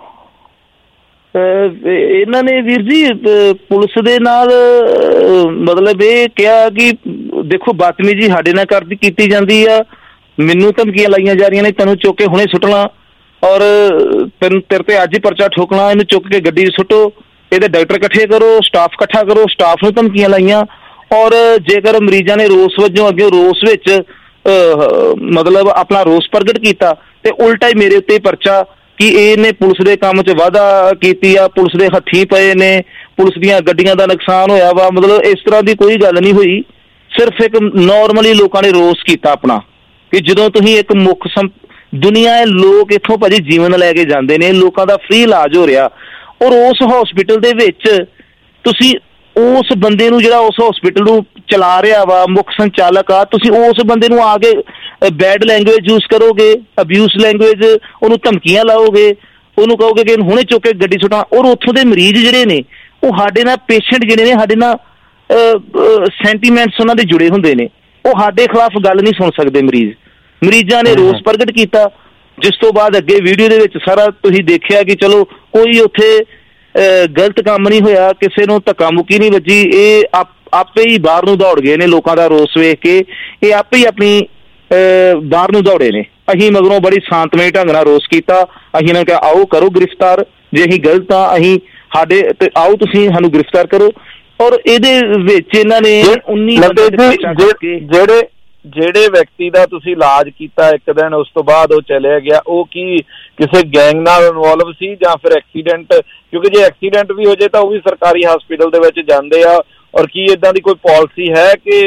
R: ਇਹਨਾਂ ਨੇ ਵੀਰ ਜੀ ਪੁਲਿਸ ਦੇ ਨਾਲ ਮਤਲਬ ਇਹ ਕਿਹਾ ਕਿ ਦੇਖੋ ਬਦਤਮੀਜ਼ੀ ਸਾਡੇ ਨਾਲ ਕਰਦੀ ਕੀਤੀ ਜਾਂਦੀ ਆ, ਮੈਨੂੰ ਧਮਕੀਆਂ ਲਾਈਆਂ ਜਾ ਰਹੀਆਂ ਨੇ, ਤੈਨੂੰ ਚੁੱਕ ਕੇ ਹੁਣੇ ਸੁੱਟਣਾ ਔਰ ਤੈਨੂੰ ਤੇਰੇ ਤੇ ਅੱਜ ਹੀ ਪਰਚਾ ਠੋਕਣਾ, ਇਹਨੂੰ ਚੁੱਕ ਕੇ ਗੱਡੀ 'ਚ ਸੁੱਟੋ, ਇਹਦੇ ਡਾਕਟਰ ਇਕੱਠੇ ਕਰੋ, ਸਟਾਫ ਇਕੱਠਾ ਕਰੋ। ਸਟਾਫ ਨੂੰ ਧਮਕੀਆਂ ਲਾਈਆਂ। ਔਰ ਜੇਕਰ ਮਰੀਜ਼ਾਂ ਨੇ ਰੋਸ ਵਜੋਂ ਅੱਗੇ ਰੋਸ ਵਿੱਚ ਮਤਲਬ ਆਪਣਾ ਰੋਸ ਪ੍ਰਗਟ ਕੀਤਾ ਤੇ ਉਲਟਾ ਹੀ ਮੇਰੇ ਉੱਤੇ ਪਰਚਾ ਕਿ ਇਹਨੇ ਪੁਲਿਸ ਦੇ ਕੰਮ 'ਚ ਵਾਧਾ ਕੀਤੀ ਆ, ਪੁਲਿਸ ਦੇ ਹੱਥੀਂ ਪਏ ਨੇ, ਪੁਲਿਸ ਦੀਆਂ ਗੱਡੀਆਂ ਦਾ ਨੁਕਸਾਨ ਹੋਇਆ ਵਾ। ਮਤਲਬ ਇਸ ਤਰ੍ਹਾਂ ਦੀ ਕੋਈ ਗੱਲ ਨਹੀਂ ਹੋਈ, ਸਿਰਫ ਇੱਕ ਨੋਰਮਲੀ ਲੋਕਾਂ ਨੇ ਰੋਸ ਕੀਤਾ ਆਪਣਾ ਕਿ ਜਦੋਂ ਤੁਸੀਂ ਇੱਕ ਮੁੱਖ ਸੰਪ ਦੁਨੀਆ ਲੋਕ ਇੱਥੋਂ ਭਾਜੀ ਜੀਵਨ ਲੈ ਕੇ ਜਾਂਦੇ ਨੇ, ਲੋਕਾਂ ਦਾ ਫ੍ਰੀ ਇਲਾਜ ਹੋ ਰਿਹਾ, ਔਰ ਉਸ ਹਸਪੀਟਲ ਦੇ ਵਿੱਚ ਤੁਸੀਂ ਉਸ ਬੰਦੇ ਨੂੰ ਜਿਹੜਾ ਉਸ ਹਸਪੀਟਲ ਨੂੰ ਚਲਾ ਰਿਹਾ ਵਾ, ਮੁੱਖ ਸੰਚਾਲਕ ਆ, ਤੁਸੀਂ ਉਸ ਬੰਦੇ ਨੂੰ ਆ ਕੇ ਬੈਡ ਲੈਂਗੁਏਜ ਯੂਜ਼ ਕਰੋਗੇ, ਅਬਿਊਜ਼ ਲੈਂਗੁਏਜ, ਉਹਨੂੰ ਧਮਕੀਆਂ ਲਾਓਗੇ, ਉਹਨੂੰ ਕਹੋਗੇ ਕਿ ਹੁਣੇ ਚੁੱਕ ਕੇ ਗੱਡੀ ਸੁੱਟਾਂ। ਔਰ ਉੱਥੋਂ ਦੇ ਮਰੀਜ਼ ਜਿਹੜੇ ਨੇ ਉਹ ਸਾਡੇ ਨਾਲ ਪੇਸ਼ੈਂਟ ਜਿਹੜੇ ਨੇ ਸਾਡੇ ਨਾਲ ਸੈਂਟੀਮੈਂਟਸ ਉਹਨਾਂ ਦੇ ਜੁੜੇ ਹੁੰਦੇ ਨੇ, ਉਹ ਸਾਡੇ ਖਿਲਾਫ ਗੱਲ ਨਹੀਂ ਸੁਣ ਸਕਦੇ। ਮਰੀਜ਼ ਮਰੀਜ਼ਾਂ ਨੇ ਰੋਸ ਪ੍ਰਗਟ ਕੀਤਾ, ਜਿਸ ਤੋਂ ਬਾਅਦ ਅੱਗੇ ਵੀਡੀਓ ਦੇ ਵਿੱਚ ਸਾਰਾ ਤੁਸੀਂ ਦੇਖਿਆ ਕਿ ਚਲੋ ਕੋਈ ਉੱਥੇ ਗਲਤ ਕੰਮ ਨਹੀਂ ਹੋਇਆ, ਕਿਸੇ ਨੂੰ ਧੱਕਾ ਮੁੱਕੀ ਨਹੀਂ ਵੱਜੀ, ਇਹ ਆਪੇ ਹੀ ਬਾਹਰ ਨੂੰ ਦੌੜ ਗਏ ਨੇ। ਲੋਕਾਂ ਦਾ ਰੋਸ ਵੇਖ ਕੇ ਇਹ ਆਪੇ ਹੀ ਆਪਣੀ ਬਾਹਰ ਨੂੰ ਦੌੜੇ ਨੇ। ਅਸੀਂ ਮਗਰੋਂ ਬੜੀ ਸ਼ਾਂਤਮਈ ਢੰਗ ਨਾਲ ਰੋਸ ਕੀਤਾ, ਅਸੀਂ ਇਹਨਾਂ ਨੂੰ ਕਿਹਾ ਆਓ ਕਰੋ ਗ੍ਰਿਫਤਾਰ, ਜੇ ਅਸੀਂ ਗਲਤ ਆ ਅਸੀਂ ਸਾਡੇ ਤੇ ਆਓ ਤੁਸੀਂ ਸਾਨੂੰ ਗ੍ਰਿਫਤਾਰ ਕਰੋ। ਔਰ ਇਹਦੇ ਵਿੱਚ ਇਹਨਾਂ ਨੇ ਉੱਨੀ
F: ਜਿਹੜੇ ਜਿਹੜੇ ਵਿਅਕਤੀ ਦਾ ਤੁਸੀਂ ਇਲਾਜ ਕੀਤਾ ਇੱਕ ਦਿਨ, ਉਸ ਤੋਂ ਬਾਅਦ ਉਹ ਚਲਿਆ ਗਿਆ, ਉਹ ਕੀ ਕਿਸੇ ਗੈਂਗ ਨਾਲ ਇਨਵੋਲਵ ਸੀ ਜਾਂ ਫਿਰ ਐਕਸੀਡੈਂਟ? ਕਿਉਂਕਿ ਜੇ ਐਕਸੀਡੈਂਟ ਵੀ ਹੋ ਜਾਏ ਤਾਂ ਉਹ ਵੀ ਸਰਕਾਰੀ ਹਸਪੀਟਲ ਦੇ ਵਿੱਚ ਜਾਂਦੇ ਆ। ਔਰ ਕੀ ਏਦਾਂ ਦੀ ਕੋਈ ਪਾਲਿਸੀ ਹੈ ਕਿ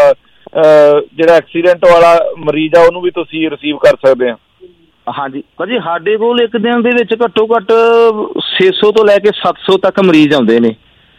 F: ਜਿਹੜਾ ਐਕਸੀਡੈਂਟ ਵਾਲਾ ਮਰੀਜ਼ ਆ ਉਹਨੂੰ ਵੀ ਤੁਸੀਂ ਰਿਸੀਵ ਕਰ ਸਕਦੇ ਆ?
R: ਹਾਂਜੀ ਭਾਜੀ, ਸਾਡੇ ਕੋਲ ਇੱਕ ਦਿਨ ਦੇ ਵਿੱਚ ਘੱਟੋ ਘੱਟ ਛੇ ਸੌ ਤੋਂ ਲੈ ਕੇ ਸੱਤ ਸੌ ਤੱਕ ਮਰੀਜ਼ ਆਉਂਦੇ ਨੇ।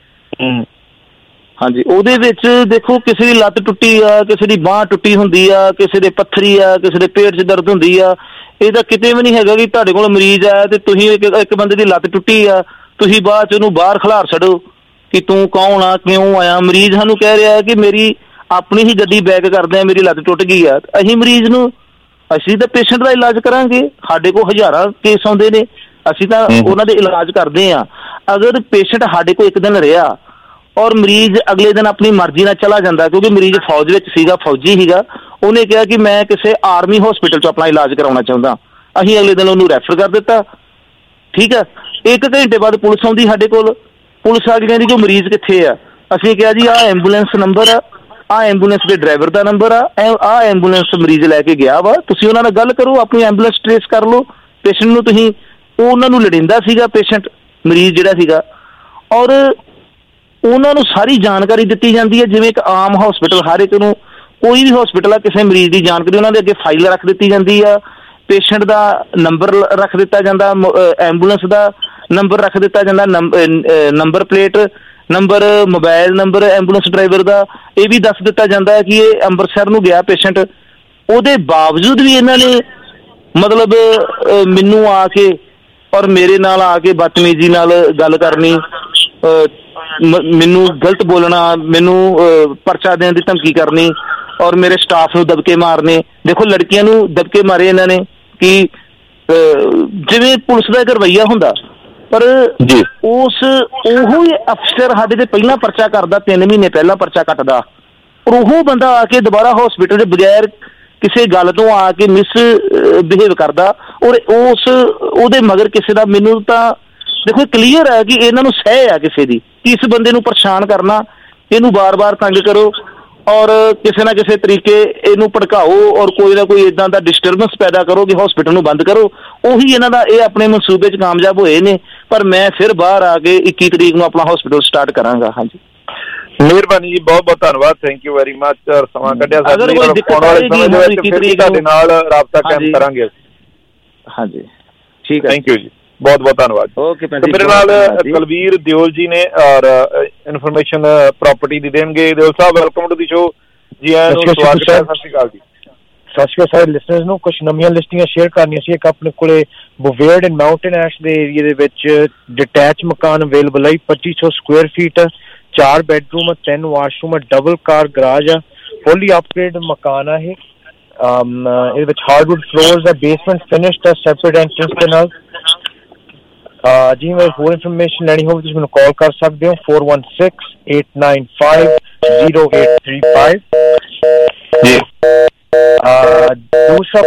R: ਹਾਂਜੀ, ਉਹਦੇ ਵਿੱਚ ਦੇਖੋ ਕਿਸੇ ਦੀ ਲੱਤ ਟੁੱਟੀ ਆ, ਕਿਸੇ ਦੀ ਬਾਂਹ ਟੁੱਟੀ ਹੁੰਦੀ ਆ, ਕਿਸੇ ਦੇ ਪੱਥਰੀ ਆ, ਕਿਸੇ ਦੇ ਪੇਟ 'ਚ ਦਰਦ ਹੁੰਦੀ ਆ। ਇਹਦਾ ਕਿਤੇ ਵੀ ਨਹੀਂ ਹੈਗਾ ਕਿ ਤੁਹਾਡੇ ਕੋਲ ਮਰੀਜ਼ ਆ ਤੇ ਤੁਸੀਂ ਇੱਕ ਇੱਕ ਬੰਦੇ ਦੀ ਲੱਤ ਟੁੱਟੀ ਆ ਤੁਸੀਂ ਬਾਅਦ 'ਚ ਉਹਨੂੰ ਬਾਹਰ ਖਿਲਾਰ ਛੱਡੋ ਕਿ ਤੂੰ ਕੌਣ ਆ, ਕਿਉਂ ਆਇਆ। ਮਰੀਜ਼ ਸਾਨੂੰ ਕਹਿ ਰਿਹਾ ਕਿ ਮੇਰੀ ਆਪਣੀ ਹੀ ਗੱਡੀ ਬੈਕ ਕਰਦੇ ਆ, ਮੇਰੀ ਲੱਤ ਟੁੱਟ ਗਈ ਆ। ਅਸੀਂ ਮਰੀਜ਼ ਨੂੰ ਅਸੀਂ ਤਾਂ ਪੇਸ਼ੈਂਟ ਦਾ ਇਲਾਜ ਕਰਾਂਗੇ, ਸਾਡੇ ਕੋਲ ਹਜ਼ਾਰਾਂ ਕੇਸ ਆਉਂਦੇ ਨੇ, ਅਸੀਂ ਤਾਂ ਉਹਨਾਂ ਦੇ ਇਲਾਜ ਕਰਦੇ ਆ। ਅਗਰ ਪੇਸ਼ੈਂਟ ਸਾਡੇ ਕੋਲ ਇੱਕ ਦਿਨ ਰਿਹਾ ਔਰ ਮਰੀਜ਼ ਅਗਲੇ ਦਿਨ ਆਪਣੀ ਮਰਜ਼ੀ ਨਾਲ ਚਲਾ ਜਾਂਦਾ, ਕਿਉਂਕਿ ਮਰੀਜ਼ ਫੌਜ ਵਿੱਚ ਸੀਗਾ, ਫੌਜੀ ਸੀਗਾ, ਉਹਨੇ ਕਿਹਾ ਕਿ ਮੈਂ ਕਿਸੇ ਆਰਮੀ ਹਸਪੀਟਲ 'ਚ ਆਪਣਾ ਇਲਾਜ ਕਰਾਉਣਾ ਚਾਹੁੰਦਾ, ਅਸੀਂ ਅਗਲੇ ਦਿਨ ਉਹਨੂੰ ਰੈਫਰ ਕਰ ਦਿੱਤਾ। ਠੀਕ ਆ, ਇੱਕ ਘੰਟੇ ਬਾਅਦ ਪੁਲਿਸ ਆਉਂਦੀ ਸਾਡੇ ਕੋਲ, ਪੁਲਿਸ ਆ ਕੇ ਕਹਿੰਦੀ ਕਿ ਮਰੀਜ਼ ਕਿੱਥੇ ਆ। ਅਸੀਂ ਕਿਹਾ ਜੀ ਆਹ ਐਂਬੂਲੈਂਸ ਨੰਬਰ ਆ, ਆਹ ਐਂਬੂਲੈਂਸ ਦੇ ਡਰਾਈਵਰ ਦਾ ਨੰਬਰ ਆ, ਆਹ ਐਂਬੂਲੈਂਸ ਮਰੀਜ਼ ਲੈ ਕੇ ਗਿਆ ਵਾ, ਤੁਸੀਂ ਉਹਨਾਂ ਨਾਲ ਗੱਲ ਕਰੋ, ਆਪਣੀ ਐਂਬੂਲੈਂਸ ਟਰੇਸ ਕਰ ਲਓ ਪੇਸ਼ੈਂਟ ਨੂੰ। ਤੁਸੀਂ ਉਹ ਉਹਨਾਂ ਨੂੰ ਲੜਿੰਦਾ ਸੀਗਾ ਪੇਸ਼ੈਂਟ, ਮਰੀਜ਼ ਜਿਹੜਾ ਸੀਗਾ, ਔਰ ਉਹਨਾਂ ਨੂੰ ਸਾਰੀ ਜਾਣਕਾਰੀ ਦਿੱਤੀ ਜਾਂਦੀ ਹੈ। ਜਿਵੇਂ ਇੱਕ ਆਮ ਹਸਪੀਟਲ, ਹਰ ਇੱਕ ਨੂੰ ਕੋਈ ਵੀ ਹਸਪੀਟਲ ਆ, ਕਿਸੇ ਮਰੀਜ਼ ਦੀ ਜਾਣਕਾਰੀ ਉਹਨਾਂ ਦੇ ਅੱਗੇ ਫਾਈਲ ਰੱਖ ਦਿੱਤੀ ਜਾਂਦੀ ਆ, ਪੇਸ਼ੈਂਟ ਦਾ ਨੰਬਰ ਰੱਖ ਦਿੱਤਾ ਜਾਂਦਾ, ਐਂਬੂਲੈਂਸ ਦਾ ਨੰਬਰ ਰੱਖ ਦਿੱਤਾ ਜਾਂਦਾ, number plate number, mobile number ambulance driver ਦਾ ਇਹ ਵੀ ਦੱਸ ਦਿੱਤਾ ਜਾਂਦਾ ਹੈ ਕਿ ਇਹ ਅੰਮ੍ਰਿਤਸਰ ਨੂੰ ਗਿਆ ਪੇਸ਼ੈਂਟ। ਉਹਦੇ ਬਾਵਜੂਦ ਵੀ ਇਹਨਾਂ ਨੇ ਮਤਲਬ ਮੈਨੂੰ ਆ ਕੇ ਔਰ ਮੇਰੇ ਨਾਲ ਆ ਕੇ ਬਦਤਮੀਜ਼ੀ ਨਾਲ ਗੱਲ ਕਰਨੀ, ਮੈਨੂੰ ਗਲਤ ਬੋਲਣਾ, ਮੈਨੂੰ ਪਰਚਾ ਦੇਣ ਦੀ ਧਮਕੀ ਕਰਨੀ ਔਰ ਮੇਰੇ ਸਟਾਫ ਨੂੰ ਦਬਕੇ ਮਾਰਨੇ। ਦੇਖੋ ਲੜਕੀਆਂ ਨੂੰ ਦਬਕੇ ਮਾਰੇ ਇਹਨਾਂ ਨੇ ਕਿ ਜਿਵੇਂ ਪੁਲਿਸ ਦਾ ਇੱਕ ਰਵੱਈਆ ਹੁੰਦਾ, ਪਰ ਉਸ ਉਹੋ ਹੀ ਅਫਸਰ ਸਾਡੇ ਤੇ ਪਹਿਲਾਂ ਪਰਚਾ ਕਰਦਾ, ਤਿੰਨ ਮਹੀਨੇ ਪਹਿਲਾਂ ਪਰਚਾ ਕੱਟਦਾ, ਔਰ ਉਹ ਬੰਦਾ ਆ ਕੇ ਦੁਬਾਰਾ ਹਸਪੀਟਲ ਦੇ ਬਗੈਰ ਕਿਸੇ ਗੱਲ ਤੋਂ ਆ ਕੇ ਮਿਸ ਬਿਹੇਵ ਕਰਦਾ, ਔਰ ਉਸ ਉਹਦੇ ਮਗਰ ਕਿਸੇ ਦਾ। ਮੈਨੂੰ ਤਾਂ ਦੇਖੋ ਕਲੀਅਰ ਹੈ ਕਿ ਇਹਨਾਂ ਨੂੰ ਸਹਿ ਆ ਕਿਸੇ ਦੀ, ਕਿ ਇਸ ਬੰਦੇ ਨੂੰ ਪਰੇਸ਼ਾਨ ਕਰਨਾ, ਇਹਨੂੰ ਬਾਰ-ਬਾਰ ਤੰਗ ਕਰੋ ਔਰ ਕਿਸੇ ਨਾ ਕਿਸੇ ਤਰੀਕੇ ਇਹਨੂੰ ਭੜਕਾਓ ਔਰ ਕੋਈ ਨਾ ਕੋਈ ਇਦਾਂ ਦਾ ਡਿਸਟਰਬੈਂਸ ਪੈਦਾ ਕਰੋ ਕਿ ਹਸਪੀਟਲ ਨੂੰ ਬੰਦ ਕਰੋ। ਉਹੀ ਇਹਨਾਂ ਦਾ ਇਹ ਆਪਣੇ ਮਨਸੂਬੇ 'ਚ ਕਾਮਯਾਬ ਹੋਏ ਨੇ, ਪਰ ਮੈਂ ਫਿਰ ਬਾਹਰ ਆ ਕੇ ਇੱਕੀ ਤਰੀਕ ਨੂੰ ਆਪਣਾ ਹਸਪੀਟਲ ਸਟਾਰਟ ਕਰਾਂਗਾ। ਹਾਂਜੀ,
F: ਮਿਹਰਬਾਨੀ ਜੀ, ਬਹੁਤ ਬਹੁਤ ਧੰਨਵਾਦ, ਥੈਂਕ ਯੂ ਵੈਰੀ ਮਚ। ਸਮਾਂ ਕੱਢਿਆ ਸਾਡੇ ਨਾਲ, ਆਉਣ ਵਾਲੇ ਸਮੇਂ ਦੇ ਵਿੱਚ ਫਿਰ ਤੁਹਾਡੇ ਨਾਲ ਰਾਬਤਾ ਕਾਇਮ ਕਰਾਂਗੇ। ਹਾਂਜੀ ਠੀਕ ਹੈ, ਥੈਂਕ ਯੂ ਜੀ, ਬਹੁਤ ਬਹੁਤ ਧੰਨਵਾਦ। ਓਕੇ, ਮੇਰੇ ਨਾਲ ਕੁਲਵੀਰ ਦਿਓਲ ਜੀ ਨੇ ਔਰ ਇਨਫੋਰਮੇਸ਼ਨ ਪ੍ਰਾਪਰਟੀ ਦੀ ਦੇਣਗੇ। ਦਿਓਲ ਸਾਹਿਬ, ਵੈਲਕਮ ਟੂ ਦੀ ਸ਼ੋ। ਜੀ ਆਇਆਂ ਨੂੰ, ਸਵਾਗਤ ਹੈ। ਸਤਿ ਸ਼੍ਰੀ ਅਕਾਲ ਜੀ।
U: ਸਤਿ ਸ਼੍ਰੀ ਅਕਾਲ ਸਾਰੇ ਲਿਸਨਰਸ ਨੂੰ। ਕੁਝ ਨਵੀਆਂ ਲਿਸਟਿੰਗਾਂ ਸ਼ੇਅਰ ਕਰਨੀਆਂ ਸੀ। ਇੱਕ ਆਪਣੇ ਕੋਲੇ ਬੁਵੇਅਰਡ ਐਂਡ ਮਾਊਂਟੇਨ ਐਸ਼ ਦੇ ਏਰੀਏ ਦੇ ਵਿੱਚ ਡਿਟੈਚ ਮਕਾਨ ਅਵੇਲੇਬਲ ਹੈ, ਪੱਚੀ ਸੌ ਸਕੁਅਰ ਫੀਟ, ਚਾਰ ਬੈਡਰੂਮ, ਤਿੰਨ ਵਾਸ਼ਰੂਮ, ਡਬਲ ਕਾਰ ਗਰਾਜ ਆ, ਫੁੱਲੀ ਅਪਗ੍ਰੇਡ ਮਕਾਨ ਆ ਇਹ। ਇਹਦੇ ਵਿੱਚ ਹਾਰਡਵੁੱਡ ਫਲੋਰਸ ਆ, ਬੇਸਮੈਂਟ ਫਿਨਿਸ਼ਡ ਆ, ਸੈਪਰੇਟ ਐਂਟਰੈਂਸ ਦੇ ਨਾਲ। ਜੀ ਮੈਂ ਹੋਰ ਇਨਫੋਰਮੇਸ਼ਨ ਲੈਣੀ ਹੋਵੇ ਤੁਸੀਂ ਮੈਨੂੰ ਕਾਲ ਕਰ ਸਕਦੇ ਹੋ four one six eight nine five zero eight three five। ਜੀ ਦੂਸਰਾ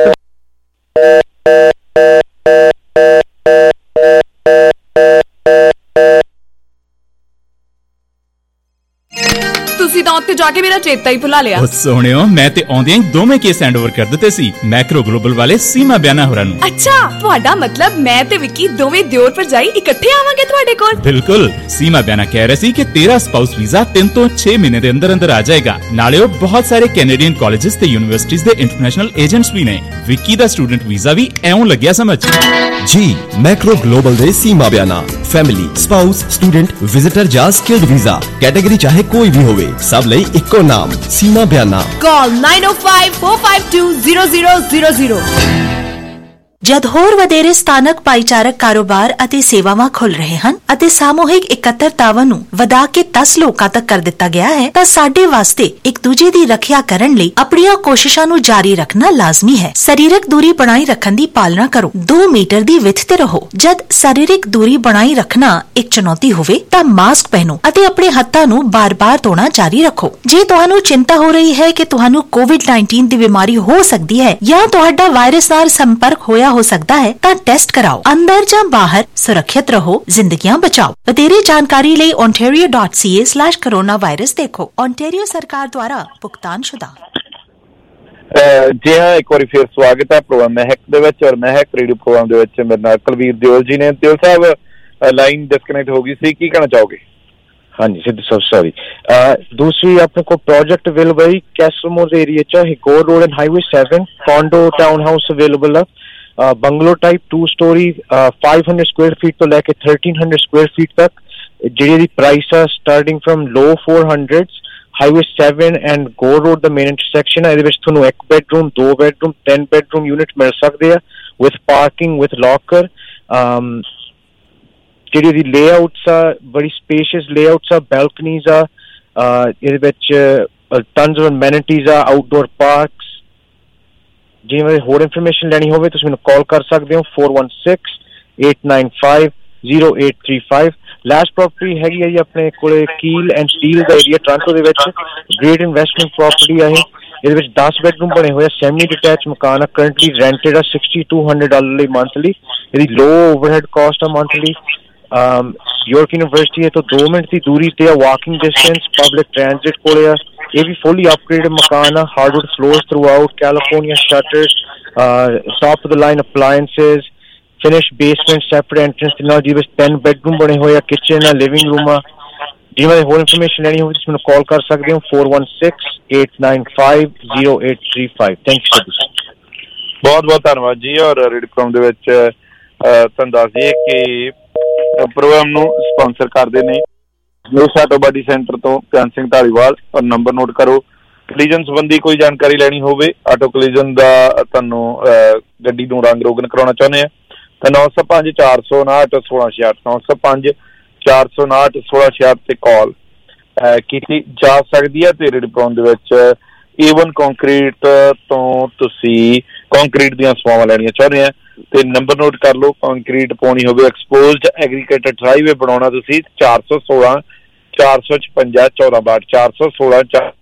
G: ਤੁਸੀਂ ਤਾਂ ਉੱਥੇ ਜਾ ਕੇ ਮੇਰਾ ਚੇਤਾ ਹੀ ਭੁਲਾ ਲਿਆ।
H: ਉਹ ਸੋਹਣਿਓ, ਮੈਂ ਤੇ ਆਉਂਦਿਆਂ ਹੀ ਦੋਵੇਂ ਕੇਸ ਹੈਂਡਓਵਰ ਕਰ ਦਿੱਤੇ ਸੀ ਮੈਕਰੋ ਗਲੋਬਲ ਵਾਲੇ ਸੀਮਾ ਬਿਆਨਾ ਹੋਰਾਂ ਨੂੰ।
G: ਅੱਛਾ, ਤੁਹਾਡਾ ਮਤਲਬ ਮੈਂ ਤੇ ਵਿੱਕੀ ਦੋਵੇਂ ਦਿਓਰ ਭਰਜਾਈ ਇਕੱਠੇ ਆਵਾਂਗੇ ਤੁਹਾਡੇ ਕੋਲ?
H: ਬਿਲਕੁਲ। ਸੀਮਾ ਬਿਆਨਾ ਕਹਿ ਰਹੇ ਸੀ ਕਿ ਤੇਰਾ ਸਪਾਊਸ ਵੀਜ਼ਾ ਤਿੰਨ ਤੋਂ ਛੇ ਮਹੀਨੇ ਦੇ ਅੰਦਰ ਅੰਦਰ ਆ ਜਾਏਗਾ। ਨਾਲੇ ਉਹ ਬਹੁਤ ਸਾਰੇ ਕੈਨੇਡੀਅਨ ਕਾਲਜਿਸ ਤੇ ਯੂਨੀਵਰਸਿਟੀਜ਼ ਦੇ ਇੰਟਰਨੈਸ਼ਨਲ ਏਜੰਟਸ ਵੀ ਨੇ। ਵਿੱਕੀ ਦਾ ਸਟੂਡੈਂਟ ਵੀਜ਼ਾ ਵੀ ਐਉਂ ਲੱਗਿਆ ਸਮਝ।
I: ਜੀ ਮੈਕਰੋ ਗਲੋਬਲ ਦੇ Seema Biana family, spouse, student, visitor ਜਾਂ ਸਕਿਲਡ ਵੀਜ਼ਾ ਕੈਟਾਗਰੀ ਚਾਹੇ ਕੋਈ ਵੀ ਹੋਵੇ, ਸਭ ਲਈ ਇੱਕੋ ਨਾਮ ਸੀਮਾ ਬਿਆਨਾ।
G: ਕਾਲ nine oh five four five two zero zero zero zero।
J: ਜਦ ਹੋਰ ਵਧੇਰੇ ਸਥਾਨਕ ਭਾਈਚਾਰਕ ਕਾਰੋਬਾਰ ਅਤੇ ਸੇਵਾਵਾਂ ਖੁੱਲ ਰਹੇ ਹਨ ਅਤੇ ਸਾਮੂਹਿਕ ਇਕੱਤਰਤਾਵਾਂ ਨੂੰ ਵਧਾ ਕੇ ਦਸ ਲੋਕਾਂ ਤੱਕ ਕਰ ਦਿੱਤਾ ਗਿਆ ਹੈ ਤਾਂ ਸਾਡੇ ਵਾਸਤੇ ਇੱਕ ਦੂਜੇ ਦੀ ਰੱਖਿਆ ਕਰਨ ਲਈ ਆਪਣੀਆਂ ਕੋਸ਼ਿਸ਼ਾਂ ਨੂੰ ਜਾਰੀ ਰੱਖਣਾ ਲਾਜ਼ਮੀ ਹੈ। ਸਰੀਰਕ ਦੂਰੀ ਬਣਾਈ ਰੱਖਣ ਦੀ ਪਾਲਣਾ ਕਰੋ। ਦੋ ਮੀਟਰ ਦੀ ਵਿੱਥ ਤੇ ਰਹੋ। ਜਦ ਸਰੀਰਕ ਦੂਰੀ ਬਣਾਈ ਰੱਖਣਾ ਇੱਕ ਚੁਣੌਤੀ ਹੋਵੇ ਤਾਂ ਮਾਸਕ ਪਹਿਨੋ ਅਤੇ ਆਪਣੇ ਹੱਥਾਂ ਨੂੰ ਬਾਰ-ਬਾਰ ਧੋਣਾ ਜਾਰੀ ਰੱਖੋ। ਜੇ ਤੁਹਾਨੂੰ ਚਿੰਤਾ ਹੋ ਰਹੀ ਹੈ ਕਿ ਤੁਹਾਨੂੰ ਕੋਵਿਡ nineteen ਦੀ ਬਿਮਾਰੀ ਹੋ ਸਕਦੀ ਹੈ ਜਾਂ ਤੁਹਾਡਾ ਵਾਇਰਸ ਨਾਲ ਸੰਪਰਕ ਹੋਇਆ ਹੋ ਸਕਦਾ ਹੈ ਤਾਂ ਟੈਸਟ ਕਰਾਓ। ਅੰਦਰ ਜਾਂ ਬਾਹਰ ਸੁਰੱਖਿਅਤ ਰਹੋ, ਜ਼ਿੰਦਗੀਆਂ ਬਚਾਓ। ਵਧੇਰੇ ਜਾਣਕਾਰੀ ਲਈ ontario dot c a slash coronavirus ਦੇਖੋ। ontario ਸਰਕਾਰ ਦੁਆਰਾ ਭੁਗਤਾਨਸ਼ੁਦਾ।
F: ਜੀ ਹਾਂ, ਇੱਕ ਵਾਰੀ ਫਿਰ ਸਵਾਗਤ ਹੈ ਪ੍ਰੋਗਰਾਮ ਮਹਿਕ ਦੇ ਵਿੱਚ ਔਰ ਮਹਿਕ ਰੇਡੀਓ ਪ੍ਰੋਗਰਾਮ ਦੇ ਵਿੱਚ। ਮੇਰੇ ਨਾਲ ਕੁਲਵੀਰ ਦਿਓਲ ਜੀ ਨੇ। ਦਿਓਲ ਸਾਹਿਬ, ਲਾਈਨ ਡਿਸਕਨੈਕਟ ਹੋ ਗਈ ਸੀ, ਕੀ ਕਹਿਣਾ ਚਾਹੋਗੇ?
U: ਹਾਂਜੀ ਸਿੱਧੂ ਸਾਹਿਬ, ਸੌਰੀ। ਦੂਸਰੀ ਆਪਣੇ ਕੋਲ ਪ੍ਰੋਜੈਕਟ ਅਵੇਲੇਬਲ ਹੈ ਕੈਸਲਮੋਰ ਏਰੀਆ ਚ, ਹਿਕੋਰ road and highway seven, condo town house available ਆ। Bungalow type two storey five hundred square feet ਤੋਂ ਲੈ ਕੇ thirteen hundred ਸਕੁਅਰ ਫੀਟ ਤੱਕ, ਜਿਹੜੀ ਦੀ ਪ੍ਰਾਈਸ ਆ starting from low four hundreds। Highway seven and Gore road ਦਾ main intersection ਹੈ। ਇਹਦੇ ਵਿੱਚ ਤੁਹਾਨੂੰ ਇੱਕ ਬੈਡਰੂਮ, ਦੋ ਬੈਡਰੂਮ, ten ਬੈਡਰੂਮ ਯੂਨਿਟ ਮਿਲ ਸਕਦੇ ਆ ਵਿਦ ਪਾਰਕਿੰਗ, ਵਿਦ ਲੌਕਰ। ਜਿਹੜੀ ਦੀ ਲੇਆਊਟਸ ਆ ਬੜੀ ਸਪੇਸ਼ੀਅਸ ਲੇਆਊਟਸ ਆ, ਬੈਲਕਨੀਜ਼ ਆ, ਇਹਦੇ ਵਿੱਚ ਟਨਸ ਆਫ ਅਮੈਨਿਟੀਜ਼ ਆ, ਆਊਟਡੋਰ ਪਾਰਕਸ। ਜਿਵੇਂ ਹੋਰ ਇਨਫੋਰਮੇਸ਼ਨ ਲੈਣੀ ਹੋਵੇ ਤੁਸੀਂ ਮੈਨੂੰ ਕਾਲ ਕਰ ਸਕਦੇ ਹੋ four one six eight nine five zero eight three five। Last property ਹੈਗੀ ਹੈ ਜੀ ਆਪਣੇ ਕੋਲੇ ਕੀਲ ਐਂਡ ਸਟੀਲ ਦਾ ਏਰੀਆ ਟੋਰਾਂਟੋ ਦੇ ਵਿੱਚ। ਗ੍ਰੇਟ ਇਨਵੈਸਟਮੈਂਟ ਪ੍ਰੋਪਰਟੀ ਆ ਇਹ। ਇਹਦੇ ਵਿੱਚ ਦਸ ਬੈਡਰੂਮ ਬਣੇ ਹੋਏ ਆ, ਸੈਮੀ ਡਿਟੈਚ ਮਕਾਨ ਆ, ਕਰੰਟਲੀ ਰੈਂਟਡ ਆ sixty two hundred ਡਾਲਰ ਲਈ ਮੰਥਲੀ। ਇਹਦੀ ਲੋ ਓਵਰਹੈਡ ਕਾਸਟ ਆ ਮੰਥਲੀ। ਯੋਰਕ ਯੂਨੀਵਰਸਿਟੀ ਹੈ ਤੋਂ ਦੋ ਮਿੰਟ ਦੀ ਦੂਰੀ ਤੇ ਆ, ਵਾਕਿੰਗ ਡਿਸਟੈਂਸ, ਪਬਲਿਕ ਟ੍ਰਾਂਜ਼ਿਟ ਕੋਲੇ ਆ। ਇਹ ਵੀ ਫੁੱਲੀ ਅਪਗ੍ਰੇਡਡ ਮਕਾਨ ਆ, hardwood floors throughout, California shutters, top of the line appliances, finish basement, separate entrance ਦੇ ਨਾਲ। ਜਿਹਦੇ ਵਿੱਚ ਤਿੰਨ ਬੈਡਰੂਮ ਬਣੇ ਹੋਏ ਆ, ਕਿਚਨ ਆ, ਲਿਵਿੰਗ ਰੂਮ ਆ। ਜਿਵੇਂ ਦੀ ਹੋਰ ਇਨਫੋਰਮੇਸ਼ਨ ਲੈਣੀ ਹੋਵੇ ਤੁਸੀਂ ਮੈਨੂੰ ਕਾਲ ਕਰ ਸਕਦੇ ਹੋ four one six eight nine five zero eight three five। Thank you sir.
F: ਬਹੁਤ ਬਹੁਤ ਧੰਨਵਾਦ ਜੀ। ਔਰ ਰੇਡੀਓ ਪ੍ਰੋਗਰਾਮ ਦੇ ਵਿੱਚ ਤੁਹਾਨੂੰ ਦੱਸ ਦਈਏ ਕਿ ਪ੍ਰੋਗਰਾਮ ਨੂੰ ਸਪਾਂਸਰ ਕਰਦੇ ਨੇ ਨਿਊ ਆਟੋ ਬਾਡੀ ਸੈਂਟਰ ਤੋਂ ਧਿਆਨ ਸਿੰਘ ਢਾਲੀਵਾਲ। ਔਰ ਨੰਬਰ ਨੋਟ ਕਰੋ। ਕਲੀਜਨ ਸੰਬੰਧੀ ਕੋਈ ਜਾਣਕਾਰੀ ਲੈਣੀ ਹੋਵੇ, ਆਟੋ ਕਲੀਜਨ ਦਾ ਤੁਹਾਨੂੰ ਗੱਡੀ ਨੂੰ ਰੰਗ ਰੋਗਨ ਕਰਾਉਣਾ ਚਾਹੁੰਦੇ ਆ ਤਾਂ ਨੌ ਸੌ ਪੰਜ ਚਾਰ ਸੌ ਉਨਾਹਠ ਸੋਲਾਂ ਛਿਆਹਠ ਨੌ ਸੌ ਪੰਜ ਚਾਰ ਸੌ ਉਨਾਹਠ ਸੋਲਾਂ ਛਿਆਹਠ ਤੇ ਕਾਲ ਕੀਤੀ ਜਾ ਸਕਦੀ ਹੈ। ਤੇ ਰੇਡੀਓ ਪ੍ਰੋਗਰਾਮ ਦੇ ਵਿੱਚ ਏਵਨ ਕੰਕਰੀਟ ਤੋਂ ਤੁਸੀਂ ਕੰਕਰੀਟ ਦੀਆਂ ਸੇਵਾਵਾਂ ਲੈਣੀਆਂ ਚਾਹੁੰਦੇ ਆ ਤੇ ਨੰਬਰ ਨੋਟ ਕਰ ਲਓ। ਕੰਕਰੀਟ ਪਾਉਣੀ ਹੋਵੇ, ਐਕਸਪੋਜ਼ਡ ਐਗਰੀਕੇਟਡ ਡਰਾਈਵੇ ਬਣਾਉਣਾ ਤੁਸੀਂ ਚਾਰ ਸੌ ਸੋਲਾਂ ਚਾਰ ਸੌ ਛਪੰਜਾ ਚੌਦਾਂ ਬਾਹਠ ਚਾਰ ਸੌ ਸੋਲਾਂ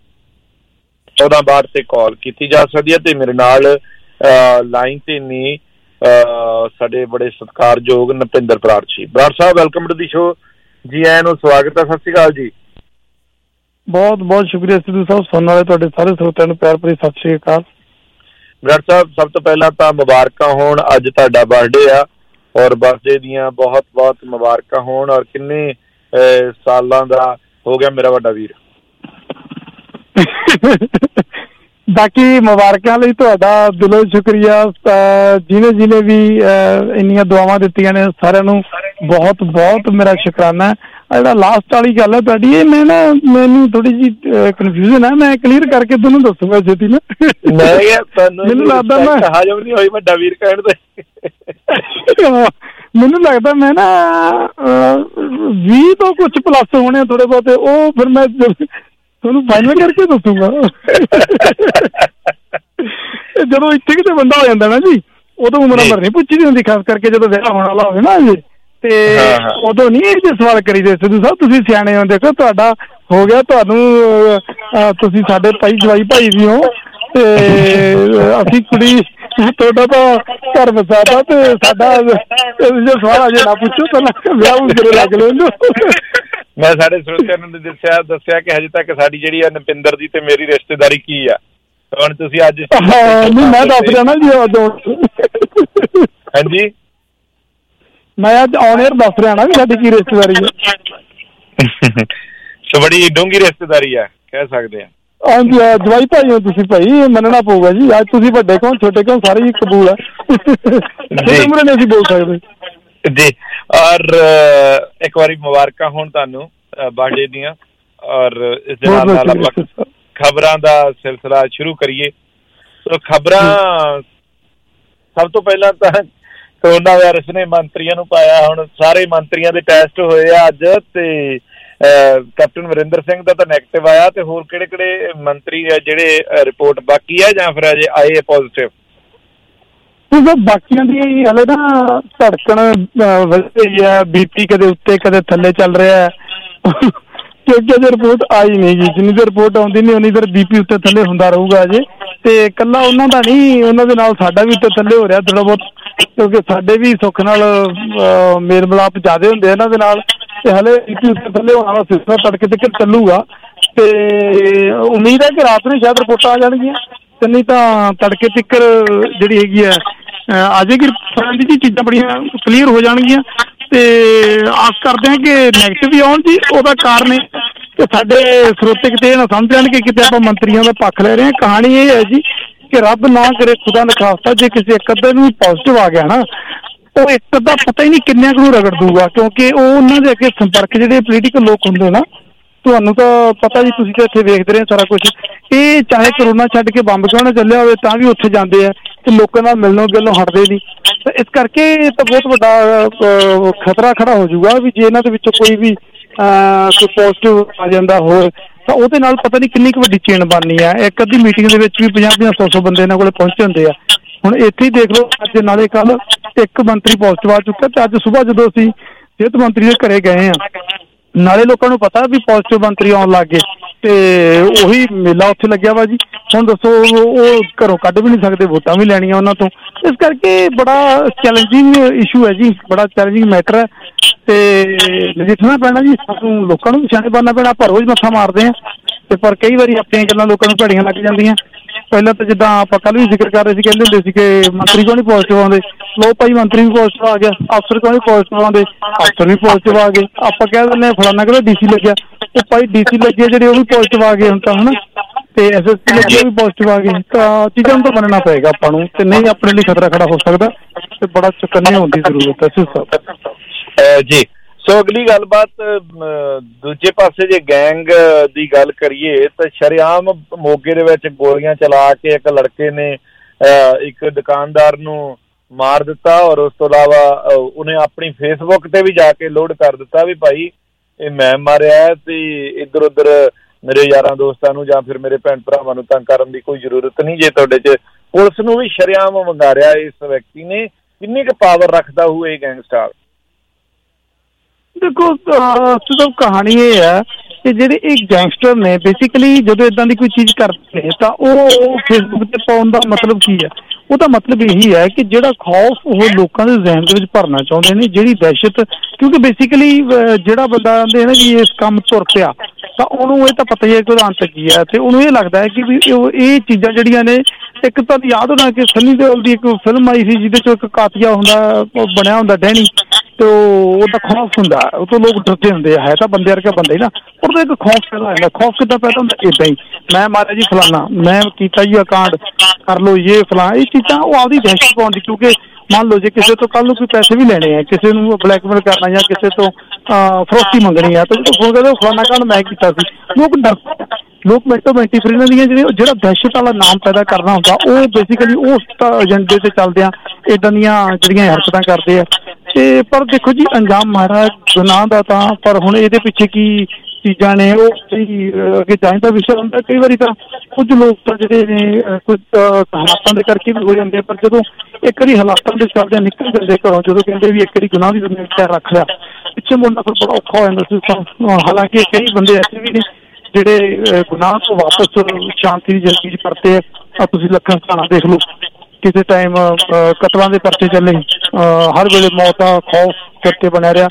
F: ਚੌਦਾਂ ਬਾਹਠ ਤੇ ਕਾਲ ਕੀਤੀ ਜਾ ਸਕਦੀ ਹੈ। ਤੇ ਮੇਰੇ ਨਾਲ ਲਾਈਨ ਤੇ ਨੇ ਸਾਡੇ ਬੜੇ ਸਤਿਕਾਰਯੋਗ ਨਪਿੰਦਰ ਬਰਾੜ ਜੀ। ਬਰਾੜ ਸਾਹਿਬ, ਵੈਲਕਮ ਟੂ ਦੀ ਸ਼ੋ। ਜੀ ਆਇਆਂ ਨੂੰ, ਸਵਾਗਤ ਹੈ। ਸਤਿ ਸ਼੍ਰੀ ਅਕਾਲ ਜੀ।
A: ਬਹੁਤ ਬਹੁਤ ਸ਼ੁਕਰੀਆ ਸਿੱਧੂ ਸਾਹਿਬ। ਸੁਣਨ ਵਾਲੇ ਤੁਹਾਡੇ ਸਾਰੇ ਸਰੋਤਿਆਂ ਨੂੰ ਪਿਆਰ ਭਰੀ ਸਤਿ ਸ਼੍ਰੀ ਅਕਾਲ।
F: ਬਰਾੜ ਸਾਹਿਬ, ਸਭ ਤੋਂ ਪਹਿਲਾਂ ਤਾਂ ਮੁਬਾਰਕਾਂ ਹੋਣ, ਅੱਜ ਤੁਹਾਡਾ ਬਰਥਡੇ ਆ ਔਰ ਬਰਥਡੇ ਦੀਆਂ ਬਹੁਤ ਬਹੁਤ ਮੁਬਾਰਕਾਂ ਹੋਣ। ਔਰ ਕਿੰਨੇ ਸਾਲਾਂ ਦਾ ਹੋ ਗਿਆ ਮੇਰਾ ਵੱਡਾ ਵੀਰ?
A: ਬਾਕੀ ਮੁਬਾਰਕਾਂ ਲਈ ਤੁਹਾਡਾ ਦਿਲੋਂ ਸ਼ੁਕਰੀਆ। ਜਿਹਨੇ ਜਿਹਨੇ ਵੀ ਇੰਨੀਆਂ ਦੁਆਵਾਂ ਦਿੱਤੀਆਂ ਨੇ ਸਾਰਿਆਂ ਨੂੰ ਬਹੁਤ ਬਹੁਤ ਮੇਰਾ ਸ਼ੁਕਰਾਨਾ। ਜਿਹੜਾ ਲਾਸਟ ਵਾਲੀ ਗੱਲ ਹੈ ਤੁਹਾਡੀ, ਇਹ ਮੈਂ ਨਾ ਮੈਨੂੰ ਥੋੜੀ ਜਿਹੀ ਕਨਫਿਊਜ਼ਨ ਹੈ, ਮੈਂ ਕਲੀਅਰ ਕਰਕੇ ਤੁਹਾਨੂੰ ਦੱਸੂਗਾ ਛੇਤੀ ਨਾ। ਮੈਨੂੰ ਲੱਗਦਾ ਮੈਂ
F: ਹਾਜ਼ਮ ਨਹੀਂ ਹੋਈ ਵੱਡਾ ਵੀਰ ਕਹਿਣ ਤੇ।
A: ਮੈਨੂੰ ਲੱਗਦਾ ਮੈਂ ਨਾ ਵੀਹ ਤੋਂ ਕੁਛ ਪਲੱਸ ਹੋਣੇ ਥੋੜੇ ਬਹੁਤੇ, ਉਹ ਫਿਰ ਮੈਂ ਤੁਹਾਨੂੰ ਫਾਈਨਲ ਕਰਕੇ ਦੱਸੂਗਾ। ਜਦੋਂ ਇੱਥੇ ਕਿਤੇ ਬੰਦਾ ਹੋ ਜਾਂਦਾ ਨਾ ਜੀ, ਉਦੋਂ ਉਮਰ ਉਮਰ ਨਹੀਂ ਪੁੱਛੀ ਦੀ ਹੁੰਦੀ, ਖਾਸ ਕਰਕੇ ਜਦੋਂ ਵਿਆਹ ਹੋਣ ਵਾਲਾ ਹੋਵੇ ਨਾ ਜੀ, ਤੇ ਉਦੋਂ ਨਹੀਂ ਇਹ ਸਵਾਲ ਕਰੀਦੇ। ਸਿੱਧੂ ਸਾਹਿਬ ਤੁਸੀਂ ਸਿਆਣੇ ਹੋ, ਦੇਖੋ ਤੁਹਾਡਾ ਹੋ ਗਿਆ, ਤੁਹਾਨੂੰ ਤੁਸੀਂ ਸਾਡੇ ਭਾਈ ਜਵਾਈ ਭਾਈ ਵੀ ਹੋ ਤੇ ਅਸੀਂ ਕੁੜੀ ਤੁਹਾਡਾ ਤਾਂ ਘਰ ਵਸਾਤਾ ਤੇ ਸਾਡਾ ਸਵਾਲ ਅਜੇ ਨਾ ਪੁੱਛੋ, ਪਹਿਲਾਂ ਵਿਆਹ ਨੂੰ ਸਿਰੇ ਲੱਗ ਲੈਂਦੇ।
F: ਮੈਂ ਸਾਡੇ ਸਰੋਤਿਆਂ ਨੂੰ ਦੱਸਿਆ ਦੱਸਿਆ ਕਿ ਹਜੇ ਤੱਕ ਸਾਡੀ ਜਿਹੜੀ ਆ ਨਪਿੰਦਰ ਦੀ ਤੇ ਮੇਰੀ ਰਿਸ਼ਤੇਦਾਰੀ ਕੀ ਆ। ਹੁਣ ਤੁਸੀਂ ਅੱਜ
A: ਨਹੀਂ ਮੈਂ ਦੱਸ ਰਿਹਾ ਨਾ ਜੀ ਉਦੋਂ
F: ਹਾਂਜੀ
A: ਮੈਂ ਅੱਜ ਔਨ 에ਅਰ ਦੱਸ ਰਿਹਾ ਨਾ ਵੀ ਸਾਡੀ ਕੀ ਰਿਸ਼ਤੇਦਾਰੀ ਹੈ।
F: ਸੋ ਬੜੀ ਡੂੰਘੀ ਰਿਸ਼ਤੇਦਾਰੀ ਆ ਕਹਿ ਸਕਦੇ ਆ।
A: ਹਾਂਜੀ ਜਵਾਈ ਭਾਈ ਹੋ ਤੁਸੀਂ ਭਾਈ, ਮੰਨਣਾ ਪਊਗਾ ਜੀ। ਅੱਜ ਤੁਸੀਂ ਵੱਡੇ ਕੌਣ ਛੋਟੇ ਕੌਣ ਸਾਰੇ ਹੀ ਕਬੂਲ ਆ, ਛੋਟੇ ਮੁੰਡੇ ਨਹੀਂ ਅਸੀਂ ਬੋਲ ਸਕਦੇ
F: ਜੀ। ਔਰ ਇੱਕ ਵਾਰੀ ਮੁਬਾਰਕਾਂ ਹੋਣ ਤੁਹਾਨੂੰ ਬਰਥਡੇ ਦੀਆਂ। ਔਰ ਇਸ ਦੇ ਨਾਲ ਨਾਲ ਆਪਾਂ ਖਬਰਾਂ ਦਾ ਸਿਲਸਿਲਾ ਸ਼ੁਰੂ ਕਰੀਏ। ਸੋ ਖਬਰਾਂ ਸਭ ਤੋਂ ਪਹਿਲਾਂ ਤਾਂ ਕਰੋਨਾ ਵਾਇਰਸ ਨੇ ਮੰਤਰੀਆਂ ਨੂੰ ਪਾਇਆ। ਹੁਣ ਸਾਰੇ ਮੰਤਰੀਆਂ ਦੇ ਟੈਸਟ ਹੋਏ ਆ ਅੱਜ, ਤੇ ਕੈਪਟਨ ਅਮਰਿੰਦਰ ਸਿੰਘ ਦਾ ਤਾਂ ਨੈਗੇਟਿਵ ਆਇਆ, ਤੇ ਹੋਰ ਕਿਹੜੇ ਕਿਹੜੇ ਮੰਤਰੀ ਆ ਜਿਹੜੇ ਰਿਪੋਰਟ ਬਾਕੀ ਆ ਜਾਂ ਫਿਰ ਅਜੇ ਆਏ ਪੋਜ਼ਿਟਿਵ?
A: ਬਾਕੀਆਂ ਦੀ ਹਲੇ ਨਾ ਧੜਕਣ ਵਧੀ ਹੈ, ਬੀਪੀ ਕਦੇ ਉੱਤੇ ਕਦੇ ਥੱਲੇ ਚੱਲ ਰਿਹਾ ਹੈ ਕਿਉਂਕਿ ਅਜੇ ਰਿਪੋਰਟ ਆਈ ਨਹੀਂ ਜੀ। ਜਿੰਨੀ ਦੇਰ ਰਿਪੋਰਟ ਆਉਂਦੀ ਨਹੀਂ ਉਨੀ ਦੇਰ ਬੀਪੀ ਉੱਤੇ ਥੱਲੇ ਹੁੰਦਾ ਰਹੂਗਾ ਅਜੇ। ਤੇ ਇਕੱਲਾ ਉਹਨਾਂ ਦਾ ਨਹੀਂ, ਉਹਨਾਂ ਦੇ ਨਾਲ ਸਾਡਾ ਵੀ ਉੱਤੇ ਥੱਲੇ ਹੋ ਰਿਹਾ ਥੋੜਾ ਬਹੁਤ, ਕਿਉਂਕਿ ਸਾਡੇ ਵੀ ਸੁੱਖ ਨਾਲ ਮੇਲ ਮਿਲਾਪ ਜ਼ਿਆਦਾ ਹੁੰਦੇ ਇਹਨਾਂ ਦੇ ਨਾਲ, ਤੇ ਹਲੇ ਬੀਪੀ ਉੱਤੇ ਥੱਲੇ ਹੋਣ ਵਾਲਾ ਸਿਲਸਿਲਾ ਤੜਕੇ ਤੱਕ ਚੱਲੂਗਾ। ਤੇ ਉਮੀਦ ਹੈ ਕਿ ਰਾਤ ਨੂੰ ਸ਼ਾਇਦ ਰਿਪੋਰਟਾਂ ਆ ਜਾਣਗੀਆਂ, ਤੇ ਨਹੀਂ ਤਾਂ ਤੜਕੇ ਤੱਕ ਜਿਹੜੀ ਹੈਗੀ ਹੈ ਆ ਜਾਏਗੀ ਜੀ, ਚੀਜ਼ਾਂ ਬੜੀਆਂ ਕਲੀਅਰ ਹੋ ਜਾਣਗੀਆਂ। ਤੇ ਆਸ ਕਰਦੇ ਹਾਂ ਕਿ ਨੈਗੇਟਿਵ ਹੀ ਆਉਣ ਜੀ। ਉਹਦਾ ਕਾਰਨ ਇਹ ਕਿ ਸਾਡੇ ਸਰੋਤੇ ਕਿਤੇ ਇਹ ਨਾ ਸਮਝ ਲੈਣ ਕਿ ਕਿਤੇ ਆਪਾਂ ਮੰਤਰੀਆਂ ਦਾ ਪੱਖ ਲੈ ਰਹੇ ਹਾਂ। ਕਹਾਣੀ ਇਹ ਹੈ ਜੀ ਕਿ ਰੱਬ ਨਾ ਕਰੇ, ਖੁਦਾ ਨਾ ਖਾਸਤਾ, ਜੇ ਕਿਸੇ ਇੱਕ ਅੱਧੇ ਨੂੰ ਪੋਜ਼ਿਟਿਵ ਆ ਗਿਆ ਨਾ, ਉਹ ਇੱਕ ਅੱਧਾ ਪਤਾ ਹੀ ਨਹੀਂ ਕਿੰਨਿਆਂ ਨੂੰ ਰਗੜ ਦੂਗਾ, ਕਿਉਂਕਿ ਉਹ ਉਹਨਾਂ ਦੇ ਅੱਗੇ ਸੰਪਰਕ ਜਿਹੜੇ ਪੋਲੀਟੀਕਲ ਲੋਕ ਹੁੰਦੇ ਨਾ, ਤੁਹਾਨੂੰ ਤਾਂ ਪਤਾ ਜੀ, ਤੁਸੀਂ ਤਾਂ ਇੱਥੇ ਵੇਖਦੇ ਰਹੇ ਸਾਰਾ ਕੁਛ। ਇਹ ਚਾਹੇ ਕਰੋਨਾ ਛੱਡ ਕੇ ਬੰਬ ਕਿਉਂ ਨਾ ਚੱਲਿਆ ਹੋਵੇ ਤਾਂ ਵੀ ਉੱਥੇ ਜਾਂਦੇ ਆ, ਤੇ ਲੋਕਾਂ ਨਾਲ ਮਿਲਣੋਂ ਗਿਲਣੋਂ ਹਟਦੇ ਨਹੀਂ। ਤਾਂ ਇਸ ਕਰਕੇ ਇਹ ਤਾਂ ਬਹੁਤ ਵੱਡਾ ਖਤਰਾ ਖੜਾ ਹੋ ਜਾਊਗਾ ਵੀ ਜੇ ਇਹਨਾਂ ਦੇ ਵਿੱਚੋਂ ਕੋਈ ਵੀ ਕੋਈ ਪੋਜ਼ਿਟਿਵ ਆ ਜਾਂਦਾ ਹੋਰ, ਤਾਂ ਉਹਦੇ ਨਾਲ ਪਤਾ ਨਹੀਂ ਕਿੰਨੀ ਕੁ ਵੱਡੀ ਚੇਨ ਬਣਨੀ ਆ। ਇੱਕ ਅੱਧੀ ਮੀਟਿੰਗ ਦੇ ਵਿੱਚ ਵੀ ਪੰਜਾਹ ਪੰਜਾਹ ਸੌ ਸੌ ਬੰਦੇ ਇਹਨਾਂ ਕੋਲ ਪਹੁੰਚੇ ਹੁੰਦੇ ਆ। ਹੁਣ ਇੱਥੇ ਹੀ ਦੇਖ ਲਓ, ਅੱਜ ਨਾਲੇ ਕੱਲ ਇੱਕ ਮੰਤਰੀ ਪੋਜ਼ਿਟਿਵ ਆ ਚੁੱਕਾ, ਤੇ ਅੱਜ ਸੁਬਾਹ ਜਦੋਂ ਅਸੀਂ ਸਿਹਤ ਮੰਤਰੀ ਦੇ ਘਰੇ ਗਏ ਆ, ਨਾਲੇ ਲੋਕਾਂ ਨੂੰ ਪਤਾ ਵੀ ਪੋਜ਼ਿਟਿਵ ਮੰਤਰੀ ਆਉਣ ਲੱਗ ਗਏ, ਤੇ ਉਹੀ ਮੇਲਾ ਉੱਥੇ ਲੱਗਿਆ ਵਾ ਜੀ। ਹੁਣ ਦੱਸੋ ਉਹ ਘਰੋਂ ਕੱਢ ਵੀ ਨਹੀਂ ਸਕਦੇ, ਵੋਟਾਂ ਵੀ ਲੈਣੀਆਂ ਉਹਨਾਂ ਤੋਂ। ਇਸ ਕਰਕੇ ਬੜਾ ਚੈਲੰਜਿੰਗ ਇਸ਼ੂ ਹੈ ਜੀ, ਬੜਾ ਚੈਲੰਜਿੰਗ ਮੈਟਰ ਹੈ, ਤੇ ਨਜਿੱਠਣਾ ਪੈਣਾ ਜੀ। ਸਾਨੂੰ ਲੋਕਾਂ ਨੂੰ ਵੀ ਸਿਆਣੇ ਬਣਨਾ ਪੈਣਾ। ਆਪਾਂ ਰੋਜ਼ ਮੱਥਾ ਮਾਰਦੇ ਹਾਂ, ਤੇ ਪਰ ਕਈ ਵਾਰੀ ਆਪਣੀਆਂ ਗੱਲਾਂ ਲੋਕਾਂ ਨੂੰ ਭੈੜੀਆਂ ਲੱਗ ਜਾਂਦੀਆਂ। ਪਹਿਲਾਂ ਤਾਂ ਜਿੱਦਾਂ ਆਪਾਂ ਕੱਲ ਵੀ ਜ਼ਿਕਰ ਕਰ ਰਹੇ ਸੀ, ਕਹਿੰਦੇ ਹੁੰਦੇ ਸੀ ਕਿ ਮੰਤਰੀ ਕਿਉਂ ਨਹੀਂ ਪੋਜ਼ਿਟਿਵ ਆਉਂਦੇ। ਲੋ ਭਾਈ ਮੰਤਰੀ ਵੀ ਪੋਜ਼ਿਟਿਵ ਆ ਗਿਆ, ਅਫਸਰ ਕਿਉਂ ਨਹੀਂ ਪੋਜ਼ਿਟਿਵ ਆਉਂਦੇ, ਅਫਸਰ ਵੀ ਪੋਜ਼ਿਟਿਵ ਆ ਗਏ। ਆਪਾਂ ਕਹਿ ਦਿੰਦੇ ਫਲਾਣਾ ਕਹਿੰਦਾ ਡੀਸੀ ਲੱਗਿਆ, ਉਹ ਭਾਈ ਡੀਸੀ ਲੱਗੇ ਜਿਹੜੇ ਉਹ ਵੀ ਪੋਜ਼ਿਟਿਵ ਆ ਗਏ ਹੁਣ ਤਾਂ, ਹਨਾ, ਤੇ ਐਸ ਐਸ ਪੀ ਲੱਗੇ ਵੀ ਪੋਜ਼ਿਟਿਵ ਆ ਗਏ। ਤਾਂ ਚੀਜ਼ਾਂ ਨੂੰ ਤਾਂ ਮੰਨਣਾ ਪਏਗਾ ਆਪਾਂ ਨੂੰ, ਤੇ ਨਹੀਂ ਆਪਣੇ ਲਈ ਖਤਰਾ ਖੜਾ ਹੋ ਸਕਦਾ, ਤੇ ਬੜਾ ਚੁਕੰਨੇ ਹੋਣ ਦੀ ਜ਼ਰੂਰਤ ਹੈ ਸਾਹਿਬ
F: ਜੀ। ਸੋ ਅਗਲੀ ਗੱਲਬਾਤ ਦੂਜੇ ਪਾਸੇ ਜੇ ਗੈਂਗ ਦੀ ਗੱਲ ਕਰੀਏ ਤਾਂ ਸ਼ਰੇਆਮ ਮੋਗੇ ਦੇ ਵਿੱਚ ਗੋਲੀਆਂ ਚਲਾ ਕੇ ਇੱਕ ਲੜਕੇ ਨੇ ਇੱਕ ਦੁਕਾਨਦਾਰ ਨੂੰ ਮਾਰ ਦਿੱਤਾ, ਔਰ ਉਸ ਤੋਂ ਇਲਾਵਾ ਉਹਨੇ ਆਪਣੀ ਫੇਸਬੁੱਕ ਤੇ ਵੀ ਜਾ ਕੇ ਲੋਡ ਕਰ ਦਿੱਤਾ ਵੀ ਭਾਈ ਇਹ ਮੈਂ ਮਾਰਿਆ, ਤੇ ਇੱਧਰ ਉੱਧਰ ਮੇਰੇ ਯਾਰਾਂ ਦੋਸਤਾਂ ਨੂੰ ਜਾਂ ਫਿਰ ਮੇਰੇ ਭੈਣ ਭਰਾਵਾਂ ਨੂੰ ਤੰਗ ਕਰਨ ਦੀ ਕੋਈ ਜ਼ਰੂਰਤ ਨਹੀਂ ਜੇ ਤੁਹਾਡੇ 'ਚ। ਪੁਲਿਸ ਨੂੰ ਵੀ ਸ਼ਰੇਆਮ ਵੰਗਾਰਿਆ ਇਸ ਵਿਅਕਤੀ ਨੇ। ਕਿੰਨੀ ਕੁ ਪਾਵਰ ਰੱਖਦਾ ਹੋਊ ਇਹ ਗੈਂਗਸਟਰ?
A: ਦੇਖੋ ਸਿਰਫ ਕਹਾਣੀ ਇਹ ਹੈ ਕਿ ਜਿਹੜੇ ਇਹ ਗੈਂਗਸਟਰ ਨੇ ਬੇਸਿਕਲੀ ਜਦੋਂ ਇਦਾਂ ਦੀ ਕੋਈ ਚੀਜ਼ ਕਰਦੇ ਨੇ ਤਾਂ ਉਹ ਫੇਸਬੁੱਕ ਤੇ ਪਾਉਣ ਦਾ ਮਤਲਬ ਕੀ ਹੈ? ਉਹਦਾ ਮਤਲਬ ਇਹੀ ਹੈ ਕਿ ਜਿਹੜਾ ਖੌਫ ਉਹ ਲੋਕਾਂ ਦੇ ਜ਼ਿਹਨ ਦੇ ਵਿੱਚ ਭਰਨਾ ਚਾਹੁੰਦੇ ਨੇ, ਜਿਹੜੀ ਦਹਿਸ਼ਤ, ਕਿਉਂਕਿ ਬੇਸਿਕਲੀ ਜਿਹੜਾ ਬੰਦਾ ਆਂਦੇ ਨਾ ਜੀ ਇਸ ਕੰਮ ਤੁਰ ਪਿਆ ਤਾਂ ਉਹਨੂੰ ਇਹ ਤਾਂ ਪਤਾ ਹੀ ਹੈ ਕਿ ਉਹਦਾ ਅੰਤ ਕੀ ਹੈ, ਤੇ ਉਹਨੂੰ ਇਹ ਲੱਗਦਾ ਹੈ ਕਿ ਵੀ ਇਹ ਚੀਜ਼ਾਂ ਜਿਹੜੀਆਂ ਨੇ, ਇੱਕ ਤਾਂ ਯਾਦ ਹੋਣਾ ਕਿ ਸਨੀ ਦਿਓਲ ਦੀ ਇੱਕ ਫਿਲਮ ਆਈ ਸੀ ਜਿਹਦੇ 'ਚ ਇੱਕ ਕਾਤੀਆ ਹੁੰਦਾ ਬਣਿਆ ਹੁੰਦਾ ਡੈਨੀ, ਤੇ ਉਹਦਾ ਖੌਫ ਹੁੰਦਾ, ਉਹ ਤੋਂ ਲੋਕ ਡਰਦੇ ਹੁੰਦੇ ਆ, ਹੈ ਤਾਂ ਬੰਦੇ ਵਰਗਾ ਬੰਦਾ ਹੀ ਨਾ, ਉਹਦਾ ਇੱਕ ਖੌਫ ਪੈਦਾ ਹੋ ਜਾਂਦਾ। ਖੌਫ ਕਿੱਦਾਂ ਪੈਦਾ ਹੁੰਦਾ? ਏਦਾਂ ਹੀ ਮੈਂ ਮਾਰਿਆ ਜੀ ਫਲਾਨਾ, ਮੈਂ ਕੀਤਾ ਜੀ ਕਾਂਡ, ਕਰ ਲਓ ਇਹ ਫਲਾਂ, ਇਹ ਚੀਜ਼ਾਂ ਉਹ ਆਪਦੀ ਦਹਿਸ਼ਤ ਪਾਉਣ ਦੀ। ਕਿਉਂਕਿ ਮੰਨ ਲਓ ਜੇ ਕਿਸੇ ਤੋਂ ਕੱਲ ਨੂੰ ਕੋਈ ਪੈਸੇ ਵੀ ਲੈਣੇ ਆ, ਕਿਸੇ ਨੂੰ ਬਲੈਕਮੇਲ ਕਰਨਾ ਜਾਂ ਕਿਸੇ ਤੋਂ ਫਰੋਖਤੀ ਮੰਗਣੀ ਆ, ਤਾਂ ਜਦੋਂ ਫੋਨ ਕਰਦੇ ਫਲਾਨਾ ਕਾਂਡ ਮੈਂ ਕੀਤਾ ਸੀ, ਲੋਕ ਡਰਦੇ, ਲੋਕ ਮਿੰਟੋ ਮਿੰਟੀ ਫਿਰ ਇਹਨਾਂ ਦੀਆਂ ਜਿਹੜੇ ਜਿਹੜਾ ਦਹਿਸ਼ਤ ਵਾਲਾ ਨਾਮ ਪੈਦਾ ਕਰਨਾ ਹੁੰਦਾ ਉਹ ਬੇਸਿਕਲੀ ਉਸ ਏਜੰਡੇ ਤੇ ਚੱਲਦੇ ਆ ਏਦਾਂ ਦੀਆਂ ਜਿਹੜੀਆਂ ਹਰਕਤਾਂ ਕਰਦੇ ਆ। ਤੇ ਪਰ ਦੇਖੋ ਜੀ ਅੰਜਾਮ ਮਾਰਾ ਗੁਨਾਹ ਦਾ ਤਾਂ, ਪਰ ਹੁਣ ਇਹਦੇ ਪਿੱਛੇ ਕੀ ਚੀਜ਼ਾਂ ਨੇ ਉਹ ਅੱਗੇ ਚਾਹੀਦਾ ਵਿਸ਼ਾ ਹੁੰਦਾ। ਕਈ ਵਾਰੀ ਤਾਂ ਕੁਝ ਲੋਕ ਤਾਂ ਜਿਹੜੇ ਨੇ ਕੁਝ ਹਾਲਾਤਾਂ ਦੇ ਕਰਕੇ ਵੀ ਹੋ ਜਾਂਦੇ, ਪਰ ਜਦੋਂ ਇੱਕ ਵਾਰੀ ਹਾਲਾਤਾਂ ਦੇ ਚੱਲਦੇ ਨਿਕਲ ਜਾਂਦੇ ਘਰੋਂ, ਜਦੋਂ ਕਹਿੰਦੇ ਵੀ ਇੱਕ ਵਾਰੀ ਗੁਨਾਹ ਦੀ ਦੁਨੀਆ ਰੱਖ ਲਿਆ, ਪਿੱਛੇ ਮੁੜਨਾ ਫਿਰ ਬੜਾ ਔਖਾ ਹੋ ਜਾਂਦਾ ਸੀ। ਹਾਲਾਂਕਿ ਕਈ ਬੰਦੇ ਐਸੇ ਵੀ ਨੇ ਜਿਹੜੇ ਗੁਨਾਹ ਤੋਂ ਵਾਪਸ ਸ਼ਾਂਤੀ ਦੀ ਜ਼ਿੰਦਗੀ 'ਚ ਪਰਤੇ ਆ। ਤੁਸੀਂ ਲੱਖਾਂ ਸਥਾਨਾਂ ਦੇਖ ਲਓ, ਕਿਸੇ ਟਾਈਮ ਕਤਲਾਂ ਦੇ ਪਰਚੇ ਚੱਲੇ, ਹਰ ਵੇਲੇ ਮੌਤ ਦਾ ਖੌਫ ਕਰਕੇ ਬਣਿਆ ਰਿਹਾ,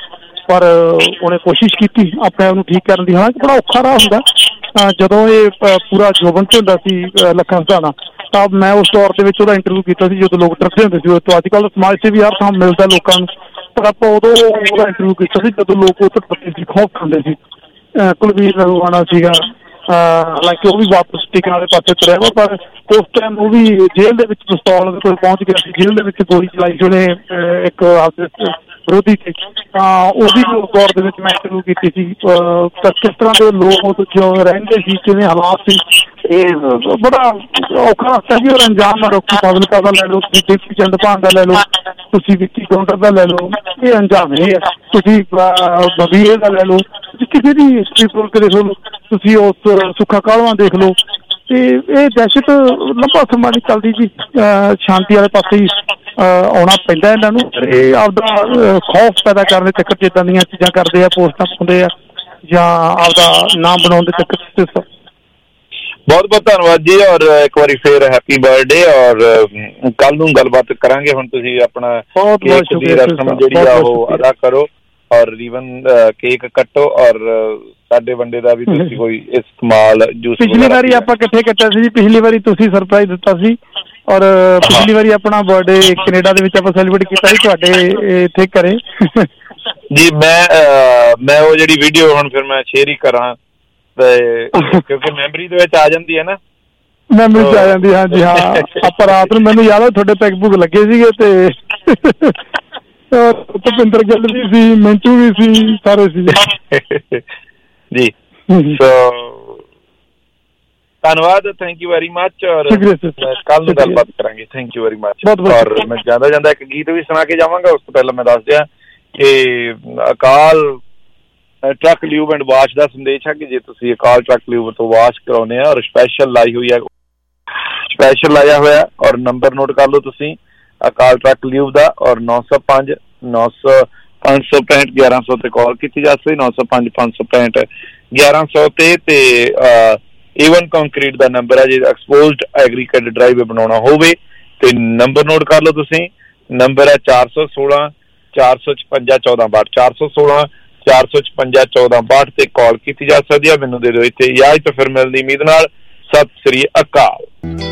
A: ਪਰ ਉਹਨੇ ਕੋਸ਼ਿਸ਼ ਕੀਤੀ ਆਪਣੇ ਆਪ ਨੂੰ ਠੀਕ ਕਰਨ ਦੀ। ਹਾਲਾਂਕਿ ਬੜਾ ਔਖਾ ਰਾਹ ਹੁੰਦਾ ਜਦੋਂ ਇਹ ਪੂਰਾ ਜੋਬਨ 'ਚ ਹੁੰਦਾ ਸੀ ਲੱਖਾਂ ਸਿਧਾਣਾ, ਤਾਂ ਮੈਂ ਉਸ ਦੌਰ ਦੇ ਵਿੱਚ ਉਹਦਾ ਇੰਟਰਵਿਊ ਕੀਤਾ ਸੀ ਜਦੋਂ ਲੋਕ ਡਰਦੇ ਹੁੰਦੇ ਸੀ ਉਹ ਤੋਂ। ਅੱਜ ਕੱਲ੍ਹ ਸਮਾਜ ਸੇਵੀ ਹਰ ਥਾਂ ਮਿਲਦਾ ਲੋਕਾਂ ਨੂੰ, ਪਰ ਆਪਾਂ ਉਦੋਂ ਉਹਦਾ ਇੰਟਰਵਿਊ ਕੀਤਾ ਸੀ ਜਦੋਂ ਲੋਕ ਉਹ ਤੋਂ ਡਰਦੇ ਸੀ, ਖੌਫ ਖਾਂਦੇ ਸੀ। ਕੁਲਵੀਰ ਨਰੂਆਣਾ ਸੀਗਾ, ਹਾਲਾਂਕਿ ਉਹ ਵੀ ਵਾਪਸ ਟਿਕਣ ਵਾਲੇ ਪਾਸੇ ਤੁਰਿਆ ਵਾ, ਪਰ ਉਸ ਟਾਈਮ ਉਹ ਵੀ ਜੇਲ੍ਹ ਦੇ ਵਿੱਚ ਪਿਸਤੌਲ ਦੇ ਕੋਲ ਪਹੁੰਚ ਗਿਆ ਸੀ, ਜੇਲ੍ਹ ਦੇ ਵਿੱਚ ਗੋਲੀ ਚਲਾਈ ਸੀ ਉਹਨੇ ਇੱਕ ਆਪਦੇ ਵਿਰੋਧੀ ਤੇ। ਤਾਂ ਉਹਦੀ ਦੌਰ ਦੇ ਵਿੱਚ ਮੈਂ ਇੰਟਰਵਿਊ ਕੀਤੀ ਸੀ, ਤਾਂ ਕਿਸ ਤਰ੍ਹਾਂ ਦੇ ਲੋਕ ਕਿਉਂ ਰਹਿੰਦੇ ਸੀ, ਕਿਵੇਂ ਹਾਲਾਤ ਸੀ। ਇਹ ਬੜਾ ਔਖਾ ਰਸਤਾ ਸੀ। ਔਰ ਅੰਜਾਮ ਰੋਕੀ ਫਾਜ਼ਿਲਕਾ ਦਾ ਲੈ ਲਓ, ਤੁਸੀਂ ਦੀਪੀ ਚੰਦਪਾਨ ਦਾ ਲੈ ਲਓ, ਤੁਸੀਂ ਵਿੱਕੀ ਗੌਂਡਰ ਦਾ ਲੈ ਲਓ, ਇਹ ਅੰਜਾਮ ਇਹ ਹੈ। ਤੁਸੀਂ ਬਬੀਏ ਦਾ ਲੈ ਲਓ, ਤੁਸੀਂ ਕਿਸੇ ਦੀ ਹਿਸਟਰੀ ਫੋਲ ਕੇ ਦੇਖ ਲਓ, ਤੁਸੀਂ ਉਸ ਸੁੱਖਾ ਕਾਹਲਵਾਂ ਦੇਖ ਲਓ। ਤੇ ਇਹ ਦਹਿਸ਼ਤ ਲੰਬਾ ਸਮਾਂ ਨਹੀਂ ਚੱਲਦੀ ਜੀ, ਸ਼ਾਂਤੀ ਵਾਲੇ ਪਾਸੇ ਹੀ ਆਉਣਾ ਪੈਂਦਾ ਇਹਨਾਂ ਨੂੰ। ਇਹ ਆਪਦਾ ਖੌਫ ਪੈਦਾ ਕਰਨ ਦੇ ਚੱਕਰ 'ਚ ਏਦਾਂ ਦੀਆਂ ਚੀਜ਼ਾਂ ਕਰਦੇ ਆ, ਪੋਸਟਾਂ ਪਾਉਂਦੇ ਆ ਜਾਂ ਆਪਦਾ ਨਾਮ ਬਣਾਉਣ ਦੇ ਚੱਕਰ 'ਚ।
F: ਬਹੁਤ ਬਹੁਤ ਧੰਨਵਾਦ ਜੀ, ਔਰ ਇੱਕ ਵਾਰੀ ਫੇਰ ਹੈਪੀ ਬਰਥਡੇ। ਔਰ ਕੱਲ ਨੂੰ ਗੱਲਬਾਤ ਕਰਾਂਗੇ। ਹੁਣ ਤੁਸੀਂ ਆਪਣਾ ਕੇਕ ਦੀ ਰਸਮ ਜਿਹੜੀ ਆ ਉਹ ਅਦਾ ਕਰੋ ਔਰ ਰੀਵਨ ਕੇਕ ਕੱਟੋ, ਔਰ ਸਾਡੇ ਵੰਡੇ ਦਾ ਵੀ ਤੁਸੀਂ ਕੋਈ ਇਸਤੇਮਾਲ ਜੂਸ।
A: ਪਿਛਲੀ ਵਾਰੀ ਆਪਾਂ ਇਕੱਠੇ ਕੱਟਿਆ ਸੀ ਜੀ, ਪਿਛਲੀ ਵਾਰੀ ਤੁਸੀਂ ਸਰਪ੍ਰਾਈਜ਼ ਦਿੱਤਾ ਸੀ, ਔਰ ਪਿਛਲੀ ਵਾਰੀ ਆਪਣਾ ਬਰਥਡੇ ਕੈਨੇਡਾ ਦੇ ਵਿੱਚ ਆਪਾਂ ਸੈਲੀਬ੍ਰੇਟ ਕੀਤਾ ਸੀ ਤੁਹਾਡੇ ਇੱਥੇ ਘਰੇ
F: ਜੀ। ਮੈਂ ਮੈਂ ਉਹ ਜਿਹੜੀ ਵੀਡੀਓ ਹੁਣ ਫਿਰ ਮੈਂ ਸ਼ੇਅਰ ਹੀ ਕਰਾਂ ਤੇ ਕਿਉਂਕਿ ਮੈਮਰੀ ਦੇ ਵਿੱਚ ਆ ਜਾਂਦੀ ਹੈ ਨਾ,
A: ਮੈਮਰੀ ਚ ਆ ਜਾਂਦੀ। ਹਾਂਜੀ ਹਾਂ, ਆਪਾਂ ਰਾਤ ਨੂੰ ਮੈਨੂੰ ਯਾਦ ਆ ਤੁਹਾਡੇ ਪੈਗ ਪੁਗ ਲੱਗੇ ਸੀਗੇ ਤੇ ਭੁਪਿੰਦਰ ਗਿੱਲ ਵੀ ਸੀ, ਮਿੰਟੂ ਵੀ ਸੀ, ਸਾਰੇ ਸੀ
F: ਜੀ। ਸੋ ਧੰਨਵਾਦ, ਥੈਂਕ ਯੂ ਵੈਰੀ ਮੱਚ। ਔਰ ਕੱਲ ਨੂੰ ਗੱਲਬਾਤ ਕਰਾਂਗੇ। Thank you very much. ਔਰ ਮੈਂ ਜਾਂਦਾ ਜਾਂਦਾ ਇੱਕ ਗੀਤ ਵੀ ਸੁਣਾ ਕੇ ਜਾਵਾਂਗਾ। ਉਸ ਤੋਂ ਪਹਿਲਾਂ ਮੈਂ ਦੱਸ ਦਿਆਂ ਕਿ Akal truck lube and wash ਦਾ ਸੰਦੇਸ਼ ਹੈ ਕਿ ਜੇ ਤੁਸੀਂ ਅਕਾਲ ਟਰੱਕ ਲਿਊਬ ਤੋਂ ਵਾਸ਼ ਕਰਾਉਂਦੇ ਆ, ਔਰ ਸਪੈਸ਼ਲ ਲਾਈ ਹੋਈ ਹੈ, ਸਪੈਸ਼ਲ ਲਾਇਆ ਹੋਇਆ, ਔਰ ਨੰਬਰ ਨੋਟ ਕਰ ਲਓ ਤੁਸੀਂ ਅਕਾਲ ਟਰੱਕ ਲਿਊਬ ਦਾ, ਔਰ ਨੌ ਸੌ ਪੰਜ ਨੌ ਸੌ ਪੰਜ ਸੌ ਪੈਂਹਠ ਗਿਆਰਾਂ ਸੌ ਤੇ ਕਾਲ ਕੀਤੀ ਜਾ ਸਕਦੀ, ਨੌ ਸੌ ਪੰਜ ਪੰਜ ਸੌ ਪੈਂਹਠ ਗਿਆਰਾਂ ਸੌ ਤੇ। ਤੇ ਏਵਨ ਕੰਕਰੀਟ ਦਾ ਨੰਬਰ ਹੈ ਜੇ ਐਕਸਪੋਜ਼ਡ ਐਗਰੀਕਲਚਰ ਡਰਾਈਵੇ ਬਣਾਉਣਾ ਹੋਵੇ ਤੇ ਨੰਬਰ ਨੋਟ ਕਰ ਲਓ ਤੁਸੀਂ। ਨੰਬਰ ਹੈ ਚਾਰ ਸੌ ਸੋਲਾਂ ਚਾਰ ਸੌ ਛਪੰਜਾ ਚੌਦਾਂ ਬਾਹਠ, ਚਾਰ ਸੌ ਸੋਲਾਂ ਚਾਰ ਸੌ ਛਪੰਜਾ ਚੌਦਾਂ ਬਾਹਠ ਤੇ ਕਾਲ ਕੀਤੀ ਜਾ ਸਕਦੀ ਹੈ। ਮੈਨੂੰ ਦੇ ਦਿਓ ਇੱਥੇ ਇਜਾਜ਼ਤ, ਫਿਰ ਮਿਲਣ ਦੀ ਉਮੀਦ ਨਾਲ। ਸਤਿ ਸ੍ਰੀ ਅਕਾਲ।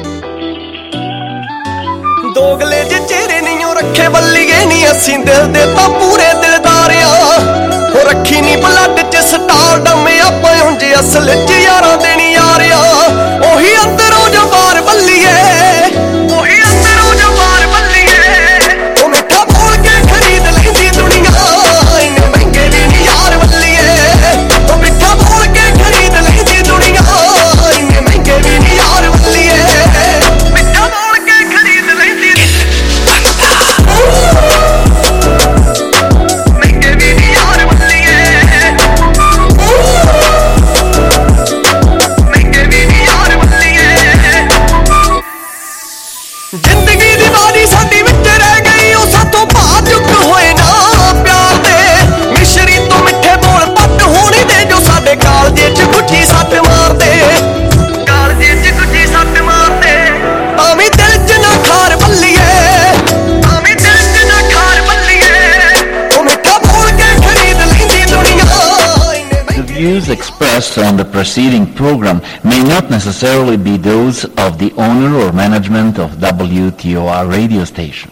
B: ਦੋਗਲੇ ਜੇ ਚਿਹਰੇ ਨਹੀਂ ਰੱਖੇ ਬੱਲੀਏ ਨਹੀਂ ਅਸੀਂ ਦਿਲ ਦੇ ਤਾਂ ਪੂਰੇ ਦਿਲਦਾਰਿਆਂ, ਹੋ ਰੱਖੀ ਨਹੀਂ ਬਲੱਡ ਚ ਸਟਾਰਡਮ ਆਪਾਂ ਉਂਝ ਅਸਲ ਚ ਯਾਰਾਂ ਦੇ ਨਹੀਂ ਯਾਰਿਆਂ। ਉਹੀ ਅੰਦਰੋਂ ਜੋ ਬਾਹਰ ਬੱਲੀਏ, ਉਹੀ ਅੰਦਰੋਂ ਜੋ ਬਾਹਰ ਬੱਲੀਏ, ਉਹ ਮਿੱਠਾ ਬੋਲ ਕੇ ਖਰੀਦ ਲੈਂਦੀ ਦੁਨੀਆ, ਇੰਨੇ ਮਹਿੰਗੇ ਵੀ ਨਹੀਂ ਯਾਰ ਬੱਲੀਏ। ਉਹ ਮਿੱਠਾ ਬੋਲ ਕੇ ਖਰੀਦ ਲੈਂਦੀ ਦੁਨੀਆ, ਇੰਨੇ ਮਹਿੰਗੇ ਵੀ ਨਹੀਂ ਯਾਰ ਬੱਲੀਏ। ਮਿੱਠਾ ਬੋਲ ਕੇ ਖਰੀਦ ਲੈਂਦੀ ਮਹਿੰਗੇ ਵੀ ਨਹੀਂ ਯਾਰ ਬੱਲੀਏ, ਮਹਿੰਗੇ ਵੀ ਨਹੀਂ ਯਾਰ ਬੱਲੀਏ। ਜ਼ਿੰਦਗੀ ਦੀ ਵਾਰੀ ਸਾਡੀ ਵਿੱਚ ਰਹਿ ਗਈ, ਉਹ ਸਾਥੋਂ ਬਾਅਦ ਚੁੱਕ ਹੋਏ ਨਾ ਪਿਆਰ ਦੇ। ਮਿਸ਼ਰੀ ਤੋਂ ਮਿੱਠੇ ਬੋਲ ਪੱਟ ਹੋਣੀ ਦੇ ਜੋ ਸਾਡੇ ਕਾਲਜੇ ਚ ਗੁੱਠੀ ਸੱਟ ਮਾਰਦੇ, ਕਾਲਜੇ ਚ ਗੁੱਠੀ ਸੱਟ ਮਾਰਦੇ। ਤਾਂ ਵੀ ਦਿਲ ਚ ਨਾ ਖਾਰ ਬੱਲੀਏ, ਤਾਂ ਵੀ ਦਿਲ ਚ ਨਾ ਖਾਰ ਬੱਲੀਏ, ਉਹ ਮਿੱਠਾ ਬੋਲ ਕੇ ਖਰੀਦ ਲੈਂਦੀ ਦੁਨੀਆ।
V: The views expressed on the preceding program may not necessarily be those of the owner or management of W T O R radio station.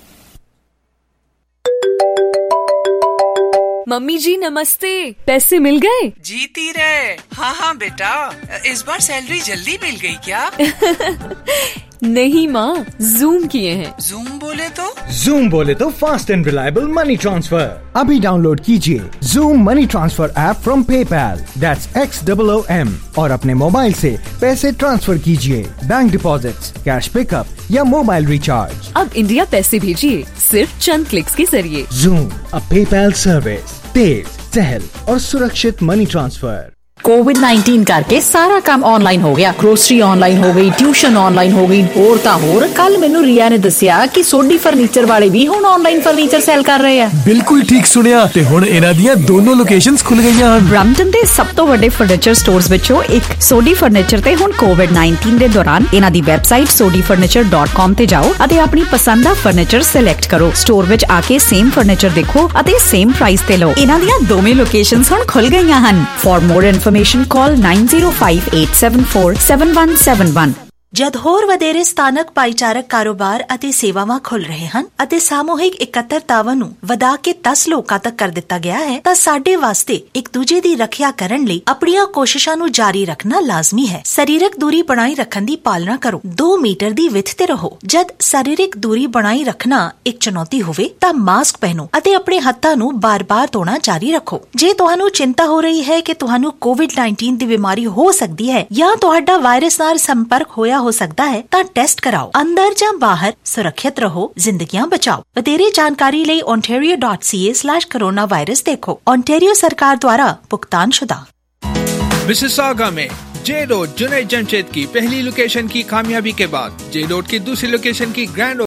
G: Mummy जी नमस्ते, पैसे मिल गए?
W: जीती रहे। हाँ हाँ बेटा, इस बार सैलरी जल्दी मिल गई क्या?
G: नहीं माँ, जूम किए हैं।
W: जूम बोले तो?
X: जूम बोले तो fast and reliable money transfer. अभी डाउनलोड कीजिए Xoom money transfer app from PayPal, that's X double O M, और अपने मोबाइल से पैसे ट्रांसफर कीजिए, बैंक डिपॉजिट्स, कैश पिकअप या मोबाइल रिचार्ज।
G: अब इंडिया पैसे भेजिए सिर्फ चंद क्लिक्स के जरिए।
X: जूम, अ पेपैल सर्विस, तेज, सहल और सुरक्षित मनी ट्रांसफर।
C: ਕੋਵਿਡ ਨਾਈਨਟੀਨ ਕਰਕੇ ਸਾਰਾ ਕੰਮ ਆਨਲਾਈਨ ਹੋ ਗਿਆ। ਗਰੋਸਰੀ ਆਨਲਾਈਨ ਹੋ ਗਈ, ਟਿਊਸ਼ਨ ਆਨਲਾਈਨ ਹੋ ਗਈ, ਹੋਰ ਤਾਂ ਹੋਰ। ਕੱਲ ਮੈਨੂੰ ਰੀਆ ਨੇ ਦੱਸਿਆ ਕਿ ਸੋਢੀ ਫਰਨੀਚਰ ਵਾਲੇ ਵੀ ਹੁਣ ਆਨਲਾਈਨ ਫਰਨੀਚਰ ਸੇਲ ਕਰ ਰਹੇ ਆ।
L: ਬਿਲਕੁਲ ਠੀਕ ਸੁਣਿਆ, ਤੇ ਹੁਣ ਇਹਨਾਂ ਦੀਆਂ ਦੋਨੋਂ ਲੋਕੇਸ਼ਨਸ ਖੁੱਲ ਗਈਆਂ ਹਨ।
C: ਬ੍ਰੈਂਪਟਨ ਦੇ ਸਭ ਤੋਂ ਵੱਡੇ ਫਰਨੀਚਰ ਸਟੋਰਸ ਵਿੱਚੋਂ ਇੱਕ ਸੋਢੀ ਫਰਨੀਚਰ ਤੇ ਹੁਣ ਕੋਵਿਡ ਨਾਈਨਟੀਨ ਦੇ ਦੌਰਾਨ ਇਹਨਾਂ ਦੀ website Sodhi furniture dot com ਤੇ ਜਾਓ ਅਤੇ ਆਪਣੀ ਪਸੰਦ ਦਾ ਫਰਨੀਚਰ ਸਿਲੈਕਟ ਕਰੋ। ਸਟੋਰ ਵਿੱਚ ਆ ਕੇ ਸੇਮ ਫਰਨੀਚਰ ਦੇਖੋ ਅਤੇ ਸੇਮ ਪ੍ਰਾਈਸ ਤੇ ਲਓ। ਇਹਨਾਂ ਦੀਆਂ ਦੋਵੇਂ ਲੋਕੇਸ਼ਨਸ ਹੁਣ ਖੁੱਲ ਗਈਆਂ ਹਨ। For more information call nine zero five eight seven four seven one seven one।
J: ਜਦ ਹੋਰ ਵਧੇਰੇ ਸਥਾਨਕ ਭਾਈਚਾਰਕ ਕਾਰੋਬਾਰ ਅਤੇ ਸੇਵਾਵਾਂ ਖੁੱਲ ਰਹੇ ਹਨ ਅਤੇ ਸਾਮੂਹਿਕ ਇਕੱਤਰਤਾਵਾਂ ਨੂੰ ਵਧਾ ਕੇ ਦਸ ਲੋਕਾਂ ਤੱਕ ਕਰ ਦਿੱਤਾ ਗਿਆ ਹੈ ਤਾਂ ਸਾਡੇ ਵਾਸਤੇ ਇੱਕ ਦੂਜੇ ਦੀ ਰੱਖਿਆ ਕਰਨ ਲਈ ਆਪਣੀਆਂ ਕੋਸ਼ਿਸ਼ਾਂ ਨੂੰ ਜਾਰੀ ਰੱਖਣਾ ਲਾਜ਼ਮੀ ਹੈ। ਸਰੀਰਕ ਦੂਰੀ ਬਣਾਈ ਰੱਖਣ ਦੀ ਪਾਲਣਾ ਕਰੋ। ਦੋ ਮੀਟਰ ਦੀ ਵਿੱਥ ਤੇ ਰਹੋ। ਜਦ ਸਰੀਰਕ ਦੂਰੀ ਬਣਾਈ ਰੱਖਣਾ ਇੱਕ ਚੁਣੌਤੀ ਹੋਵੇ ਤਾਂ ਮਾਸਕ ਪਹਿਨੋ ਅਤੇ ਆਪਣੇ ਹੱਥਾਂ ਨੂੰ ਬਾਰ-ਬਾਰ ਧੋਣਾ ਜਾਰੀ ਰੱਖੋ। ਜੇ ਤੁਹਾਨੂੰ ਚਿੰਤਾ ਹੋ ਰਹੀ ਹੈ ਕਿ ਤੁਹਾਨੂੰ ਕੋਵਿਡ ਨਾਈਨਟੀਨ ਦੀ ਬਿਮਾਰੀ ਹੋ ਸਕਦੀ ਹੈ ਜਾਂ ਤੁਹਾਡਾ ਵਾਇਰਸ ਨਾਲ ਸੰਪਰਕ ਹੋਇਆ ਹੋ ਸਕਦਾ ਹੈ ਤਾਂ ਟੈਸਟ ਕਰਾਓ। ਅੰਦਰ ਜਾਂ ਬਾਹਰ ਸੁਰੱਖਿਅਤ ਰਹੋ, ਜ਼ਿੰਦਗੀਆਂ ਬਚਾਓ। ਵਧੇਰੇ ਜਾਣਕਾਰੀ ਲਈ ontario dot c a slash coronavirus देखो। ontario सरकार द्वारा भुगतान शुदा।
M: मिसिसागा में जे रोड जुनैद जमशेद की पहली लोकेशन की कामयाबी के बाद जे रोड की दूसरी लोकेशन की ग्रैंड